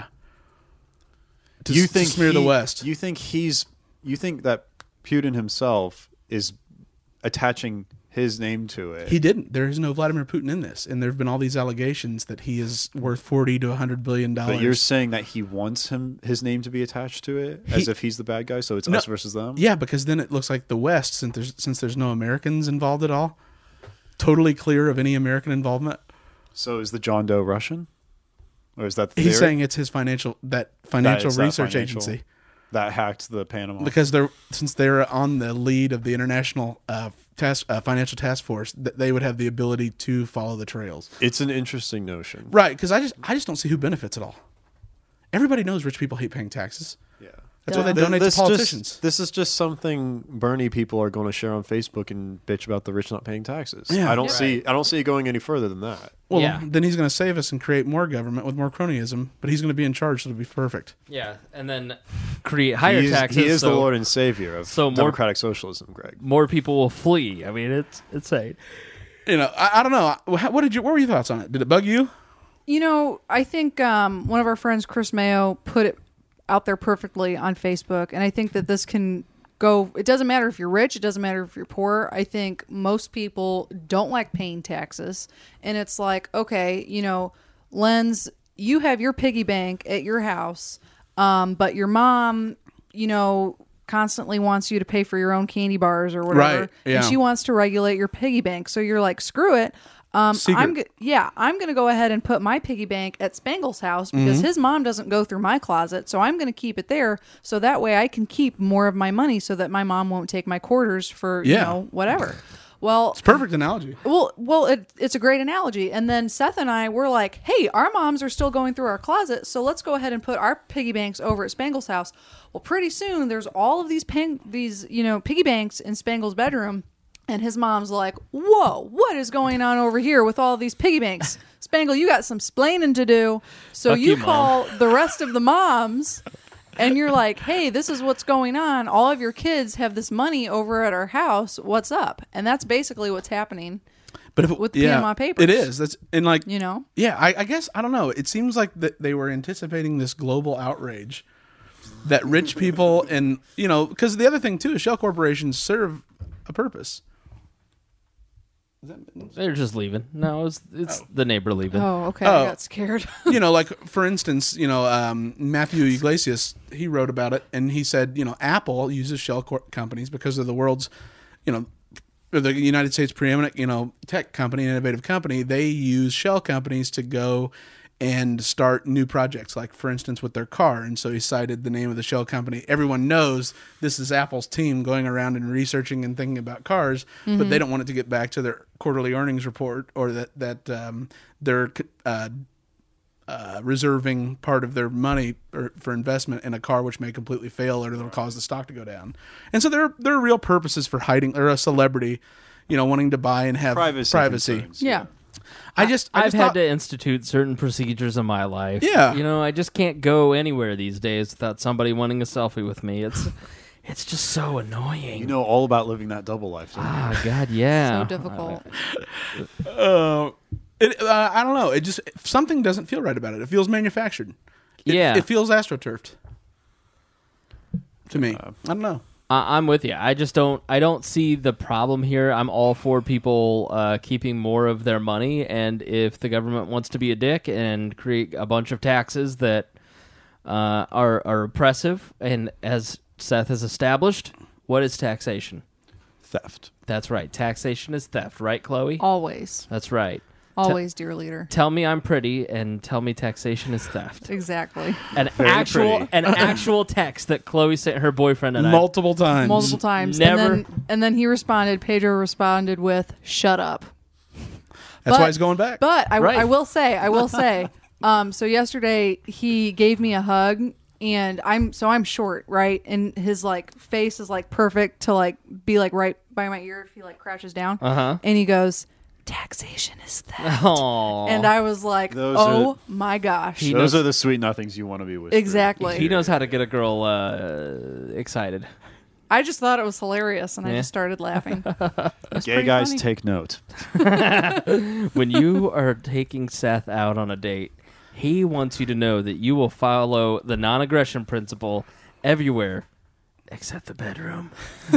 To, you s- to think smear the he- West? You think he's? You think that Putin himself is attaching his name to it? He didn't. There is no Vladimir Putin in this, and there have been all these allegations that he is worth forty to a hundred billion dollars. But you're saying that he wants him his name to be attached to it, as He- if he's the bad guy. So it's No. us versus them. Yeah, because then it looks like the West, since there's since there's no Americans involved at all, totally clear of any American involvement. So is the John Doe Russian, or is that the He's theory? saying it's his financial that financial it's that research financial- agency. that hacked the Panama? Because they're since they're on the lead of the international uh, task uh, financial task force, that they would have the ability to follow the trails. It's an interesting notion. Right? Because I just I just don't see who benefits at all. Everybody knows rich people hate paying taxes. Yeah. That's why they Yeah. donate This to politicians. Just, this is just something Bernie people are going to share on Facebook and bitch about the rich not paying taxes. Yeah. I don't Right. see. I don't see it going any further than that. well, Yeah. then he's going to save us and create more government with more cronyism, but he's going to be in charge, so it'll be perfect. yeah, and then create higher he is, taxes. he is so the Lord and Savior of so more- democratic socialism, Greg. More people will flee. I mean, it's it's insane. You know, I, I don't know. What what did you? What were your thoughts on it? Did it bug you? You know, I think um, one of our friends, Chris Mayo, put it out there perfectly on Facebook, and I think that this can go. It doesn't matter if you're rich. It doesn't matter if you're poor. I think most people don't like paying taxes, and it's like, okay, you know, Lens, you have your piggy bank at your house, um, but your mom, you know, constantly wants you to pay for your own candy bars or whatever, Right, yeah. and she wants to regulate your piggy bank. So you're like, screw it. Um, Secret. I'm go- yeah, I'm going to go ahead and put my piggy bank at Spangle's house because Mm-hmm. his mom doesn't go through my closet, so I'm going to keep it there so that way I can keep more of my money so that my mom won't take my quarters for you Yeah. know whatever. Well, It's a perfect analogy. well, well, it, it's a great analogy. And then Seth and I were like, "Hey, our moms are still going through our closet, so let's go ahead and put our piggy banks over at Spangle's house." Well, pretty soon there's all of these pang- these you know piggy banks in Spangle's bedroom, and his mom's like, "Whoa, what is going on over here with all these piggy banks?" Spangle, you got some splaining to do. So Fuck you you, Mom. call the rest of the moms. and you're like, hey, this is what's going on. All of your kids have this money over at our house. What's up? And that's basically what's happening. But if, with the yeah, Panama Papers. it is. That's and like You know? Yeah, I, I guess I don't know. It seems like that they were anticipating this global outrage that rich people and you know because the other thing too is shell corporations serve a purpose. Is that They're just leaving. No, it's, it's the neighbor leaving. Oh, okay. Oh. I got scared. you know, like for instance, you know, um, Matthew Iglesias, he wrote about it, and he said, you know, Apple uses shell cor- companies because of the world's, you know, the United States preeminent, you know, tech company, innovative company. They use shell companies to go and start new projects, like for instance with their car. And so he cited the name of the shell company. Everyone knows this is Apple's team going around and researching and thinking about cars, mm-hmm. but they don't want it to get back to their quarterly earnings report or that that um, they're uh, uh, reserving part of their money or, for investment in a car which may completely fail or it'll cause the stock to go down. And so there there are real purposes for hiding or a celebrity, you know, wanting to buy and have Privacy. privacy. concerns, yeah. I just I I've just had thought, to institute certain procedures in my life. Yeah. You know, I just can't go anywhere these days without somebody wanting a selfie with me. It's it's just so annoying. You know all about living that double life. Don't you? Ah, God, yeah. So difficult. Uh, it, uh, I don't know. It just something doesn't feel right about it. It feels manufactured. It, Yeah. it feels astroturfed to me. I don't know. I- I'm with you. I just don't. I don't see the problem here. I'm all for people uh, keeping more of their money, and if the government wants to be a dick and create a bunch of taxes that uh, are are oppressive, and as Seth has established, what is taxation? Theft. That's right. Taxation is theft, right, Chloe? Always. That's right. Always, dear leader. Tell me I'm pretty, and tell me taxation is theft. Exactly. An Very actual, pretty. an actual text that Chloe sent her boyfriend and I. Multiple times. Multiple times. Never- And then, and then he responded, Pedro responded with, shut up. That's But- why he's going back. But I, Right. I will say, I will say, um, so yesterday he gave me a hug, and I'm so I'm short, right? And his like face is like perfect to like be like right by my ear if he like crouches down. Uh huh. And he goes, taxation is theft. Aww. And I was like, Those oh are- my gosh. He Those knows- are the sweet nothings you want to be with. Exactly. He knows how to get a girl uh, excited. I just thought it was hilarious, and I Yeah. just started laughing. Gay pretty guys, funny. take note. When you are taking Seth out on a date, he wants you to know that you will follow the non-aggression principle everywhere except the bedroom.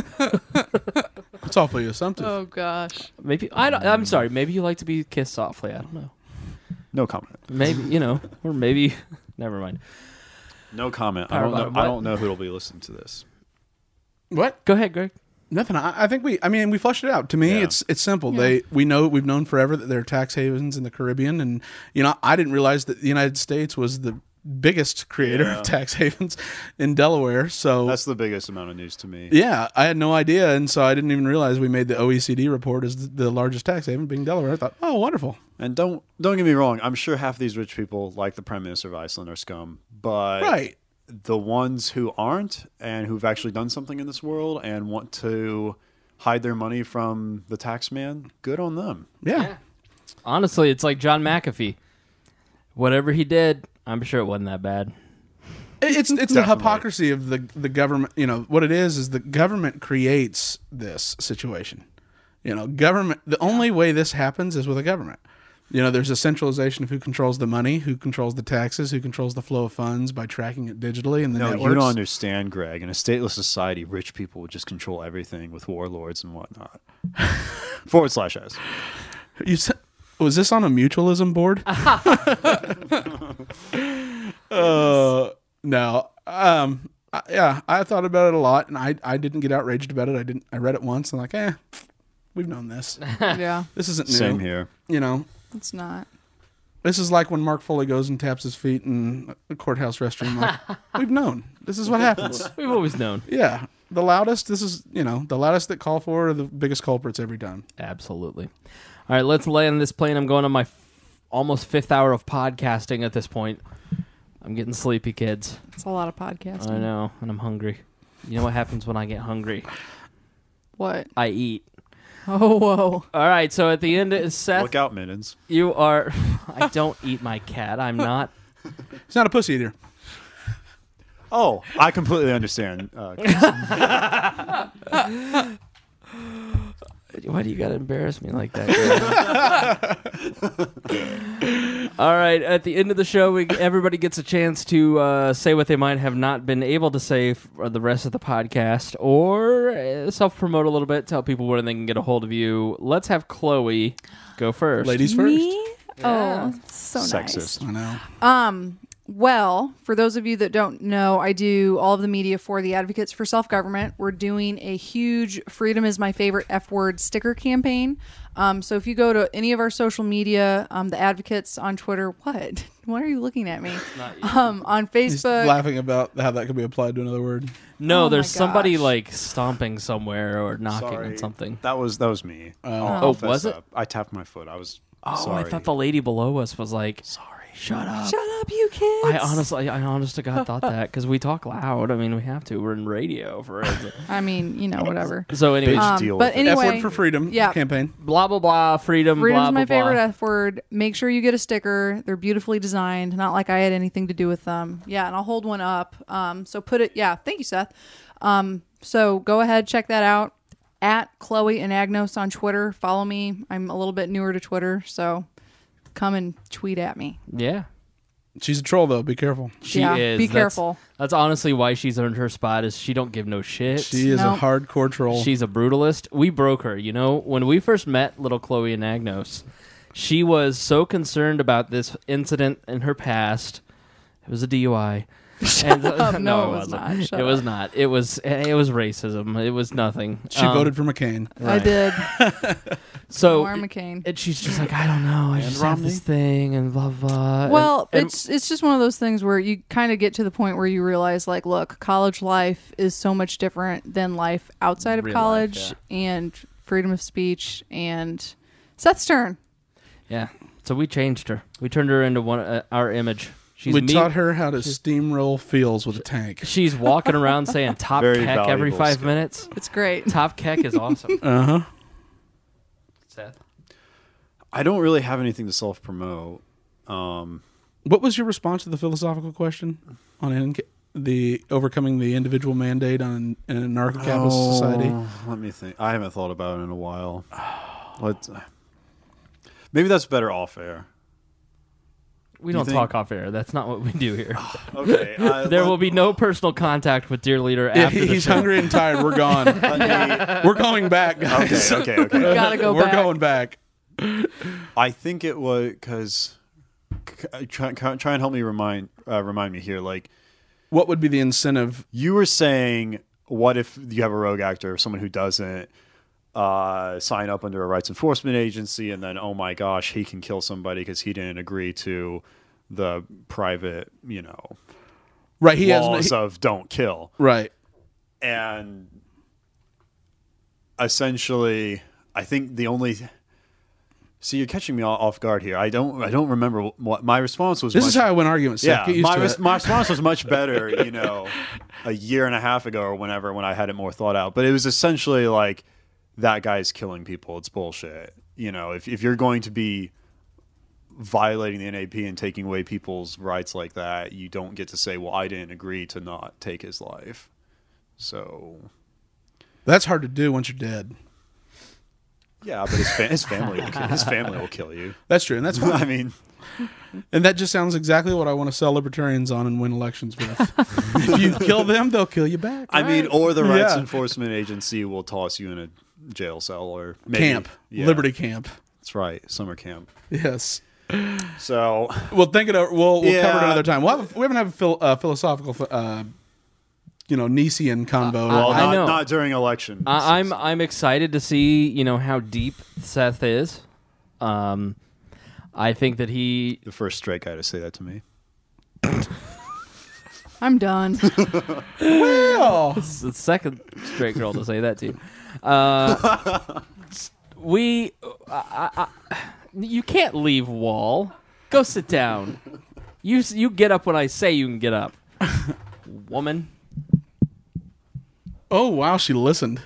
It's awfully assumptive. Oh gosh. Maybe I don't, I'm sorry. Maybe you like to be kissed softly. I don't know. No comment. Maybe you know, or maybe never mind. No comment. I Power don't know. button. I What? don't know who'll be listening to this. What? Go ahead, Greg. Nothing. I, I think we. I mean, we flushed it out. To me, Yeah. it's it's simple. Yeah. They we know we've known forever that there are tax havens in the Caribbean, and you know I didn't realize that the United States was the biggest creator Yeah. of tax havens in Delaware. So That's the biggest amount of news to me. yeah, I had no idea, and so I didn't even realize we made the O E C D report as the, the largest tax haven being Delaware. I thought, oh, wonderful. And don't don't get me wrong. I'm sure half these rich people, like the Prime Minister of Iceland, are scum. But Right. the ones who aren't and who've actually done something in this world and want to hide their money from the tax man, good on them. Yeah. Honestly, it's like John McAfee. Whatever he did, I'm sure it wasn't that bad. It- It's it's the Definitely. hypocrisy of the the government. You know what it is is the government creates this situation. You know, government. The only way this happens is with a government. You know, there's a centralization of who controls the money, who controls the taxes, who controls the flow of funds by tracking it digitally, and the No, networks. you don't understand, Greg. In a stateless society, rich people would just control everything with warlords and whatnot. Forward slash S. You said, was this on a mutualism board? uh, no. Um, I- yeah, I thought about it a lot, and I I didn't get outraged about it. I didn't. I read it once, and like, eh, we've known this. Yeah, This isn't new. Same here. You know, it's not. this is like when Mark Foley goes and taps his feet in a courthouse restroom. Like, we've known. This is what happens. We've always known. Yeah, the loudest. This is you know the loudest that call for are the biggest culprits every time. Absolutely. All right, let's land this plane. I'm going on my f- almost fifth hour of podcasting at this point. I'm getting sleepy, kids. It's a lot of podcasting. I know, and I'm hungry. You know what happens when I get hungry? What? I eat. Oh, whoa. All right, so at the end, of Seth, Look out, mittens. you are... I don't eat my cat. I'm not... He's not a pussy eater. Oh, I completely understand. Uh, Why do you gotta embarrass me like that? All right, at the end of the show, we, everybody gets a chance to uh, say what they might have not been able to say for the rest of the podcast, or uh, self-promote a little bit, tell people where they can get a hold of you. Let's have Chloe go first. Ladies first. Me? Oh, so sexist. I know. nice. Um, well, for those of you that don't know, I do all of the media for the Advocates for Self-Government. We're doing a huge Freedom is My Favorite F Word sticker campaign. Um, so if you go to any of our social media, um, the Advocates on Twitter, what? Why are you looking at me? Um, on He's Facebook. laughing about how that could be applied to another word. No, Oh there's my somebody gosh. like stomping somewhere or knocking Sorry. on something. That was that was me. I'll- Oh, I'll fess was it? up. I tapped my foot. I was Oh, sorry. I thought the lady below us was like, "Sorry, shut up." Shut up, you kids. I honestly, I honest to God thought that because we talk loud. I mean, we have to. We're in radio for it. I mean, you know, whatever. So anyway, Bitch. Um, deal but with it. anyway, F word for freedom yeah. campaign. blah blah blah, freedom. Freedom's blah, my blah, favorite blah. F word. Make sure you get a sticker. They're beautifully designed. Not like I had anything to do with them. Yeah, and I'll hold one up. Um, so put it. Yeah, thank you, Seth. Um, so go ahead, check that out. At Chloe and Agnos on Twitter. Follow me. I'm a little bit newer to Twitter, so come and tweet at me. Yeah, She's a troll though. Be careful. she Yeah, is. be That's- careful. That's honestly why she's earned her spot. Is she don't give no shit. She is No. a hardcore troll. She's a brutalist. We broke her. You know, when we first met little Chloe and Agnos, she was so concerned about this incident in her past. It was a D U I. And, up. No, it was wasn't. not. Shut it was up. not. It was. It was racism. It was nothing. she Um, voted for McCain. I did. So Warren McCain. and she's just like, I don't know. I just have this thing and blah blah. and- Well, and- it's it's just one of those things where you kind of get to the point where you realize, like, look, college life is so much different than life outside of Real life, college, and freedom of speech, and Seth's turn. yeah. So we changed her. We turned her into one uh, our image. She's we me- taught her how to steamroll fields with a tank. She's walking around saying "top Very keck" every valuable five skill. minutes. It's great. Top keck is awesome. Uh huh. Seth. I don't really have anything to self promote. Um, What was your response to the philosophical question on in- the overcoming the individual mandate on an anarcho-capitalist Oh, society? Let me think. I haven't thought about it in a while. Let's. Maybe that's better off air. We You don't think- talk off air. That's not what we do here. Okay. Uh, There let- will be no personal contact with dear leader Yeah, after the he's show. hungry and tired. We're gone. let We're going back, guys. me- okay. Okay. Okay. Gotta go We're back. going back. I think it was because try, try and help me remind uh, remind me here. Like What would be the incentive? you were saying, what if you have a rogue actor, someone who doesn't uh, sign up under a rights enforcement agency, and then oh my gosh, he can kill somebody because he didn't agree to the private, you know, Right. He laws has. He, of don't kill. right. And essentially, I think the only see you're catching me off guard here. I don't I don't remember what my response was. This much, is how I win arguments. Seth. yeah, Get used my to res- it. my response was much better, you know, a year and a half ago or whenever when I had it more thought out. But it was essentially like that guy's killing people. It's bullshit. You know, if if you're going to be violating the N A P and taking away people's rights like that, you don't get to say, "Well, I didn't agree to not take his life." So That's hard to do once you're dead. yeah, but his fa- his family will kill, his family will kill you. That's true, and that's fine. I mean, And that just sounds exactly what I want to sell libertarians on and win elections with. If you kill them, they'll kill you back. I mean, or the rights Yeah. enforcement agency will toss you in a jail cell or maybe, Camp, yeah, Liberty Camp. That's right, summer camp. Yes. So We'll think it over. We'll, we'll cover it Yeah. another time. We'll have, we haven't had a phil, uh, philosophical, uh, you know, Nietzschean convo. well, I not, know. not during election. I, I'm I'm excited to see you know how deep Seth is. Um, I think that he the first straight guy to say that to me. I'm done. Oh, is the second straight girl to say that to you. Uh, we, I, I, I, you can't leave Wall. Go sit down. You s- you get up when I say you can get up, woman. oh wow, she listened.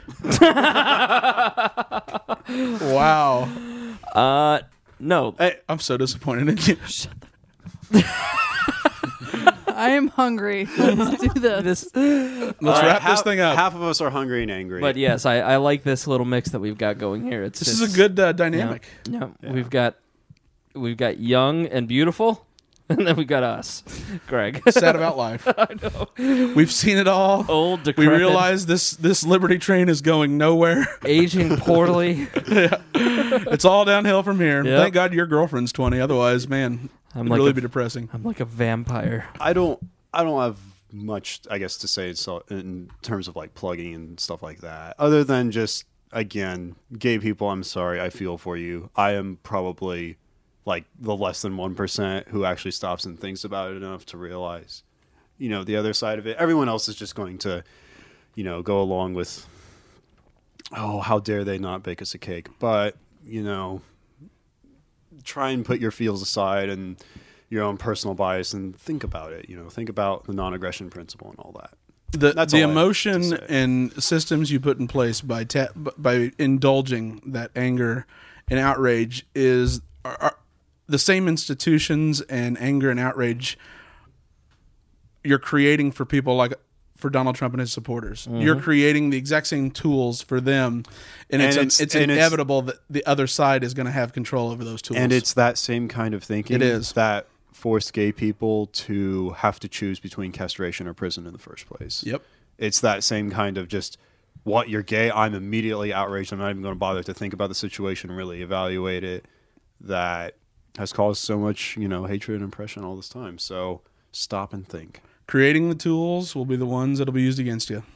Wow. Uh, no. Hey, I'm so disappointed in you. I am hungry. Let's do this. This, Let's All right, wrap half, this thing up. Half of us are hungry and angry. but yes, I, I like this little mix that we've got going here. It's This it's, is a good uh, dynamic. Yeah, yeah. We've got we've got young and beautiful, and then we've got us, Greg. Sad about life. I know. We've seen it all. Old, We decrepit, realize this this Liberty train is going nowhere. aging poorly. It's all downhill from here. Yep. Thank God your girlfriend's twenty. Otherwise, man, I'm it'd like really a- be depressing. I'm like a vampire. I don't I don't have much I guess to say so in terms of like plugging and stuff like that. Other than just again, gay people, I'm sorry, I feel for you. I am probably like the less than one percent who actually stops and thinks about it enough to realize, you know, the other side of it. Everyone else is just going to, you know, go along with, oh, how dare they not bake us a cake? But, you know, try and put your feels aside and your own personal bias and think about it. You know, think about the non-aggression principle and all that. The, That's the all I have emotion to say. and systems you put in place by ta- by indulging that anger and outrage is are, are the same institutions and anger and outrage you're creating for people like for Donald Trump and his supporters. Mm-hmm. You're creating the exact same tools for them, and, it's And it's, it's- it's and it's- inevitable that the other side is going to have control over those tools. And it's that same kind of thinking It is. that forced gay people to have to choose between castration or prison in the first place. Yep. It's that same kind of just, what, you're gay? I'm immediately outraged. I'm not even going to bother to think about the situation, really evaluate it. That has caused so much, you know, hatred and oppression all this time. So stop and think. creating the tools will be the ones that'll be used against you.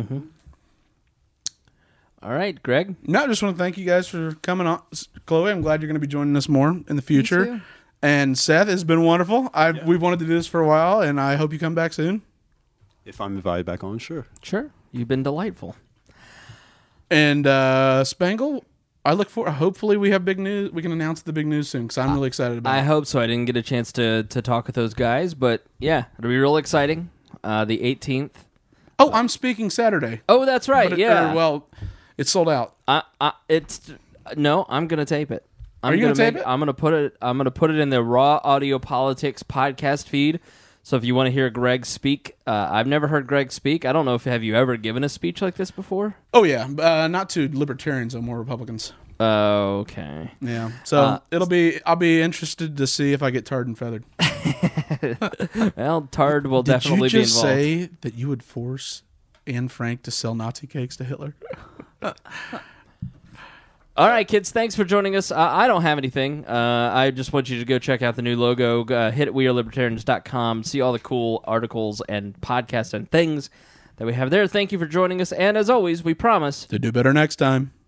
All right, Greg. No, I just want to thank you guys for coming on. Chloe, I'm glad you're going to be joining us more in the future. too. And Seth, it's been wonderful. I We've wanted to do this for a while, and I hope you come back soon. If I'm invited back on, sure. Sure, you've been delightful. And uh, Spangle, I look for. Hopefully, we have big news. We can announce the big news soon because I'm really excited about I it. hope so. I didn't get a chance to to talk with those guys, but yeah, it'll be real exciting. Uh, the eighteenth. Oh, I'm speaking Saturday. Oh, that's right. But it- yeah. or, well, it's sold out. I, I, it's no. I'm gonna tape it. I'm Are you gonna tape make, it? I'm gonna put it. I'm gonna put it in the Raw Audio Politics podcast feed. So if you want to hear Greg speak, uh, I've never heard Greg speak. I don't know if have you ever given a speech like this before. Oh yeah, uh, not to libertarians, though, more Republicans. Uh, okay. Yeah, so Uh, it'll be. I'll be interested to see if I get tarred and feathered. Well, Tard will Did definitely you just be involved. say that you would force Anne Frank to sell Nazi cakes to Hitler? All right, kids, thanks for joining us. Uh, I don't have anything. Uh, I just want you to go check out the new logo. Uh, hit we are libertarians dot com. See all the cool articles and podcasts and things that we have there. Thank you for joining us. And as always, we promise To do better next time.